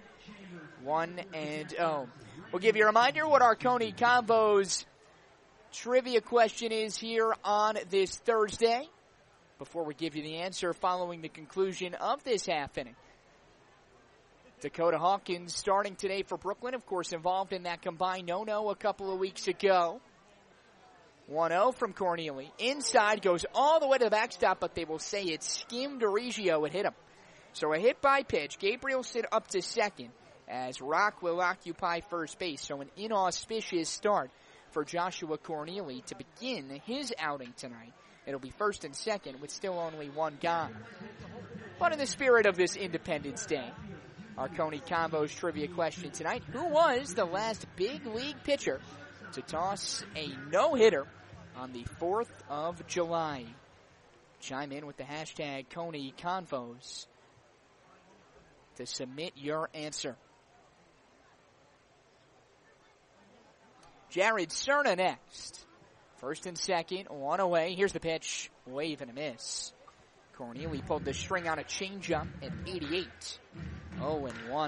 1-0. We'll give you a reminder what our Coney Combos trivia question is here on this Thursday before we give you the answer following the conclusion of this half inning. Dakota Hawkins starting today for Brooklyn, of course, involved in that combined no-no a couple of weeks ago. 1-0 from Corneli. Inside, goes all the way to the backstop, but they will say it skimmed Regio. It hit him. So a hit by pitch. Gabrielson up to second as Rock will occupy first base. So an inauspicious start for Joshua Corneli to begin his outing tonight. It'll be first and second with still only one gone. But in the spirit of this Independence Day, our Coney Combos trivia question tonight: who was the last big league pitcher to toss a no-hitter on the 4th of July? Chime in with the hashtag Coney Convos to submit your answer. Jared Cerna next. First and second, one away. Here's the pitch. Wave and a miss. Corneli pulled the string on a changeup at 88. 0-1.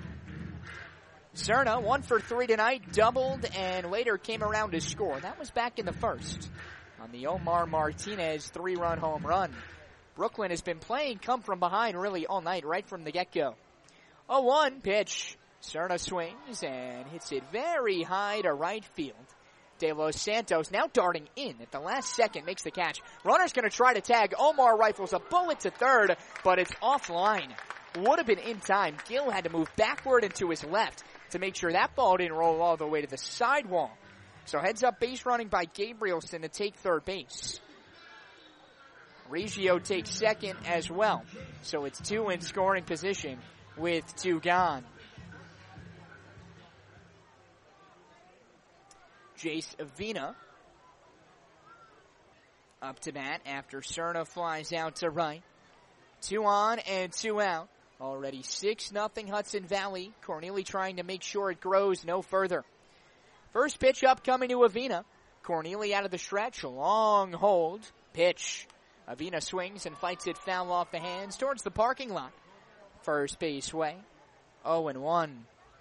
Cerna, 1 for 3 tonight, doubled, and later came around to score. That was back in the first on the Omar Martinez 3-run home run. Brooklyn has been playing come from behind really all night, right from the get-go. 0-1 pitch. Cerna swings and hits it very high to right field. De Los Santos now darting in at the last second, makes the catch. Runner's going to try to tag. Omar rifles a bullet to third, but it's offline. Would have been in time. Gill had to move backward and to his left to make sure that ball didn't roll all the way to the sidewall. So heads up base running by Gabrielson to take third base. Regio takes second as well. So it's 2 in scoring position with 2 gone. Jace Avina up to bat after Cerna flies out to right. 2 on and 2 out. Already 6-0 Hudson Valley. Corneli trying to make sure it grows no further. First pitch upcoming to Avina. Corneli out of the stretch. Long hold. Pitch. Avina swings and fights it foul off the hands towards the parking lot. First base way. 0-1.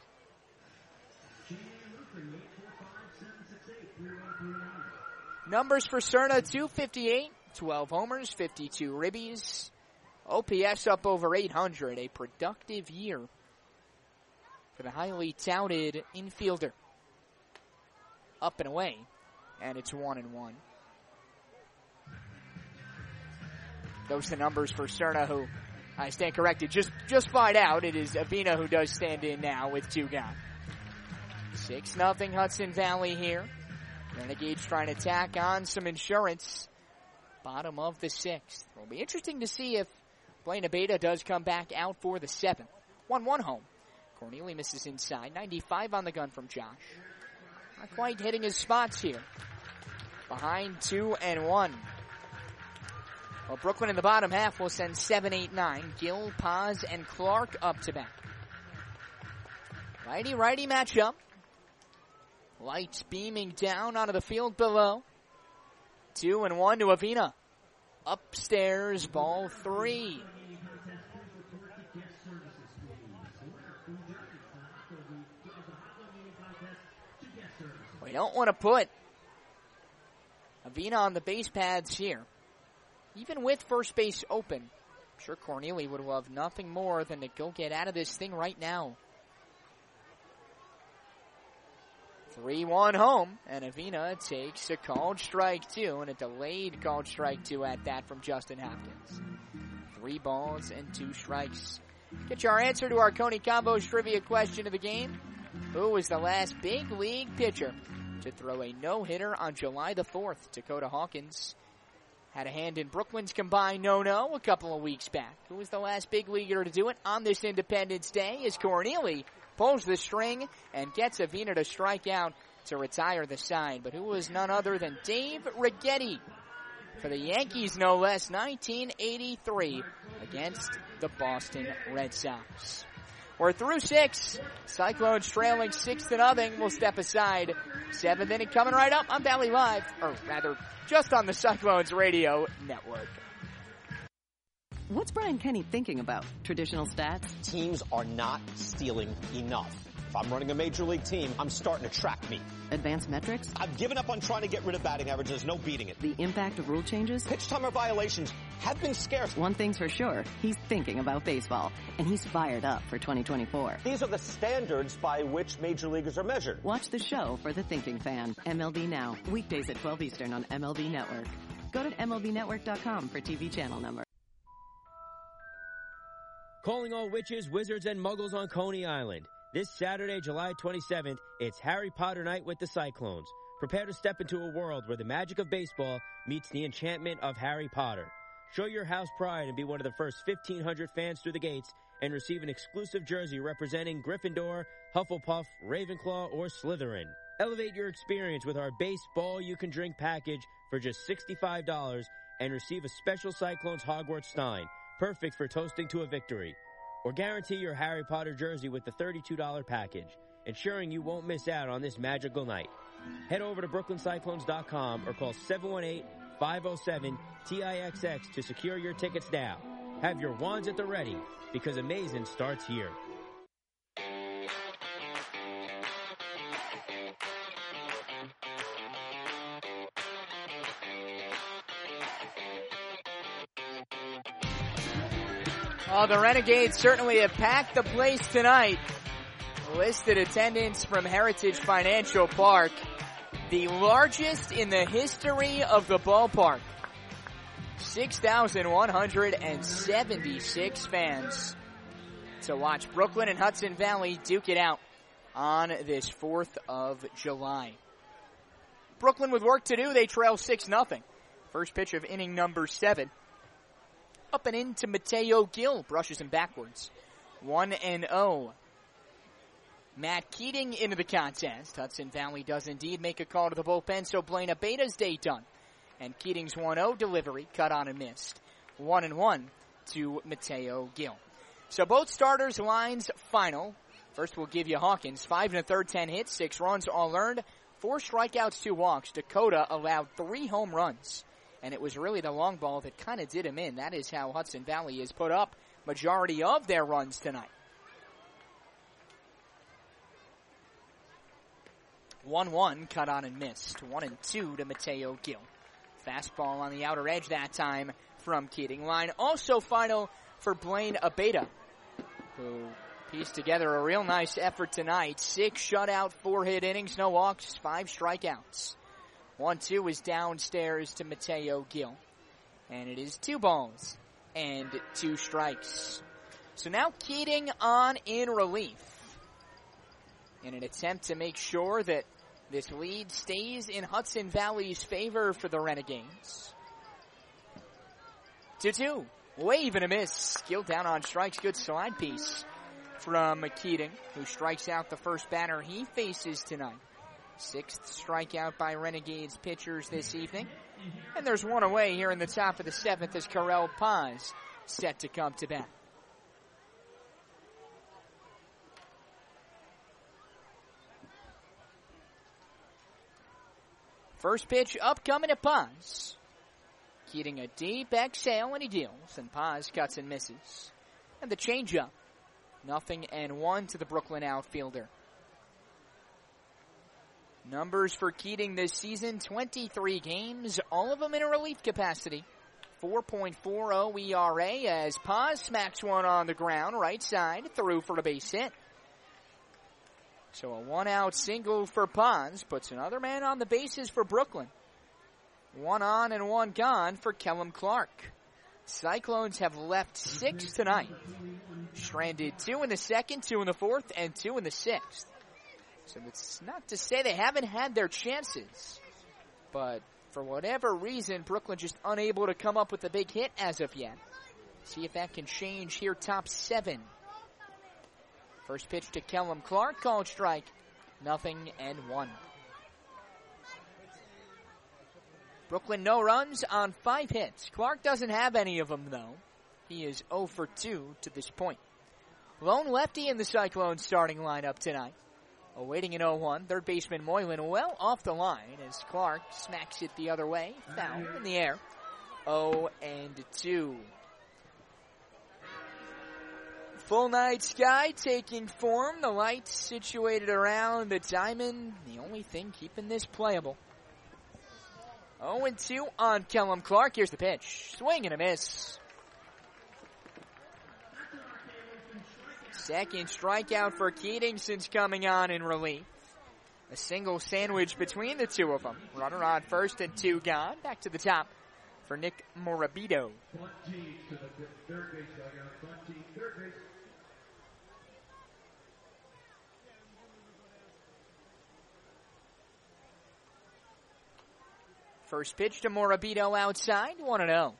Numbers for Cerna: 258, 12 homers, 52 ribbies. OPS up over 800, a productive year for the highly touted infielder. Up and away, and it's 1-1. Those are the numbers for Cerna, who, I stand corrected, just find out it is Avina who does stand in now with 2 gone. 6-0 Hudson Valley here. Renegades trying to tack on some insurance. Bottom of the 6th. It'll be interesting to see if Blaine Abeda does come back out for the 7th. 1-1 home. Corneli misses inside. 95 on the gun from Josh. Not quite hitting his spots here. Behind 2-1. Well, Brooklyn in the bottom half will send 7, 8, 9. Gill, Paz, and Clark up to bat. Righty-righty matchup. Lights beaming down onto the field below. 2-1 to Avina. Upstairs, ball 3. We don't want to put Avina on the base paths here. Even with first base open, I'm sure Corneli would love nothing more than to go get out of this thing right now. 3-1 home, and Avina takes a called strike 2, and a delayed called strike 2 at that from Justin Hopkins. 3 balls and 2 strikes. Get your answer to our Coney Combos trivia question of the game. Who was the last big league pitcher to throw a no-hitter on July the 4th? Dakota Hawkins had a hand in Brooklyn's combined no-no a couple of weeks back. Who was the last big leaguer to do it on this Independence Day? Is Corneli pulls the string and gets Avina to strike out to retire the side. But who was none other than Dave Righetti for the Yankees, no less, 1983 against the Boston Red Sox. We're through 6. Cyclones trailing 6-0. We'll step aside. 7th inning coming right up on Valley Live, or rather, just on the Cyclones Radio Network. What's Brian Kenny thinking about? Traditional stats? Teams are not stealing enough. If I'm running a major league team, I'm starting to track me. Advanced metrics? I've given up on trying to get rid of batting average. There's no beating it. The impact of rule changes? Pitch timer violations have been scarce. One thing's for sure, he's thinking about baseball, and he's fired up for 2024. These are the standards by which major leaguers are measured. Watch the show for the thinking fan. MLB Now, weekdays at 12 Eastern on MLB Network. Go to MLBnetwork.com for TV channel number. Calling all witches, wizards, and muggles on Coney Island. This Saturday, July 27th, it's Harry Potter night with the Cyclones. Prepare to step into a world where the magic of baseball meets the enchantment of Harry Potter. Show your house pride and be one of the first 1,500 fans through the gates and receive an exclusive jersey representing Gryffindor, Hufflepuff, Ravenclaw, or Slytherin. Elevate your experience with our baseball you can drink package for just $65 and receive a special Cyclones Hogwarts Stein, perfect for toasting to a victory. Or guarantee your Harry Potter jersey with the $32 package, ensuring you won't miss out on this magical night. Head over to BrooklynCyclones.com or call 718-507-TIXX to secure your tickets now. Have your wands at the ready, because amazing starts here. Oh, the Renegades certainly have packed the place tonight. Listed attendance from Heritage Financial Park, the largest in the history of the ballpark. 6,176 fans to watch Brooklyn and Hudson Valley duke it out on this 4th of July. Brooklyn with work to do. They trail 6-0. First pitch of inning number 7. Up and into Mateo Gil, brushes him backwards. 1-0. Matt Keating into the contest. Hudson Valley does indeed make a call to the bullpen, so Blaine Abeda's day done. And Keating's 1-0 delivery, cut on and missed. 1-1 to Mateo Gil. So both starters' lines final. First we'll give you Hawkins. 5 1/3, 10 hits, 6 runs, all earned. 4 strikeouts, 2 walks. Dakota allowed 3 home runs. And it was really the long ball that kind of did him in. That is how Hudson Valley has put up majority of their runs tonight. 1-1, cut on and missed. 1-2 to Mateo Gil. Fastball on the outer edge that time from Keating. Line also final for Blaine Abeda, who pieced together a real nice effort tonight. 6 shutout, 4 hit innings, no walks, 5 strikeouts. 1-2 is downstairs to Mateo Gil. And it is 2 balls and 2 strikes. So now Keating on in relief in an attempt to make sure that this lead stays in Hudson Valley's favor for the Renegades. 2-2. Wave and a miss. Gil down on strikes. Good slide piece from Keating, who strikes out the first batter he faces tonight. 6th strikeout by Renegades pitchers this evening. And there's one away here in the top of the 7th as Karel Paz set to come to bat. First pitch upcoming to Paz. Keating a deep exhale and he deals, and Paz cuts and misses. And the changeup. 0-1 to the Brooklyn outfielder. Numbers for Keating this season, 23 games, all of them in a relief capacity. 4.40 ERA as Paz smacks one on the ground, right side, through for a base hit. So a 1-out single for Paz puts another man on the bases for Brooklyn. 1 on and 1 gone for Kellum Clark. Cyclones have left 6 tonight. Stranded 2 in the 2nd, 2 in the 4th, and 2 in the 6th. So it's not to say they haven't had their chances. But for whatever reason, Brooklyn just unable to come up with a big hit as of yet. See if that can change here, top 7. First pitch to Kellum Clark, called strike. 0-1. Brooklyn no runs on 5 hits. Clark doesn't have any of them, though. He is 0 for 2 to this point. Lone lefty in the Cyclones starting lineup tonight. Awaiting an 0-1, third baseman Moylan well off the line as Clark smacks it the other way. Foul in the air. 0-2. Full night sky taking form. The lights situated around the diamond. The only thing keeping this playable. 0-2 on Kellum Clark. Here's the pitch. Swing and a miss. Second strikeout for Keating since coming on in relief. A single sandwich between the two of them. Runner on first and 2 gone. Back to the top for Nick Morabito. First pitch to Morabito outside, 1-0.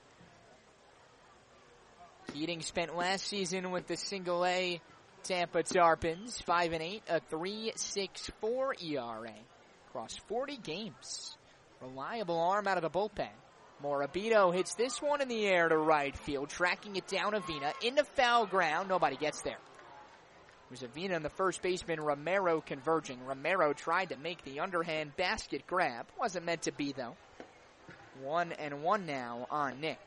Keating spent last season with the single-A Tampa Tarpons, 5-8, a 3.64 ERA across 40 games. Reliable arm out of the bullpen. Morabito hits this one in the air to right field, tracking it down Avina into foul ground. Nobody gets there. It was Avina and the first baseman Romero converging. Romero tried to make the underhand basket grab. Wasn't meant to be, though. 1-1 now on Nick.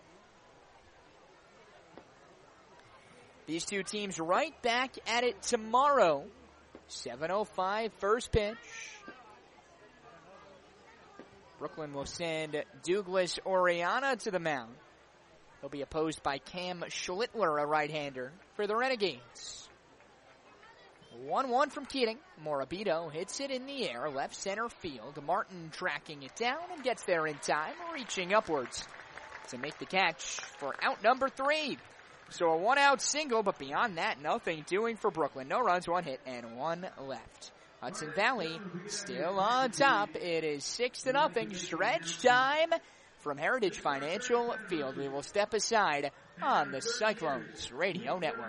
These two teams right back at it tomorrow. 7:05 first pitch. Brooklyn will send Douglas Oriana to the mound. He'll be opposed by Cam Schlittler, a right-hander, for the Renegades. 1-1 from Keating. Morabito hits it in the air, left center field. Martin tracking it down and gets there in time, reaching upwards to make the catch for out number 3. So a 1-out single, but beyond that, nothing doing for Brooklyn. No runs, 1 hit, and 1 left. Hudson Valley still on top. It is 6-0. Stretch time from Heritage Financial Field. We will step aside on the Cyclones Radio Network.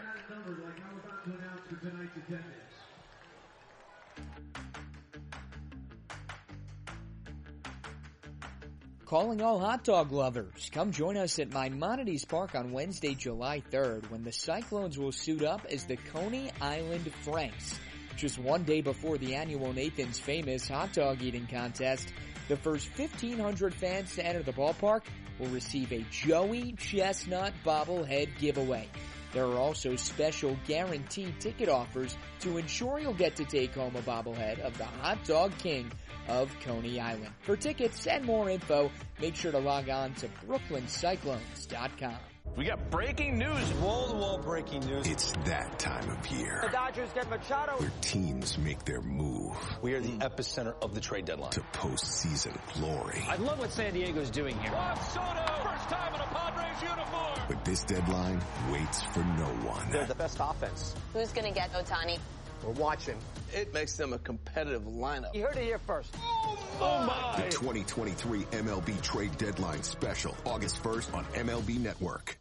Calling all hot dog lovers. Come join us at Maimonides Park on Wednesday, July 3rd, when the Cyclones will suit up as the Coney Island Franks. Just one day before the annual Nathan's Famous hot dog eating contest, the first 1,500 fans to enter the ballpark will receive a Joey Chestnut bobblehead giveaway. There are also special guaranteed ticket offers to ensure you'll get to take home a bobblehead of the Hot Dog King of Coney Island. For tickets and more info, make sure to log on to BrooklynCyclones.com. We got breaking news, wall-to-wall breaking news. It's that time of year. The Dodgers get Machado. Where teams make their move. We are the epicenter of the trade deadline. To postseason glory. I love what San Diego's doing here. Juan Soto, first time in a Padres uniform. But this deadline waits for no one. They're the best offense. Who's going to get Ohtani? We're watching. It makes them a competitive lineup. You heard it here first. Oh my! The 2023 MLB Trade Deadline Special, August 1st on MLB Network.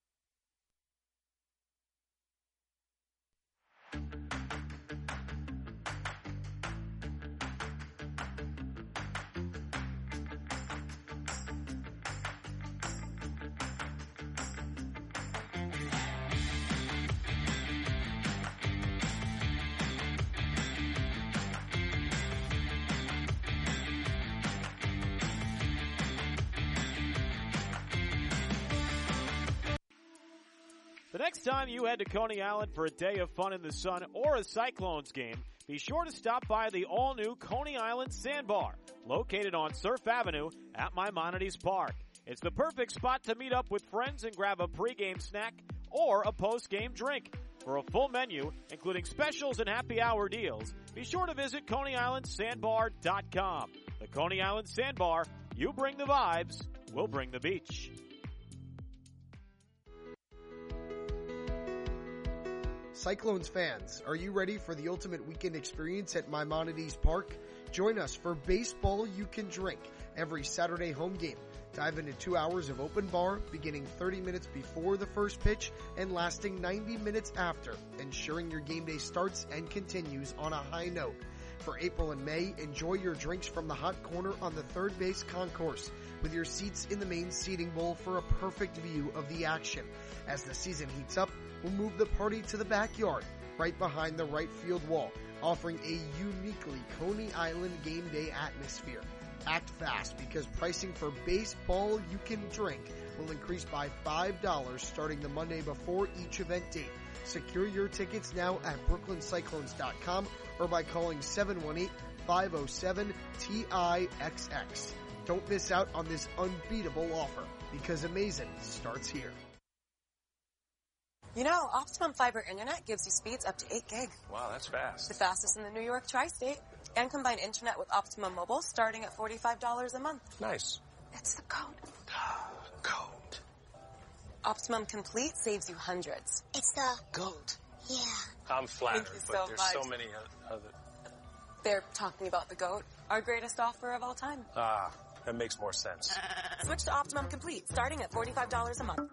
The next time you head to Coney Island for a day of fun in the sun or a Cyclones game, be sure to stop by the all-new Coney Island Sandbar, located on Surf Avenue at Maimonides Park. It's the perfect spot to meet up with friends and grab a pregame snack or a postgame drink. For a full menu, including specials and happy hour deals, be sure to visit ConeyIslandSandbar.com. The Coney Island Sandbar, you bring the vibes, we'll bring the beach. Cyclones fans, are you ready for the ultimate weekend experience at Maimonides Park? Join us for Baseball You Can Drink every Saturday home game. Dive into 2 hours of open bar, beginning 30 minutes before the first pitch and lasting 90 minutes after, ensuring your game day starts and continues on a high note. For April and May, enjoy your drinks from the hot corner on the third base concourse, with your seats in the main seating bowl for a perfect view of the action. As the season heats up, we'll move the party to the backyard, right behind the right field wall, offering a uniquely Coney Island game day atmosphere. Act fast because pricing for baseball you can drink will increase by $5 starting the Monday before each event date. Secure your tickets now at brooklyncyclones.com or by calling 718-507-TIXX. Don't miss out on this unbeatable offer because amazing starts here. You know, Optimum Fiber Internet gives you speeds up to 8 gig. Wow, that's fast. The fastest in the New York Tri-State. And combine internet with Optimum Mobile starting at $45 a month. Nice. It's the code. Code. Optimum Complete saves you hundreds. It's the GOAT. Yeah. I'm flattered, Thank you but so there's much. so many other... They're talking about the GOAT, our greatest offer of all time. Ah, that makes more sense. Switch to Optimum Complete starting at $45 a month.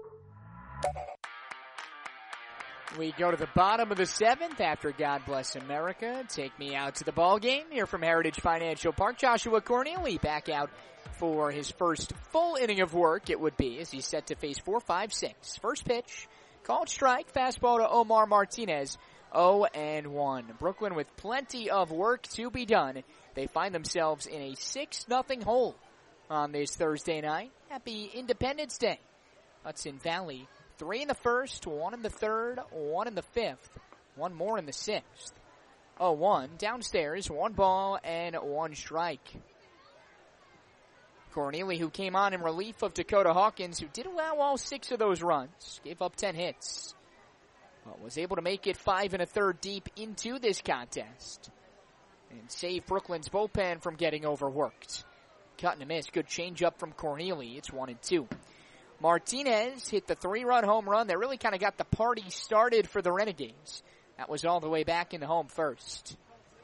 We go to the bottom of the 7th after God Bless America. Take me out to the ball game here from Heritage Financial Park. Joshua Corneli back out for his first full inning of work, it would be, as he's set to face 4-5-6. First pitch, called strike, fastball to Omar Martinez, 0-1. Brooklyn with plenty of work to be done. They find themselves in a 6-0 hole on this Thursday night. Happy Independence Day. Hudson Valley, 3 in the first, 1 in the third, 1 in the fifth, 1 more in the sixth. 0-1, downstairs, 1 ball and 1 strike. Corneli, who came on in relief of Dakota Hawkins, who did allow all 6 of those runs, gave up 10 hits, but was able to make it 5 1/3 deep into this contest and save Brooklyn's bullpen from getting overworked. Cut and a miss, good changeup from Corneli. It's 1-2. Martinez hit the 3-run home run that really kind of got the party started for the Renegades. That was all the way back in the home first.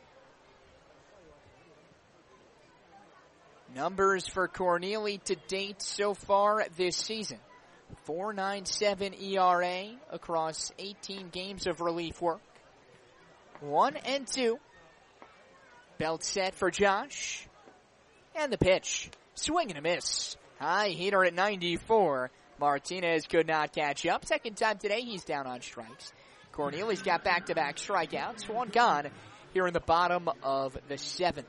Numbers for Corneli to date so far this season. 4.97 ERA across 18 games of relief work. 1-2. Belt set for Josh. And the pitch. Swing and a miss. High hitter at 94. Martinez could not catch up. Second time today, he's down on strikes. Corneli's got back-to-back strikeouts. 1 gone here in the bottom of the 7th.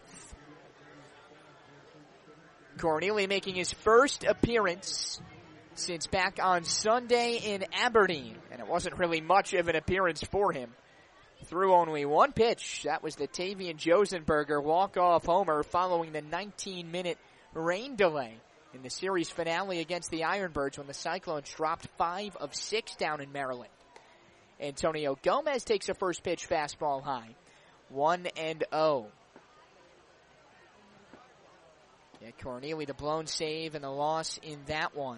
Corneli making his first appearance since back on Sunday in Aberdeen. And it wasn't really much of an appearance for him. Threw only 1 pitch. That was the Tavian Josenberger walk-off homer following the 19-minute rain delay in the series finale against the Ironbirds when the Cyclones dropped 5 of 6 down in Maryland. Antonio Gomez takes a first pitch fastball high. 1-0. Yeah, Corneli, the blown save and the loss in that one.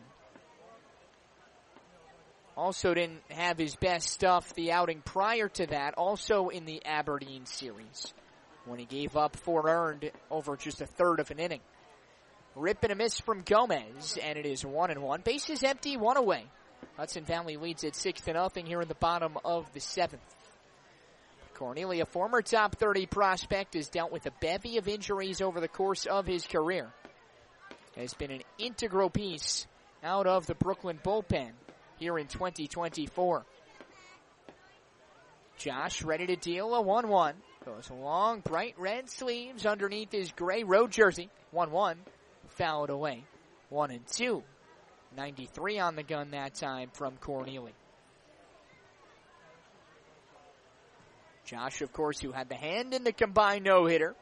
Also didn't have his best stuff the outing prior to that, also in the Aberdeen series, when he gave up 4 earned over just a third of an inning. Rip and a miss from Gomez, and it is 1-1. Bases empty, 1 away. Hudson Valley leads at 6-0 here in the bottom of the 7th. Corneli, a former top 30 prospect, has dealt with a bevy of injuries over the course of his career. Has been an integral piece out of the Brooklyn bullpen here in 2024. Josh ready to deal a 1-1. Those long, bright red sleeves underneath his gray road jersey. 1-1. Fouled away. 1-2. 93 on the gun that time from Corneli. Josh, of course, who had the hand in the combined no-hitter.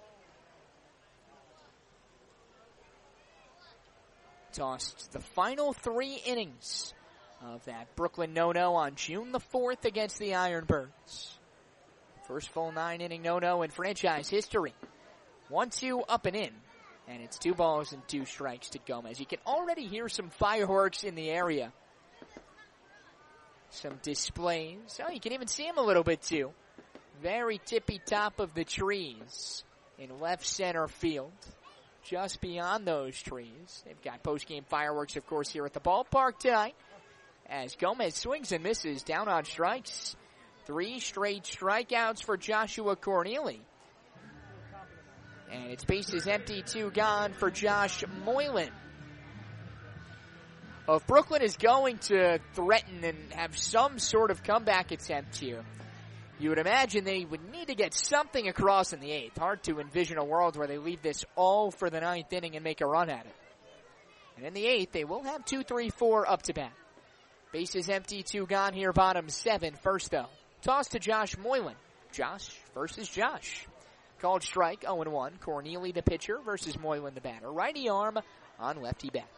Tossed the final 3 innings of that Brooklyn no-no on June the 4th against the Ironbirds. First full 9-inning no-no in franchise history. 1-2 up and in. And it's 2 balls and 2 strikes to Gomez. You can already hear some fireworks in the area. Some displays. Oh, you can even see them a little bit too. Very tippy top of the trees in left center field. Just beyond those trees. They've got post-game fireworks, of course, here at the ballpark tonight. As Gomez swings and misses down on strikes. 3 straight strikeouts for Joshua Corneli. And it's bases empty, 2 gone for Josh Moylan. If Brooklyn is going to threaten and have some sort of comeback attempt here, You would imagine they would need to get something across in the 8th. Hard to envision a world where they leave this all for the 9th inning and make a run at it. And in the 8th, they will have 2, 3, 4 up to bat. Bases empty, 2 gone here, bottom 7. First, though, toss to Josh Moylan. Josh versus Josh. Called strike, 0-1. Corneli, the pitcher, versus Moylan, the batter. Righty arm on lefty bat.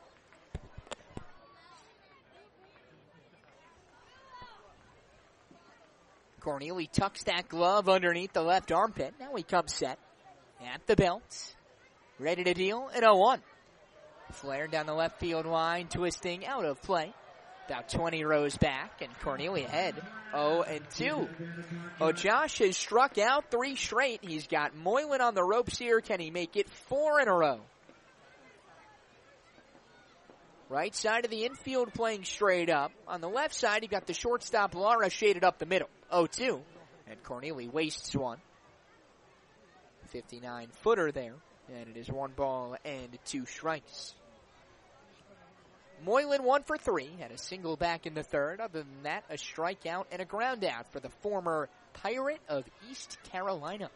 Corneli tucks that glove underneath the left armpit. Now he comes set at the belt. Ready to deal at 0-1. Flared down the left field line, twisting out of play. About 20 rows back, and Corneli ahead, 0-2. Oh, Josh has struck out 3 straight. He's got Moylan on the ropes here. Can he make it 4 in a row? Right side of the infield playing straight up. On the left side, you got the shortstop Lara shaded up the middle, 0-2. And Corneli wastes one. 59-footer there, and it is 1 ball and 2 strikes. Moylan 1 for 3, had a single back in the 3rd. Other than that, a strikeout and a ground out for the former Pirate of East Carolina.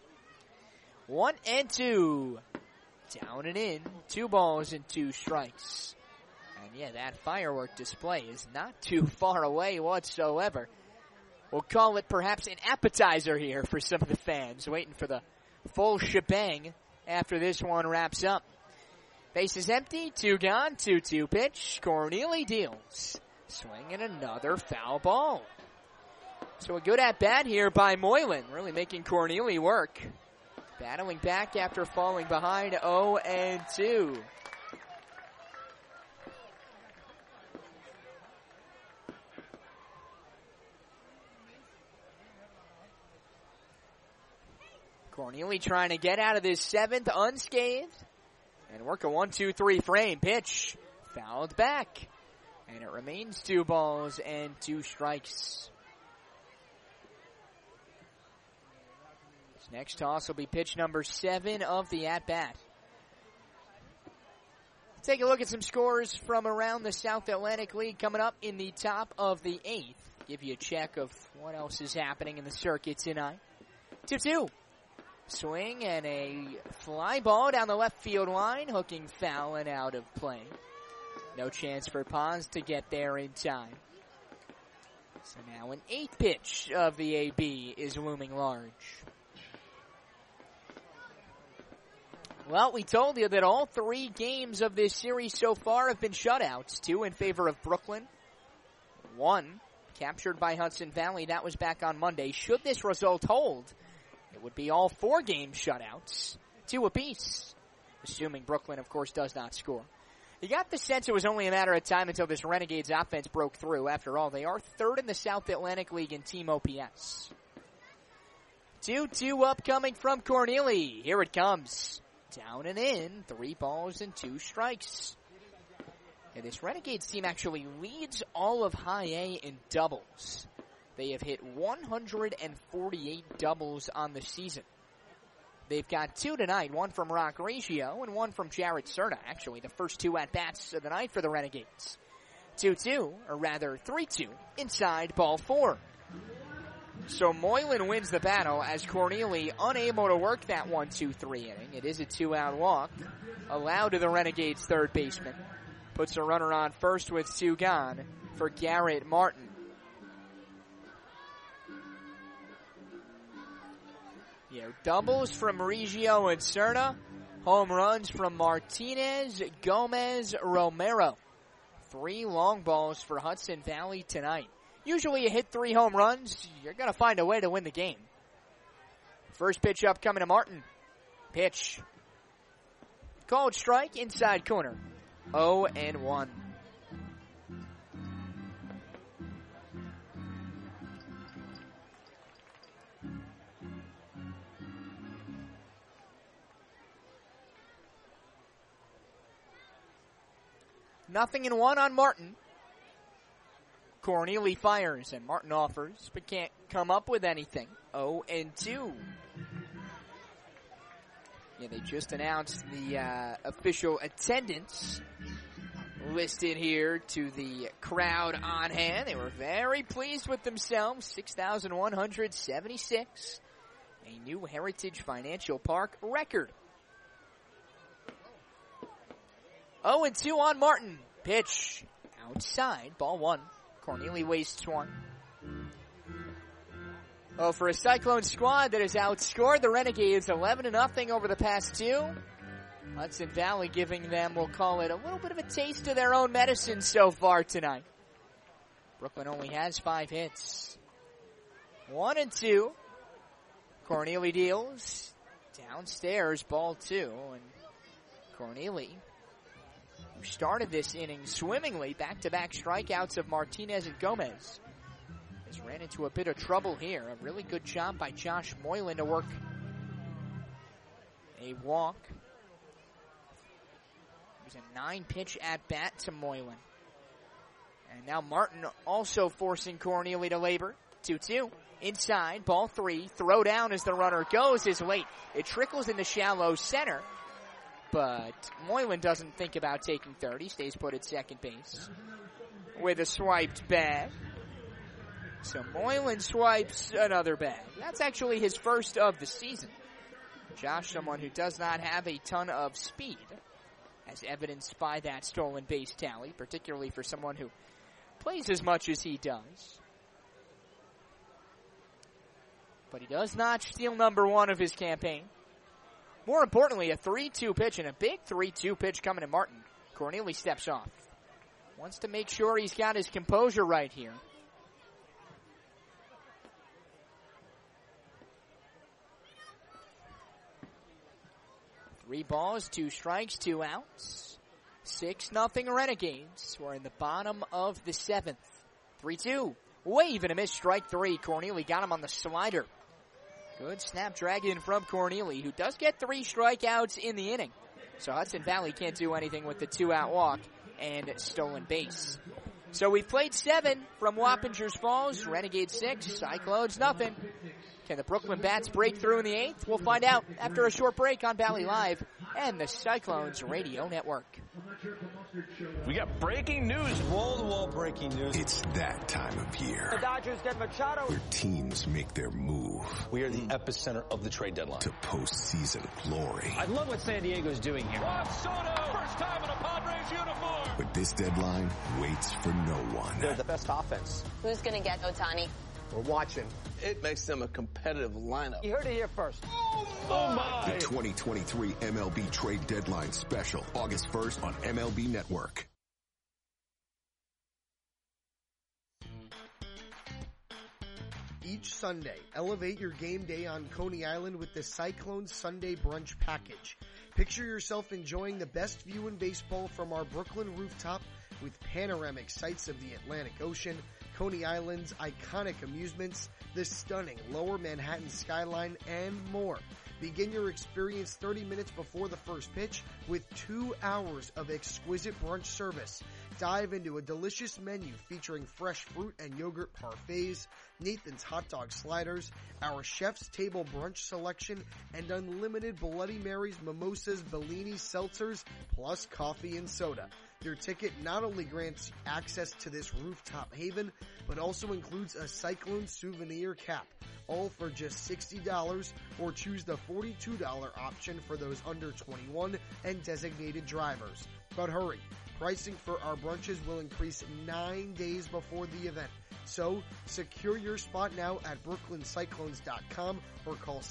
1-2. Down and in, 2 balls and 2 strikes. And yeah, that firework display is not too far away whatsoever. We'll call it perhaps an appetizer here for some of the fans, waiting for the full shebang after this one wraps up. Bases empty, 2 gone, 2-2 pitch. Corneli deals. Swing and another foul ball. So a good at-bat here by Moylan, really making Corneli work. Battling back after falling behind, 0-2. Corneli trying to get out of this 7th unscathed. And work a 1-2-3 frame. Pitch fouled back. And it remains 2 balls and 2 strikes. This next toss will be pitch number 7 of the at-bat. Take a look at some scores from around the South Atlantic League coming up in the top of the 8th. Give you a check of what else is happening in the circuit tonight. 2-2. Swing and a fly ball down the left field line, hooking foul and out of play. No chance for Pons to get there in time. So now an 8th pitch of the AB is looming large. Well, we told you that all 3 games of this series so far have been shutouts. 2 in favor of Brooklyn. 1 captured by Hudson Valley. That was back on Monday. Should this result hold, it would be all 4 game shutouts, 2 apiece, assuming Brooklyn, of course, does not score. You got the sense it was only a matter of time until this Renegades offense broke through. After all, they are 3rd in the South Atlantic League in team OPS. 2-2 upcoming from Corneli. Here it comes. Down and in, 3 balls and 2 strikes. And this Renegades team actually leads all of High A in doubles. They have hit 148 doubles on the season. They've got 2 tonight, 1 from Rock Reggio and 1 from Jared Serta. Actually, the first 2 at-bats of the night for the Renegades. 2-2, or rather 3-2, inside ball 4. So Moylan wins the battle as Corneli unable to work that 1-2-3 inning. It is a 2-out walk allowed to the Renegades' 3rd baseman. Puts a runner on first with 2 gone for Garrett Martin. Doubles from Reggio and Serta. Home runs from Martinez, Gomez, Romero. 3 long balls for Hudson Valley tonight. Usually you hit 3 home runs, you're going to find a way to win the game. First pitch up coming to Martin. Pitch. Called strike, inside corner. 0-1. Nothing in 1 on Martin. Corneli fires and Martin offers, but can't come up with anything. 0-2. Yeah, they just announced the official attendance listed here to the crowd on hand. They were very pleased with themselves. 6,176. A new Heritage Financial Park record. 0-2 on Martin. Pitch outside. Ball one. Corneli wastes one. Oh, for a Cyclone squad that has outscored the Renegades 11-0 over the past two. Hudson Valley giving them, we'll call it, a little bit of a taste of their own medicine so far tonight. Brooklyn only has 5 hits. 1-2. Corneli deals. Downstairs, ball two. And Corneli, who started this inning swimmingly, back-to-back strikeouts of Martinez and Gomez, has ran into a bit of trouble here. A really good job by Josh Moylan to work a walk. It was a 9-pitch at-bat to Moylan. And now Martin also forcing Corneli to labor. 2-2. Inside, ball three. Throw down as the runner goes is late. It trickles into shallow center. But Moylan doesn't think about taking third. He stays put at second base with a swiped bag. So Moylan swipes another bag. That's actually his first of the season. Josh, someone who does not have a ton of speed, as evidenced by that stolen base tally, particularly for someone who plays as much as he does. But he does not steal number one of his campaign. More importantly, a 3-2 pitch, and a big 3-2 pitch coming to Martin. Corneli steps off. Wants to make sure he's got his composure right here. Three balls, 2 strikes, 2 outs. 6-0 Renegades. We're in the bottom of the 7th. 3-2. Wave and a miss, strike 3. Corneli got him on the slider. Good snapdragon from Corneli, who does get 3 strikeouts in the inning. So Hudson Valley can't do anything with the 2-out walk and stolen base. So we've played 7 from Wappingers Falls. Renegades 6, Cyclones nothing. Can the Brooklyn Bats break through in the 8th? We'll find out after a short break on Valley Live and the Cyclones Radio Network. We got breaking news. Wall-to-wall breaking news. It's that time of year. The Dodgers get Machado. Where teams make their move. We are the epicenter of the trade deadline. To postseason glory. I love what San Diego's doing here. Juan Soto, first time in a Padres uniform. But this deadline waits for no one. They're the best offense. Who's going to get Ohtani? We're watching. It makes them a competitive lineup. You heard it here first. Oh my! The 2023 MLB Trade Deadline Special, August 1st on MLB Network. Each Sunday, elevate your game day on Coney Island with the Cyclones Sunday Brunch Package. Picture yourself enjoying the best view in baseball from our Brooklyn rooftop with panoramic sights of the Atlantic Ocean, Coney Island's iconic amusements, the stunning Lower Manhattan skyline, and more. Begin your experience 30 minutes before the first pitch with 2 hours of exquisite brunch service. Dive into a delicious menu featuring fresh fruit and yogurt parfaits, Nathan's hot dog sliders, our chef's table brunch selection, and unlimited Bloody Marys, mimosas, Bellinis, seltzers, plus coffee and soda. Your ticket not only grants access to this rooftop haven, but also includes a Cyclone souvenir cap, all for just $60, or choose the $42 option for those under 21 and designated drivers. But hurry, pricing for our brunches will increase 9 days before the event. So, secure your spot now at brooklyncyclones.com or call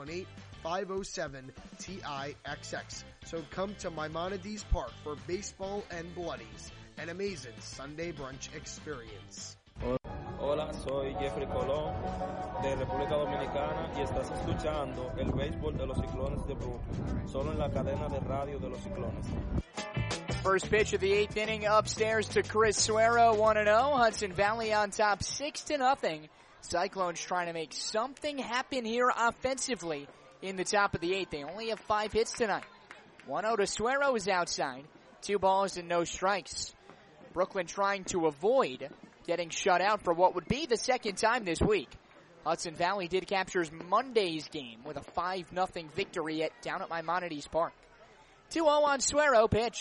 718-507-TIXX. So come to Maimonides Park for baseball and bloodies, an amazing Sunday brunch experience. Hola, soy Jeffrey Colón de República Dominicana y estás escuchando el béisbol de los Ciclones de Brooklyn, solo en la cadena de radio de los Ciclones. First pitch of the 8th inning upstairs to Chris Suero, 1-0. Hudson Valley on top 6-0. Cyclones trying to make something happen here offensively in the top of the 8th. They only have 5 hits tonight. 1-0 to Suero is outside. 2 balls and no strikes. Brooklyn trying to avoid getting shut out for what would be the second time this week. Hudson Valley did capture Monday's game with a 5-0 victory down at Maimonides Park. 2-0 on Suero, pitch.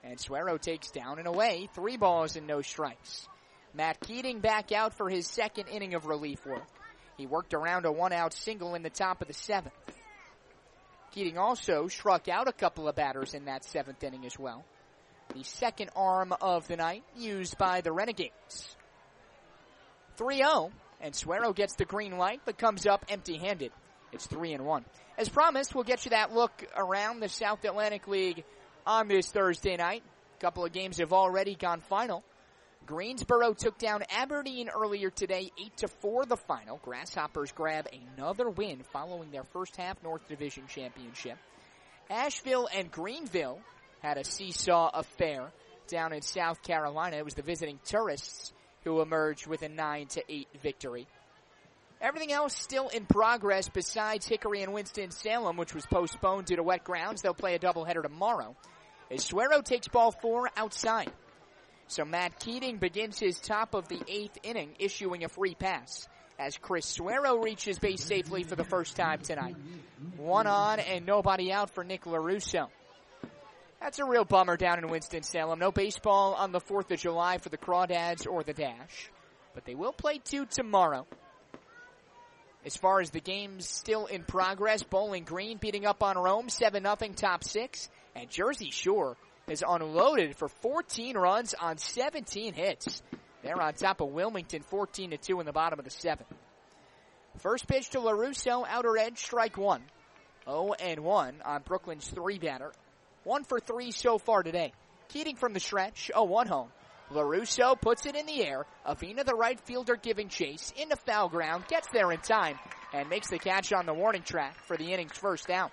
And Suero takes down and away, 3 balls and no strikes. Matt Keating back out for his second inning of relief work. He worked around a 1-out single in the top of the 7th. Keating also struck out a couple of batters in that 7th inning as well. The second arm of the night used by the Renegades. 3-0, and Suero gets the green light but comes up empty-handed. It's 3-1. As promised, we'll get you that look around the South Atlantic League on this Thursday night. A couple of games have already gone final. Greensboro took down Aberdeen earlier today, 8-4 the final. Grasshoppers grab another win following their first half North Division championship. Asheville and Greenville had a seesaw affair down in South Carolina. It was the visiting tourists who emerged with a 9-8 victory. Everything else still in progress besides Hickory and Winston-Salem, which was postponed due to wet grounds. They'll play a doubleheader tomorrow as Suero takes ball 4 outside. So Matt Keating begins his top of the 8th inning, issuing a free pass as Chris Suero reaches base safely for the first time tonight. 1 on and nobody out for Nick LaRusso. That's a real bummer down in Winston-Salem. No baseball on the 4th of July for the Crawdads or the Dash, but they will play 2 tomorrow. As far as the games still in progress, Bowling Green beating up on Rome, 7-0 top 6, and Jersey Shore is unloaded for 14 runs on 17 hits. They're on top of Wilmington, 14-2 in the bottom of the 7th. First pitch to LaRusso, outer edge, strike 1. 0-1 on Brooklyn's 3-batter. 1 for 3 so far today. Keating from the stretch, 0-1 home. LaRusso puts it in the air. Avina, the right fielder, giving chase into foul ground, gets there in time, and makes the catch on the warning track for the inning's first out.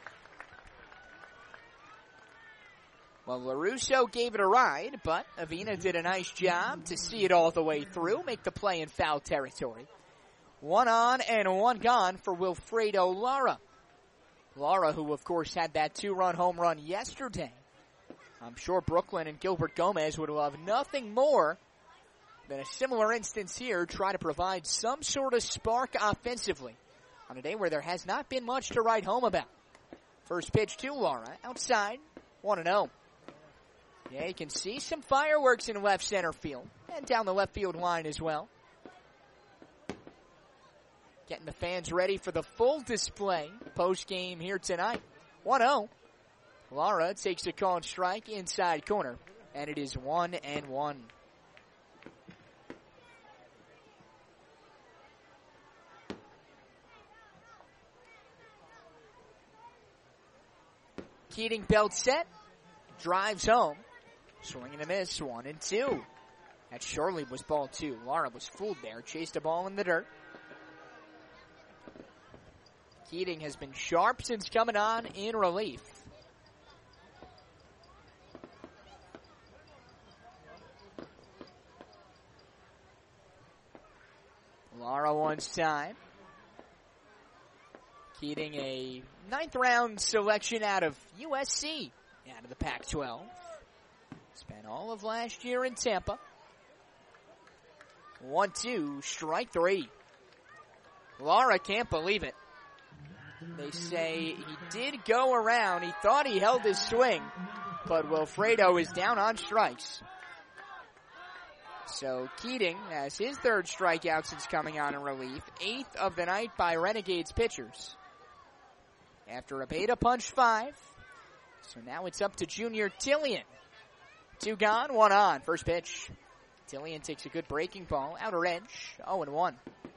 Well, LaRusso gave it a ride, but Avina did a nice job to see it all the way through, make the play in foul territory. 1 on and 1 gone for Wilfredo Lara. Lara, who of course had that 2-run home run yesterday. I'm sure Brooklyn and Gilbert Gomez would love nothing more than a similar instance here, try to provide some sort of spark offensively on a day where there has not been much to write home about. First pitch to Lara, outside, 1-0. Yeah, you can see some fireworks in left center field and down the left field line as well. Getting the fans ready for the full display post-game here tonight. 1-0. Lara takes a called strike inside corner, and it is 1-1. Keating belt set, drives home, swing and a miss, 1-2. That surely was ball 2. Lara was fooled there, chased a ball in the dirt. Keating has been sharp since coming on in relief. Lara wants time. Keating, a 9th round selection out of USC, out of the Pac-12. Spent all of last year in Tampa. 1-2, strike 3. Lara can't believe it. They say he did go around. He thought he held his swing, but Wilfredo is down on strikes. So Keating has his 3rd strikeout since coming on in relief, 8th of the night by Renegades pitchers. After a beta punch 5, so now it's up to Junior Tillian. 2 gone, 1 on. First pitch. Tillian takes a good breaking ball, outer edge, 0-1.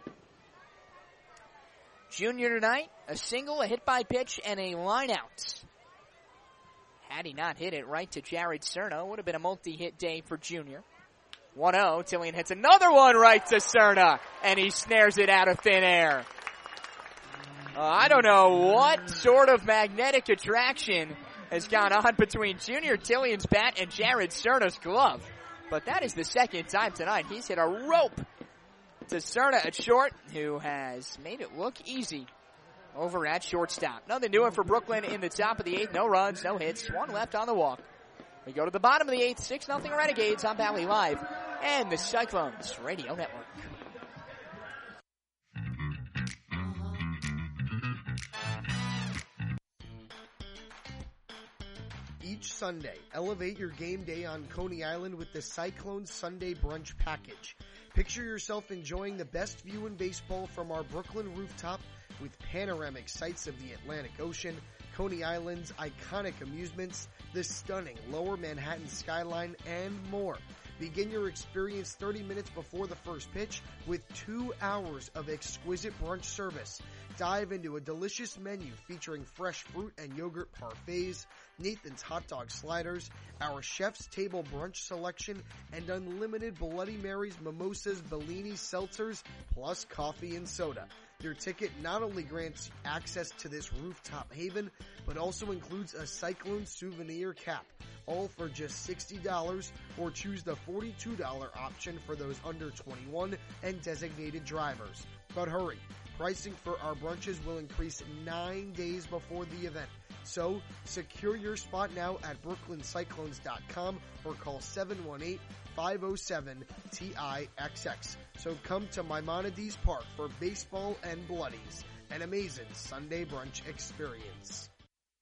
Junior tonight, a single, a hit by pitch, and a line out. Had he not hit it right to Jared Cerna, would have been a multi-hit day for Junior. 1-0, Tillian hits another one right to Cerna, and he snares it out of thin air. I don't know what sort of magnetic attraction has gone on between Junior Tillian's bat and Jared Cerna's glove, but that is the 2nd time tonight he's hit a rope to Cerna at short, who has made it look easy over at shortstop. Nothing doing for Brooklyn in the top of the 8th. No runs, no hits, 1 left on the walk. We go to the bottom of the 8th, 6-0 Renegades on Valley Live and the Cyclones Radio Network. Each Sunday. Elevate your game day on Coney Island with the Cyclones Sunday Brunch Package. Picture yourself enjoying the best view in baseball from our Brooklyn rooftop with panoramic sights of the Atlantic Ocean, Coney Island's iconic amusements, the stunning Lower Manhattan skyline, and more. Begin your experience 30 minutes before the first pitch with 2 hours of exquisite brunch service. Dive into a delicious menu featuring fresh fruit and yogurt parfaits, Nathan's hot dog sliders, our chef's table brunch selection, and unlimited Bloody Marys, mimosas, Bellinis, seltzers, plus coffee and soda. Your ticket not only grants access to this rooftop haven, but also includes a Cyclone souvenir cap, all for just $60, or choose the $42 option for those under 21 and designated drivers. But hurry, pricing for our brunches will increase 9 days before the event. So, secure your spot now at brooklyncyclones.com or call 718-507-TIXX. So come to Maimonides Park for baseball and bloodies, an amazing Sunday brunch experience.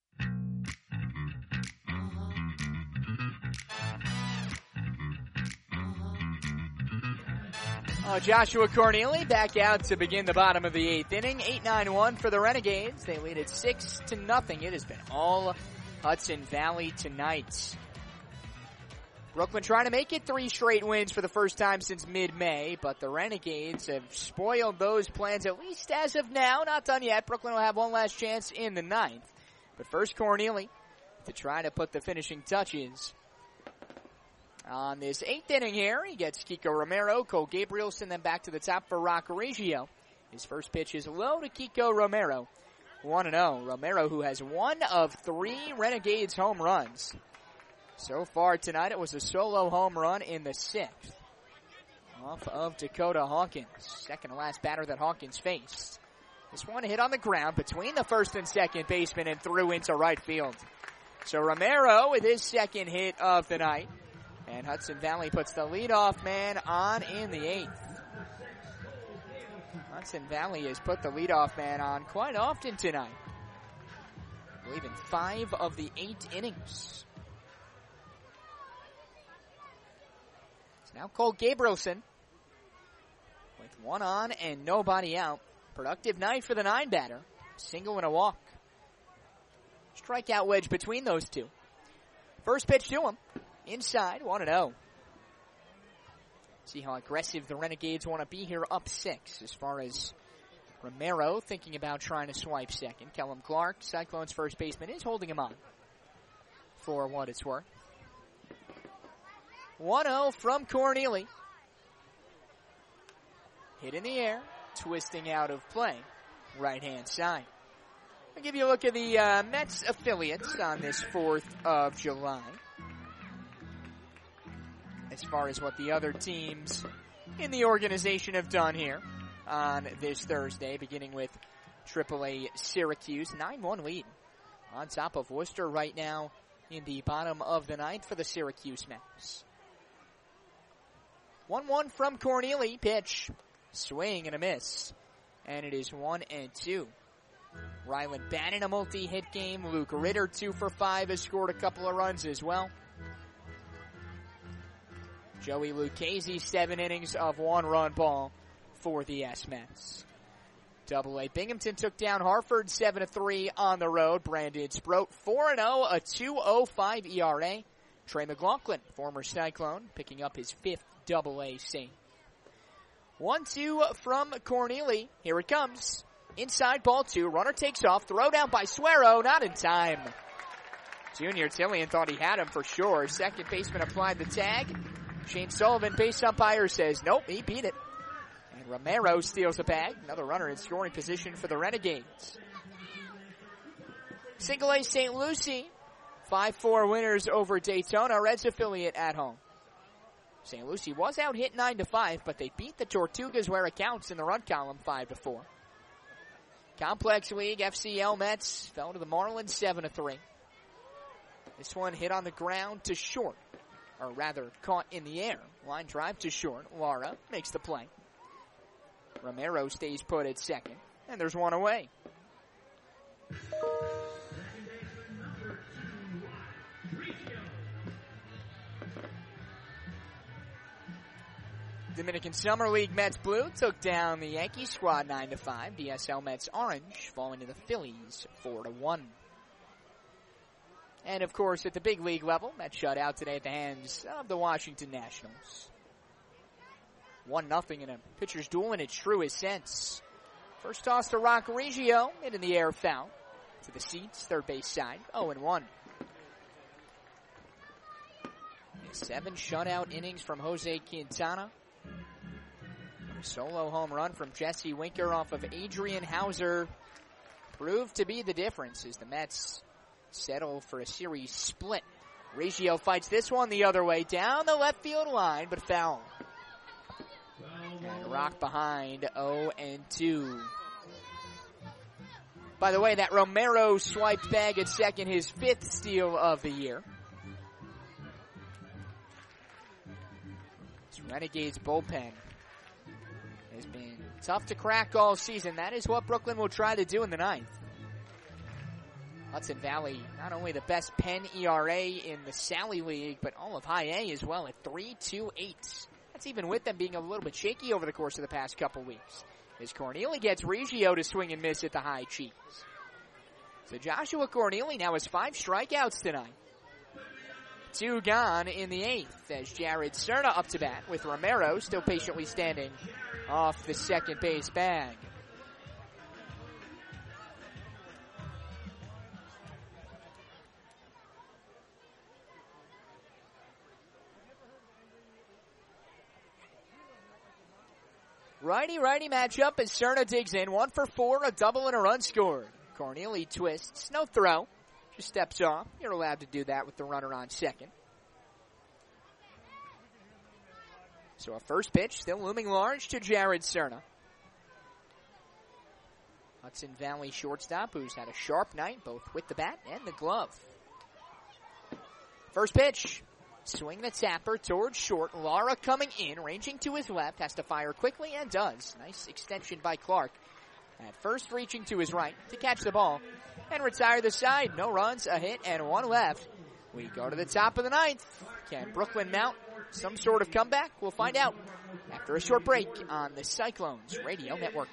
Joshua Corneli back out to begin the bottom of the 8th inning. 8-9-1 for the Renegades. They lead it 6-0. It has been all Hudson Valley tonight. Brooklyn trying to make it 3 straight wins for the first time since mid-May, but the Renegades have spoiled those plans, at least as of now. Not done yet. Brooklyn will have one last chance in the 9th. But first Corneli to try to put the finishing touches on this 8th inning here. He gets Kiko Romero, Cole Gabrielson, then back to the top for Rock Reggio. His first pitch is low to Kiko Romero. 1-0. Romero, who has 1 of 3 Renegades home runs. So far tonight, it was a solo home run in the 6th. Off of Dakota Hawkins. Second to last batter that Hawkins faced. This one hit on the ground between the first and second baseman and threw into right field. So Romero with his second hit of the night. And Hudson Valley puts the leadoff man on in the 8th. Hudson Valley has put the leadoff man on quite often tonight. I believe in 5 of the 8 innings. It's now Cole Gabrielson with 1 on and nobody out. Productive night for the 9-batter. Single and a walk. Strikeout wedge between those two. First pitch to him. Inside, 1-0. See how aggressive the Renegades want to be here, up 6. As far as Romero thinking about trying to swipe second. Kellum Clark, Cyclones first baseman, is holding him on for what it's worth. 1-0 from Corneli. Hit in the air, twisting out of play, right-hand side. I'll give you a look at the Mets affiliates on this 4th of July. As far as what the other teams in the organization have done here on this Thursday, beginning with AAA Syracuse. 9-1 lead on top of Worcester right now in the bottom of the 9th for the Syracuse Mets. 1-1 from Corneli. Pitch. Swing and a miss. And it is 1-2. Ryland Bannon, a multi-hit game. Luke Ritter, 2 for 5, has scored a couple of runs as well. Joey Lucchese, 7 innings of 1-run ball for the S-Mets. AA Binghamton took down Hartford 7-3 on the road. Brandon Sproat 4-0, a 2.05 ERA. Trey McLaughlin, former Cyclone, picking up his 5th AA save. 1-2 from Corneli. Here it comes. Inside, ball 2. Runner takes off. Throw down by Suero. Not in time. Junior Tillian thought he had him for sure. Second baseman applied the tag. Shane Sullivan, base umpire, says nope, he beat it. And Romero steals a bag. Another runner in scoring position for the Renegades. Single A St. Lucie. 5-4 winners over Daytona. Reds affiliate at home. St. Lucie was out hit 9-5, but they beat the Tortugas where it counts in the run column 5-4. Complex League, FCL Mets fell to the Marlins 7-3. This one hit on the ground to short, or rather caught in the air. Line drive to short. Lara makes the play. Romero stays put at second, and there's one away. Dominican Summer League Mets blue took down the Yankees squad 9-5. DSL Mets orange falling to the Phillies 4-1. And of course, at the big league level, Mets shut out today at the hands of the Washington Nationals. 1-0 in a pitcher's duel in its truest sense. First toss to Rock Reggio, hit in the air, foul to the seats, third base side, 0-1. 7 shutout innings from Jose Quintana. A solo home run from Jesse Winker off of Adrian Hauser proved to be the difference as the Mets settle for a series split. Reggio fights this one the other way down the left field line, but foul. And Rock behind 0-2. By the way, that Romero swiped bag at second, his 5th steal of the year. This Renegades bullpen has been tough to crack all season. That is what Brooklyn will try to do in the 9th. Hudson Valley, not only the best pen ERA in the Sally League, but all of High A as well at 3.28. That's even with them being a little bit shaky over the course of the past couple weeks. As Corneli gets Reggio to swing and miss at the high cheese. So Joshua Corneli now has 5 strikeouts tonight. 2 gone in the 8th as Jared Cerna up to bat with Romero still patiently standing off the second base bag. Righty-righty matchup as Cerna digs in. 1 for 4, a double and a run scored. Corneli twists, no throw. Just steps off. You're allowed to do that with the runner on second. So a first pitch still looming large to Jared Cerna. Hudson Valley shortstop who's had a sharp night both with the bat and the glove. First pitch. Swing the tapper towards short. Lara coming in, ranging to his left, has to fire quickly and does. Nice extension by Clark. At first reaching to his right to catch the ball and retire the side. No runs, a hit, and 1 left. We go to the top of the 9th. Can Brooklyn mount some sort of comeback? We'll find out after a short break on the Cyclones Radio Network.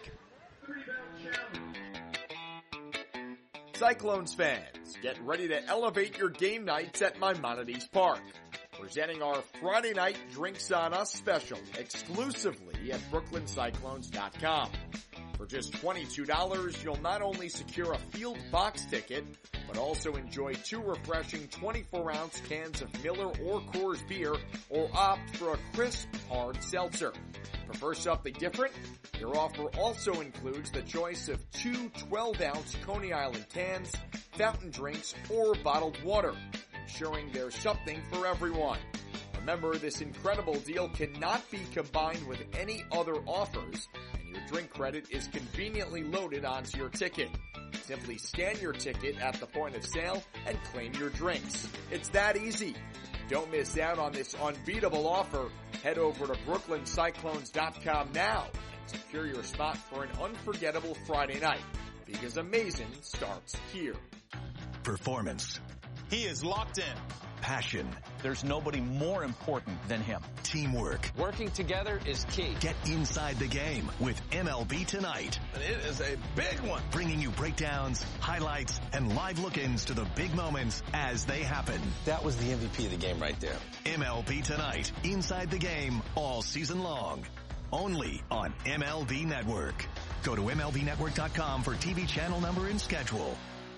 Cyclones fans, get ready to elevate your game nights at Maimonides Park. Presenting our Friday night Drinks on Us special exclusively at BrooklynCyclones.com. For just $22, you'll not only secure a field box ticket, but also enjoy 2 refreshing 24-ounce cans of Miller or Coors beer, or opt for a crisp, hard seltzer. Prefer something different? Your offer also includes the choice of 2 12-ounce Coney Island cans, fountain drinks, or bottled water, ensuring there's something for everyone. Remember, this incredible deal cannot be combined with any other offers, and your drink credit is conveniently loaded onto your ticket. Simply scan your ticket at the point of sale and claim your drinks. It's that easy. Don't miss out on this unbeatable offer. Head over to BrooklynCyclones.com now and secure your spot for an unforgettable Friday night, because amazing starts here. Performance. He is locked in. Passion. There's nobody more important than him. Teamwork. Working together is key. Get inside the game with MLB Tonight. It is a big one. Bringing you breakdowns, highlights, and live look-ins to the big moments as they happen. That was the MVP of the game right there. MLB Tonight. Inside the game all season long. Only on MLB Network. Go to MLBNetwork.com for TV channel number and schedule.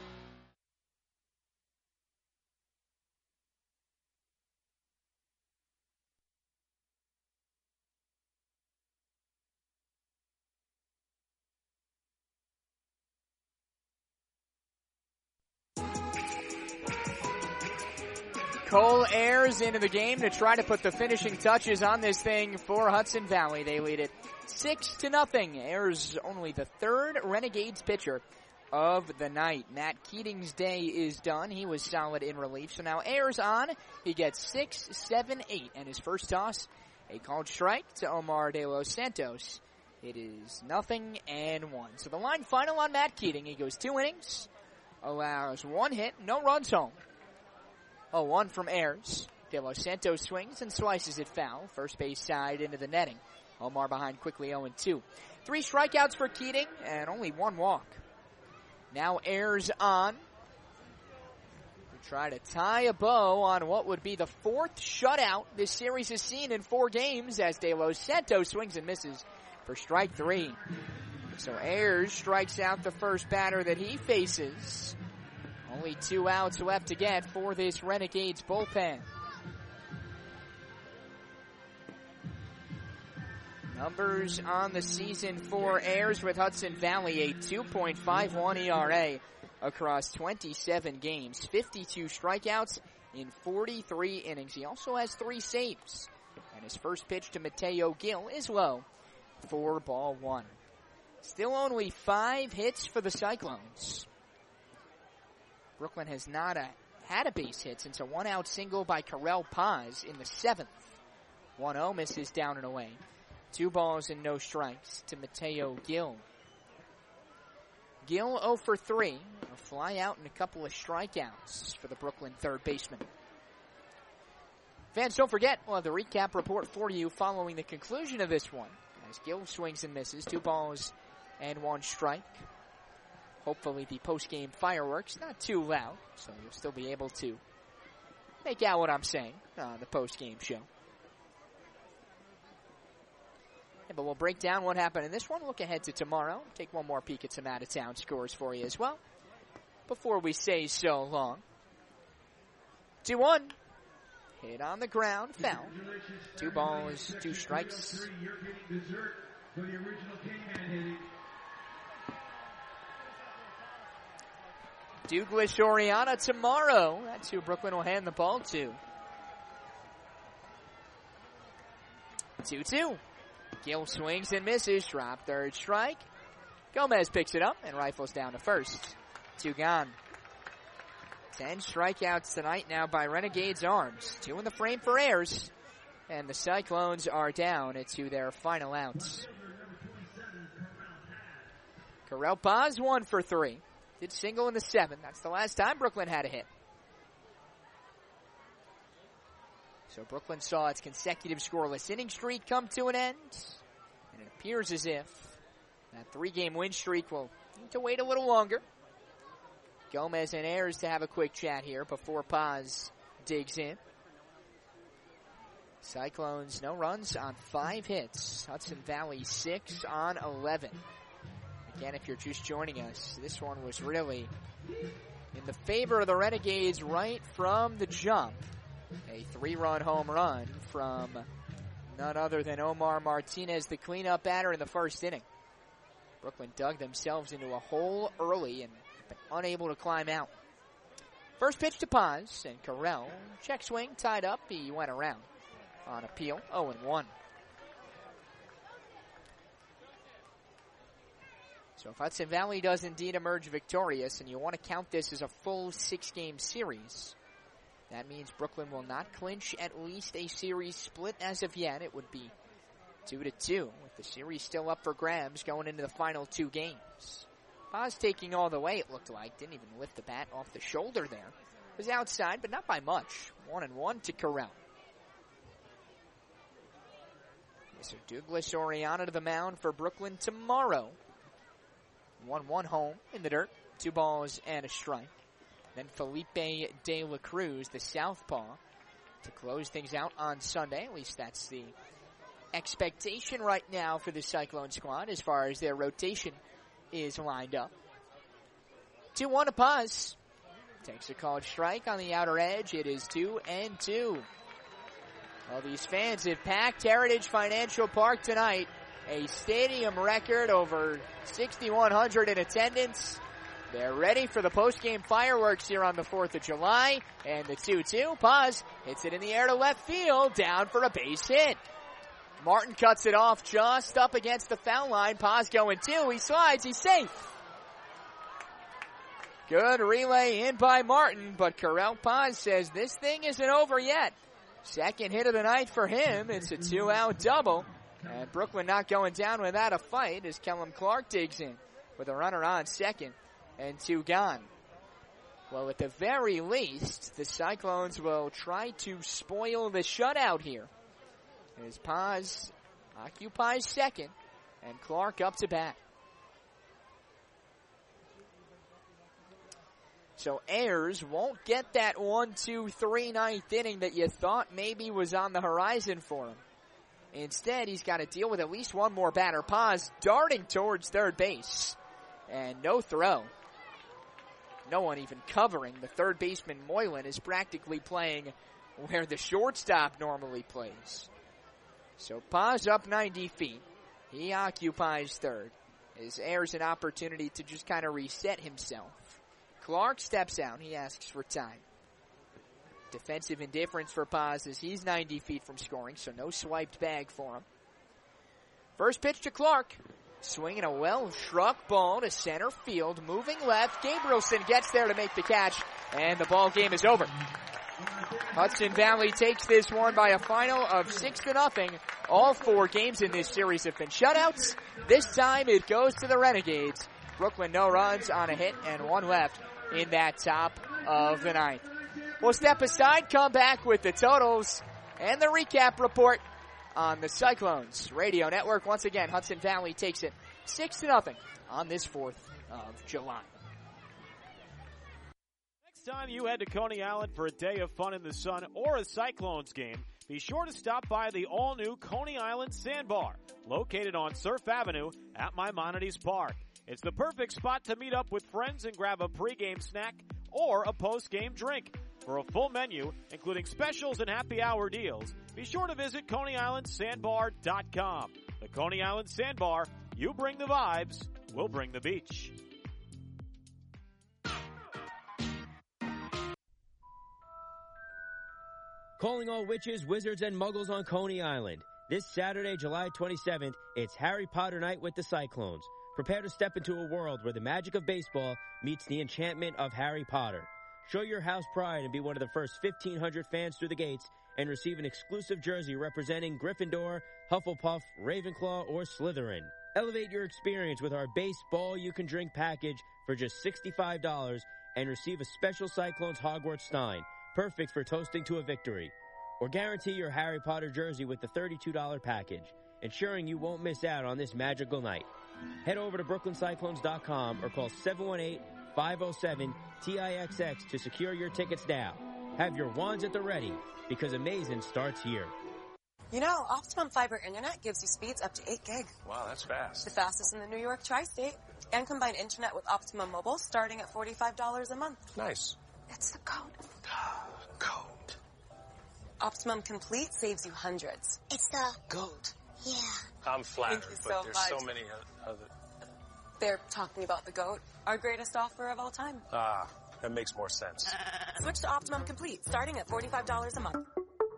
Cole Ayers into the game to try to put the finishing touches on this thing for Hudson Valley. They lead it 6-0. Ayers only the 3rd Renegades pitcher of the night. Matt Keating's day is done. He was solid in relief. So now Ayers on. He gets 6, 7, 8. And his first toss, a called strike to Omar De Los Santos. It is 0-1. So the line final on Matt Keating. He goes 2 innings, allows 1 hit, no runs home. 0-1 from Ayers. De Los Santos swings and slices it foul. First base side into the netting. Omar behind quickly 0-2. 3 strikeouts for Keating and only 1 walk. Now Ayers on. Try to tie a bow on what would be the 4th shutout this series has seen in 4 games as De Los Santos swings and misses for strike 3. So Ayers strikes out the first batter that he faces. Only 2 outs left to get for this Renegades bullpen. Numbers on the season for Ayers with Hudson Valley, a 2.51 ERA. Across 27 games, 52 strikeouts in 43 innings. He also has 3 saves. And his first pitch to Mateo Gil is low. 4-1. Still only 5 hits for the Cyclones. Brooklyn has not had a base hit since a 1-out single by Karel Paz in the 7th. 1-0 misses down and away. 2 balls and no strikes to Mateo Gil. Gil 0 for 3, a fly out and a couple of strikeouts for the Brooklyn third baseman. Fans, don't forget, we'll have the recap report for you following the conclusion of this one. As Gil swings and misses, 2 balls and 1 strike. Hopefully the post-game fireworks, not too loud, so you'll still be able to make out what I'm saying on the post-game show. Yeah, but we'll break down what happened in this one, look ahead to tomorrow, take one more peek at some out-of-town scores for you as well, before we say so long. 2-1, hit on the ground, foul. 2 balls, 2 strikes. Douglas Oriana tomorrow, that's who Brooklyn will hand the ball to. 2-2. Gil swings and misses. Drop third strike. Gomez picks it up and rifles down to first. 2 gone. 10 strikeouts tonight now by Renegades Arms. 2 in the frame for Ayers. And the Cyclones are down to their final outs. Karel Paz 1 for 3. Did single in the 7th. That's the last time Brooklyn had a hit. So Brooklyn saw its consecutive scoreless inning streak come to an end. And it appears as if that 3-game win streak will need to wait a little longer. Gomez and Ayers to have a quick chat here before Paz digs in. Cyclones, no runs on 5 hits. Hudson Valley 6 on 11. Again, if you're just joining us, this one was really in the favor of the Renegades right from the jump. A 3-run home run from none other than Omar Martinez, the cleanup batter in the first inning. Brooklyn dug themselves into a hole early and been unable to climb out. First pitch to Paz, and Karel, check swing, tied up. He went around on appeal, 0-1. So if Hudson Valley does indeed emerge victorious, and you want to count this as a full 6-game series, that means Brooklyn will not clinch at least a series split as of yet. It would be 2-2, with the series still up for grabs going into the final 2 games. Paz taking all the way, it looked like. Didn't even lift the bat off the shoulder there. Was outside, but not by much. 1-1 to Karel. So Douglas Oriana to the mound for Brooklyn tomorrow. 1-1 home in the dirt. 2 balls and a strike. Then Felipe de la Cruz, the southpaw, to close things out on Sunday. At least that's the expectation right now for the Cyclone squad as far as their rotation is lined up. 2-1 to Paz. Takes a called strike on the outer edge. It is 2-2. Well, these fans have packed Heritage Financial Park tonight. A stadium record, over 6,100 in attendance. They're ready for the post-game fireworks here on the 4th of July. And the 2-2, Paz hits it in the air to left field, down for a base hit. Martin cuts it off just up against the foul line. Paz going 2, he slides, he's safe. Good relay in by Martin, but Karel Paz says this thing isn't over yet. Second hit of the night for him. It's a 2-out double. And Brooklyn not going down without a fight as Kellum Clark digs in with a runner on second and 2 gone. Well, at the very least, the Cyclones will try to spoil the shutout here. As Paz occupies second, and Clark up to bat. So Ayers won't get that 1-2-3 ninth inning that you thought maybe was on the horizon for him. Instead, he's got to deal with at least one more batter. Paz darting towards third base. And no throw. No one even covering. The third baseman, Moylan, is practically playing where the shortstop normally plays. So Paz up 90 feet. He occupies third. As Ayers an opportunity to just kind of reset himself. Clark steps out. He asks for time. Defensive indifference for Paz as he's 90 feet from scoring, so no swiped bag for him. First pitch to Clark. Swinging a well-struck ball to center field. Moving left. Gabrielson gets there to make the catch, and the ball game is over. Hudson Valley takes this one by a final of 6-0. All 4 games in this series have been shutouts. This time it goes to the Renegades. Brooklyn no runs on a hit and 1 left in that top of the 9th. We'll step aside, come back with the totals and the recap report on the Cyclones Radio Network. Once again, Hudson Valley takes it 6-0 on this 4th of July. Next time you head to Coney Island for a day of fun in the sun or a Cyclones game, be sure to stop by the all-new Coney Island Sandbar, located on Surf Avenue at Maimonides Park. It's the perfect spot to meet up with friends and grab a pregame snack or a postgame drink. For a full menu, including specials and happy hour deals, be sure to visit ConeyIslandSandbar.com. The Coney Island Sandbar, you bring the vibes, we'll bring the beach. Calling all witches, wizards, and muggles on Coney Island. This Saturday, July 27th, it's Harry Potter night with the Cyclones. Prepare to step into a world where the magic of baseball meets the enchantment of Harry Potter. Show your house pride and be one of the first 1,500 fans through the gates and receive an exclusive jersey representing Gryffindor, Hufflepuff, Ravenclaw, or Slytherin. Elevate your experience with our baseball you can drink package for just $65 and receive a special Cyclones Hogwarts Stein, perfect for toasting to a victory. Or guarantee your Harry Potter jersey with the $32 package, ensuring you won't miss out on this magical night. Head over to BrooklynCyclones.com or call 718-507-TIXX to secure your tickets now. Have your wands at the ready, because amazing starts here. You know, Optimum Fiber Internet gives you speeds up to 8 gig. Wow, that's fast. The fastest in the New York Tri-State. And combined internet with Optimum Mobile starting at $45 a month. Nice. It's the code. Code. Optimum Complete saves you hundreds. It's the GOAT. Yeah. I'm flattered, but there's much. so many other... They're talking about the GOAT, our greatest offer of all time. Ah, that makes more sense. Switch to Optimum Complete, starting at $45 a month.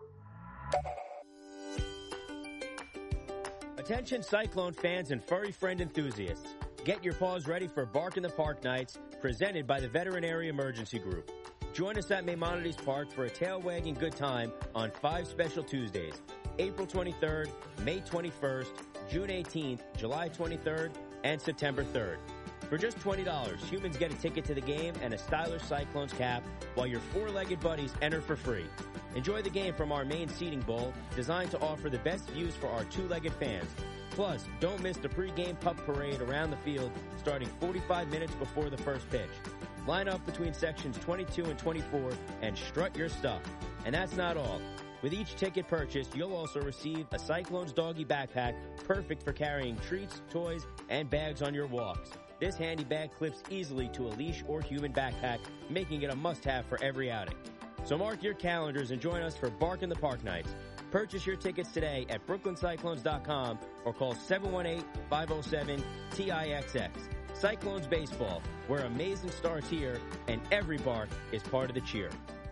Attention Cyclone fans and furry friend enthusiasts. Get your paws ready for Bark in the Park nights, presented by the Veterinary Emergency Group. Join us at Maimonides Park for a tail-wagging good time on 5 special Tuesdays. April 23rd, May 21st, June 18th, July 23rd, and September 3rd. For just $20, humans get a ticket to the game and a stylish Cyclones cap, while your 4-legged buddies enter for free. Enjoy the game from our main seating bowl, designed to offer the best views for our 2-legged fans. Plus, don't miss the pre-game pup parade around the field starting 45 minutes before the first pitch. Line up between sections 22 and 24 and strut your stuff. And that's not all. With each ticket purchased, you'll also receive a Cyclones doggy backpack, perfect for carrying treats, toys, and bags on your walks. This handy bag clips easily to a leash or human backpack, making it a must-have for every outing. So mark your calendars and join us for Bark in the Park nights. Purchase your tickets today at BrooklynCyclones.com or call 718-507-TIXX. Cyclones Baseball, where amazing starts here and every bark is part of the cheer.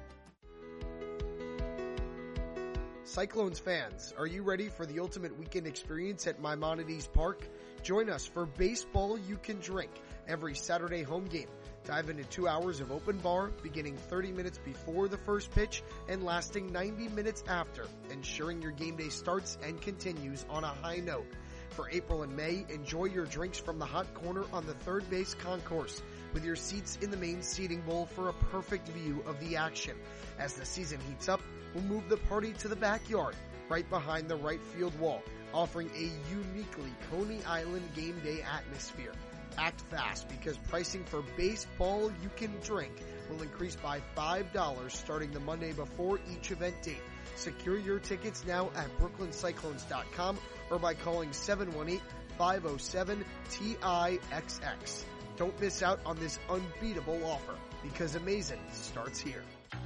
Cyclones fans, are you ready for the ultimate weekend experience at Maimonides Park? Join us for Baseball You Can Drink every Saturday home game. Dive into 2 hours of open bar, beginning 30 minutes before the first pitch and lasting 90 minutes after, ensuring your game day starts and continues on a high note. For April and May, enjoy your drinks from the hot corner on the third base concourse, with your seats in the main seating bowl for a perfect view of the action. As the season heats up, we'll move the party to the backyard, right behind the right field wall, offering a uniquely Coney Island game day atmosphere. Act fast because pricing for baseball you can drink will increase by $5 starting the Monday before each event date. Secure your tickets now at brooklyncyclones.com or by calling 718-507-TIXX. Don't miss out on this unbeatable offer because amazing starts here.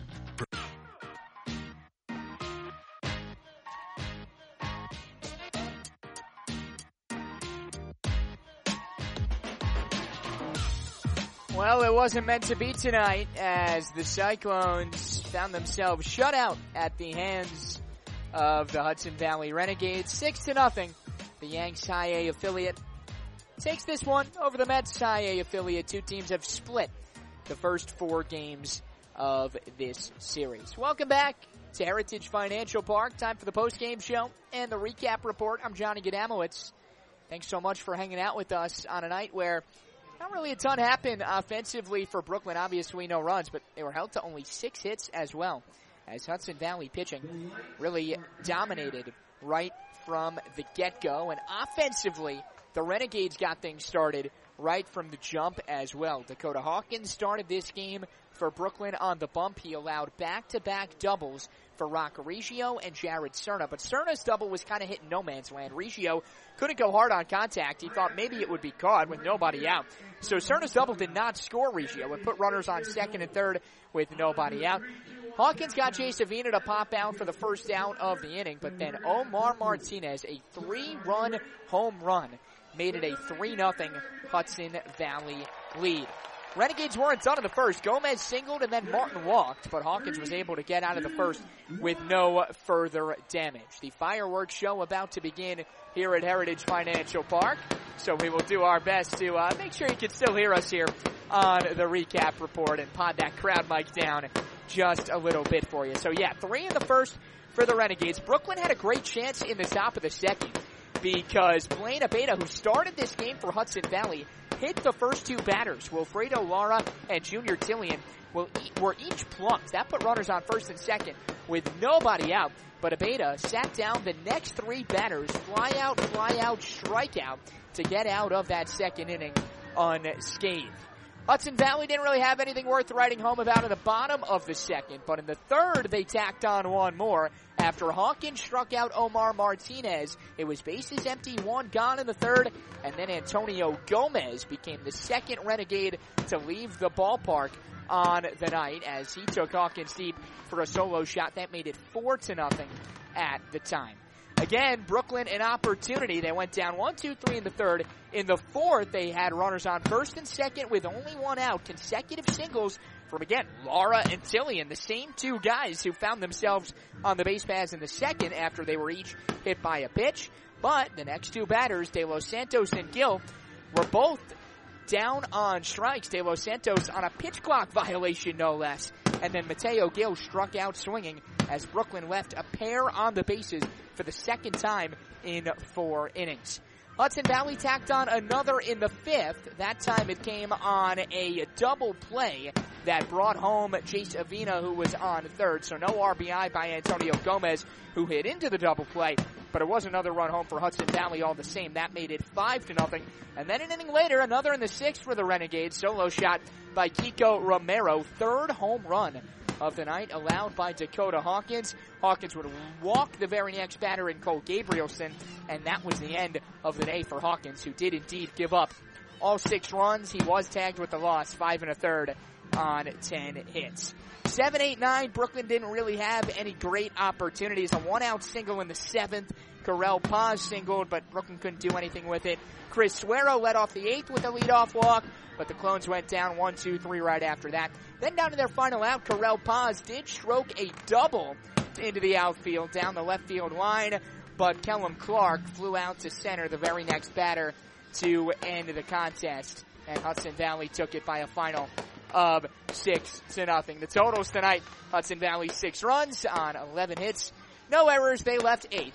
Well, it wasn't meant to be tonight as the Cyclones found themselves shut out at the hands of the Hudson Valley Renegades. 6-0. The Yanks High A affiliate takes this one over the Mets High A affiliate. Two teams have split the first 4 games of this series. Welcome back to Heritage Financial Park. Time for the post-game show and the recap report. I'm Johnny Gadamowicz. Thanks so much for hanging out with us on a night where not really a ton happened offensively for Brooklyn. Obviously, no runs, but they were held to only 6 hits as well, as Hudson Valley pitching really dominated right from the get-go. And offensively, the Renegades got things started right from the jump as well. Dakota Hawkins started this game for Brooklyn on the bump. He allowed back-to-back doubles for Rocco Riggio and Jared Cerna. But Cerna's double was kind of hitting no man's land. Riggio couldn't go hard on contact. He thought maybe it would be caught with nobody out. So Cerna's double did not score Riggio. It put runners on second and third with nobody out. Hawkins got Jay Savina to pop out for the first out of the inning, but then Omar Martinez, a 3-run home run, made it a 3-0 Hudson Valley lead. Renegades weren't done in the first. Gomez singled and then Martin walked, but Hawkins was able to get out of the first with no further damage. The fireworks show about to begin here at Heritage Financial Park, so we will do our best to make sure you can still hear us here on the recap report and pod that crowd mic down just a little bit for you. So yeah, 3 in the first for the Renegades. Brooklyn had a great chance in the top of the second because Blaine Abeda, who started this game for Hudson Valley, hit the first 2 batters. Wilfredo Lara and Junior Tillian were each plunked. That put runners on first and second with nobody out. But Abeda sat down the next 3 batters, fly out, strikeout to get out of that second inning unscathed. Hudson Valley didn't really have anything worth writing home about in the bottom of the second, but in the third, they tacked on one more. After Hawkins struck out Omar Martinez, it was bases empty, 1 gone in the third, and then Antonio Gomez became the second Renegade to leave the ballpark on the night as he took Hawkins deep for a solo shot. That made it 4-0 at the time. Again, Brooklyn an opportunity. They went down 1-2-3 in the third. In the fourth, they had runners on first and second with only 1 out. Consecutive singles from, again, Lara and Tillian, the same 2 guys who found themselves on the base paths in the second after they were each hit by a pitch. But the next 2 batters, De Los Santos and Gill, were both down on strikes. De Los Santos on a pitch clock violation, no less. And then Mateo Gill struck out swinging as Brooklyn left a pair on the bases for the second time in 4 innings. Hudson Valley tacked on another in the 5th. That time it came on a double play that brought home Jace Avina, who was on third. So no RBI by Antonio Gomez, who hit into the double play. But it was another run home for Hudson Valley all the same. That made it 5-0. And then an inning later, another in the 6th for the Renegades. Solo shot by Kiko Romero. 3rd home run of the night allowed by Dakota Hawkins. Hawkins would walk the very next batter in Cole Gabrielson, and that was the end of the day for Hawkins, who did indeed give up all 6 runs. He was tagged with the loss, 5 1/3 on 10 hits. 7-8-9, Brooklyn didn't really have any great opportunities. A 1-out single in the 7th. Correll Paz singled, but Brooklyn couldn't do anything with it. Chris Suero led off the 8th with a leadoff walk, but the Clones went down 1-2-3 right after that. Then down to their final out, Correll Paz did stroke a double into the outfield down the left field line, but Kellum Clark flew out to center, the very next batter to end the contest, and Hudson Valley took it by a final of 6-0. The totals tonight, Hudson Valley 6 runs on 11 hits, no errors. They left 8,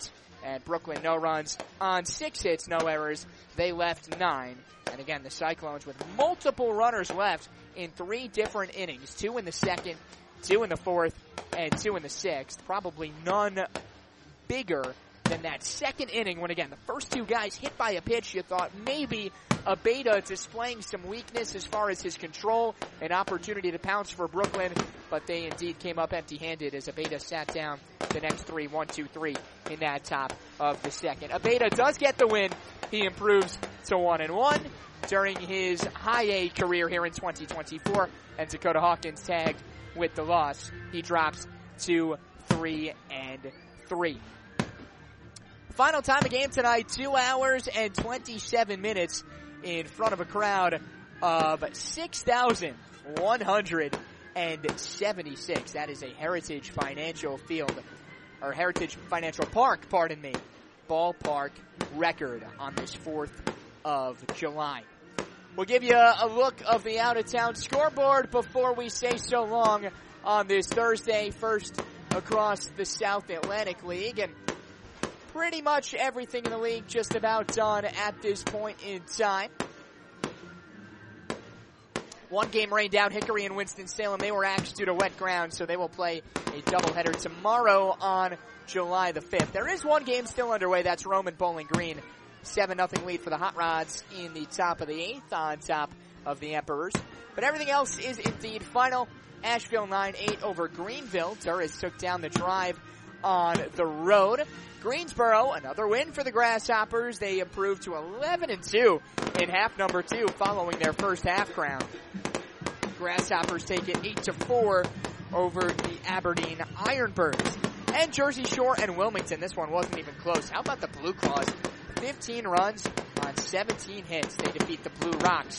And Brooklyn, no runs on 6 hits, no errors. They left 9. And again, the Cyclones with multiple runners left in 3 different innings. 2 in the second, 2 in the fourth, and 2 in the sixth. Probably none bigger than that second inning when, again, the first 2 guys hit by a pitch. You thought maybe Abeyta displaying some weakness as far as his control, an opportunity to pounce for Brooklyn, but they indeed came up empty-handed as Abeyta sat down the next 3, 1, 2, 3 in that top of the second. Abeyta does get the win. He improves to 1-1 during his high A career here in 2024, and Dakota Hawkins tagged with the loss. He drops to 3-3. Final time of game tonight, 2 hours and 27 minutes in front of a crowd of 6,176. That is a Heritage Financial Field, or Heritage Financial Park, pardon me, ballpark record on this 4th of July. We'll give you a look of the out-of-town scoreboard before we say so long on this Thursday, first across the South Atlantic League. And pretty much everything in the league just about done at this point in time. 1 game rained out. Hickory and Winston-Salem, they were axed due to wet ground, so they will play a doubleheader tomorrow on July the 5th. There is 1 game still underway. That's Rome and Bowling Green. 7-0 lead for the Hot Rods in the top of the 8th on top of the Emperors. But everything else is indeed final. Asheville 9-8 over Greenville. Durris took down the Drive on the road. Greensboro, another win for the Grasshoppers. They improved to 11-2 in half number 2 following their first half crown. Grasshoppers take it 8-4 over the Aberdeen Ironbirds. And Jersey Shore and Wilmington, this one wasn't even close. How about the Blue Claws? 15 runs on 17 hits. They defeat the Blue Rocks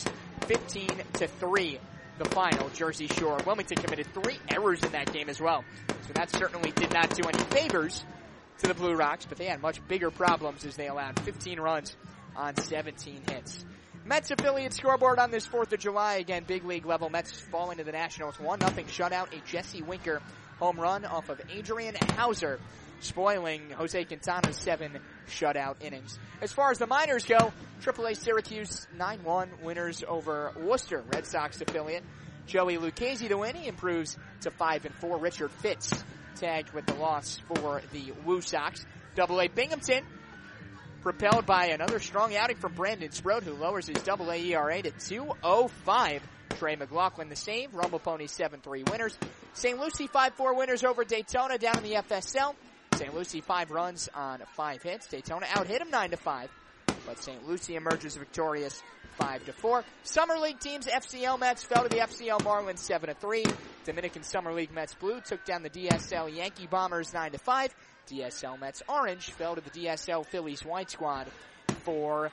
15-3. The final, Jersey Shore. Wilmington committed 3 errors in that game as well. So that certainly did not do any favors to the Blue Rocks, but they had much bigger problems as they allowed 15 runs on 17 hits. Mets affiliate scoreboard on this 4th of July. Again, big league level. Mets falling to the Nationals 1-0 shutout. A Jesse Winker home run off of Adrian Hauser, spoiling Jose Quintana's 7 shutout innings. As far as the minors go, AAA Syracuse 9-1 winners over Worcester, Red Sox affiliate. Joey Lucchesi to win. He improves to 5-4. Richard Fitz tagged with the loss for the Woo Sox. AA Binghamton propelled by another strong outing from Brandon Sprode, who lowers his AA ERA to 2.05. Trey McLaughlin the same. Rumble Ponies 7-3 winners. St. Lucie 5-4 winners over Daytona down in the FSL. St. Lucie 5 runs on 5 hits. Daytona out-hit him 9-5. But St. Lucie emerges victorious 5-4. Summer League teams, FCL Mets fell to the FCL Marlins 7-3. Dominican Summer League Mets Blue took down the DSL Yankee Bombers 9-5. DSL Mets Orange fell to the DSL Phillies White Squad 4-1.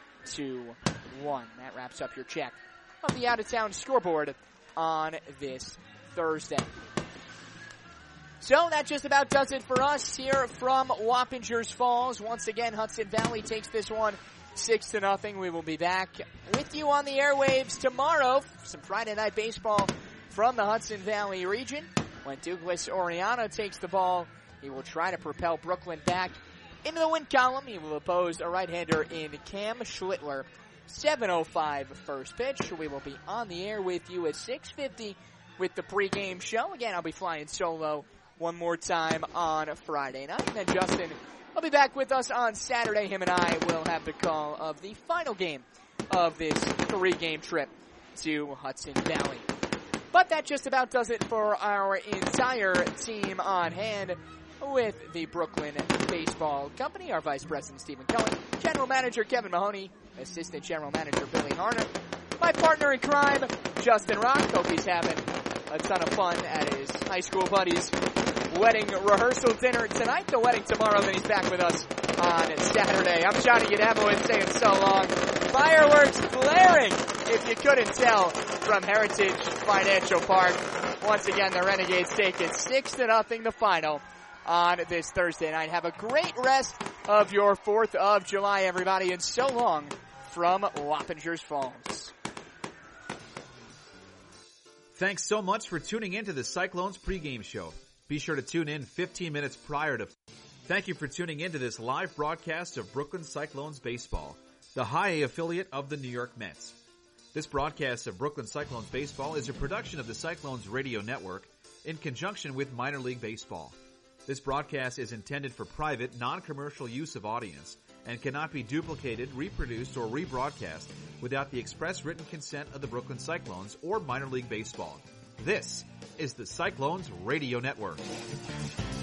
That wraps up your check of the out-of-town scoreboard on this Thursday. So that just about does it for us here from Wappingers Falls. Once again, Hudson Valley takes this one 6-0. We will be back with you on the airwaves tomorrow for some Friday night baseball from the Hudson Valley region. When Douglas Oriano takes the ball, he will try to propel Brooklyn back into the win column. He will oppose a right-hander in Cam Schlittler. 7:05 first pitch. We will be on the air with you at 6:50 with the pregame show. Again, I'll be flying solo one more time on Friday night. And then Justin will be back with us on Saturday. Him and I will have the call of the final game of this 3-game trip to Hudson Valley. But that just about does it for our entire team on hand with the Brooklyn Baseball Company. Our Vice President, Stephen Cohen, General Manager, Kevin Mahoney, Assistant General Manager, Billy Harner, my partner in crime, Justin Rock. Hope he's having a ton of fun at his high school buddy's wedding rehearsal dinner tonight. The wedding tomorrow, then he's back with us on Saturday. I'm Johnny Gadabowitz saying so long. Fireworks blaring, if you couldn't tell, from Heritage Financial Park. Once again, the Renegades take it 6-0 the final on this Thursday night. Have a great rest of your 4th of July, everybody, and so long from Wappingers Falls. Thanks so much for tuning in to the Cyclones pregame show. Be sure to tune in 15 minutes prior to Thank you for tuning in to this live broadcast of Brooklyn Cyclones baseball, the High A affiliate of the New York Mets. This broadcast of Brooklyn Cyclones baseball is a production of the Cyclones Radio Network in conjunction with Minor League Baseball. This broadcast is intended for private, non-commercial use of audience and cannot be duplicated, reproduced, or rebroadcast without the express written consent of the Brooklyn Cyclones or Minor League Baseball. This is the Cyclones Radio Network.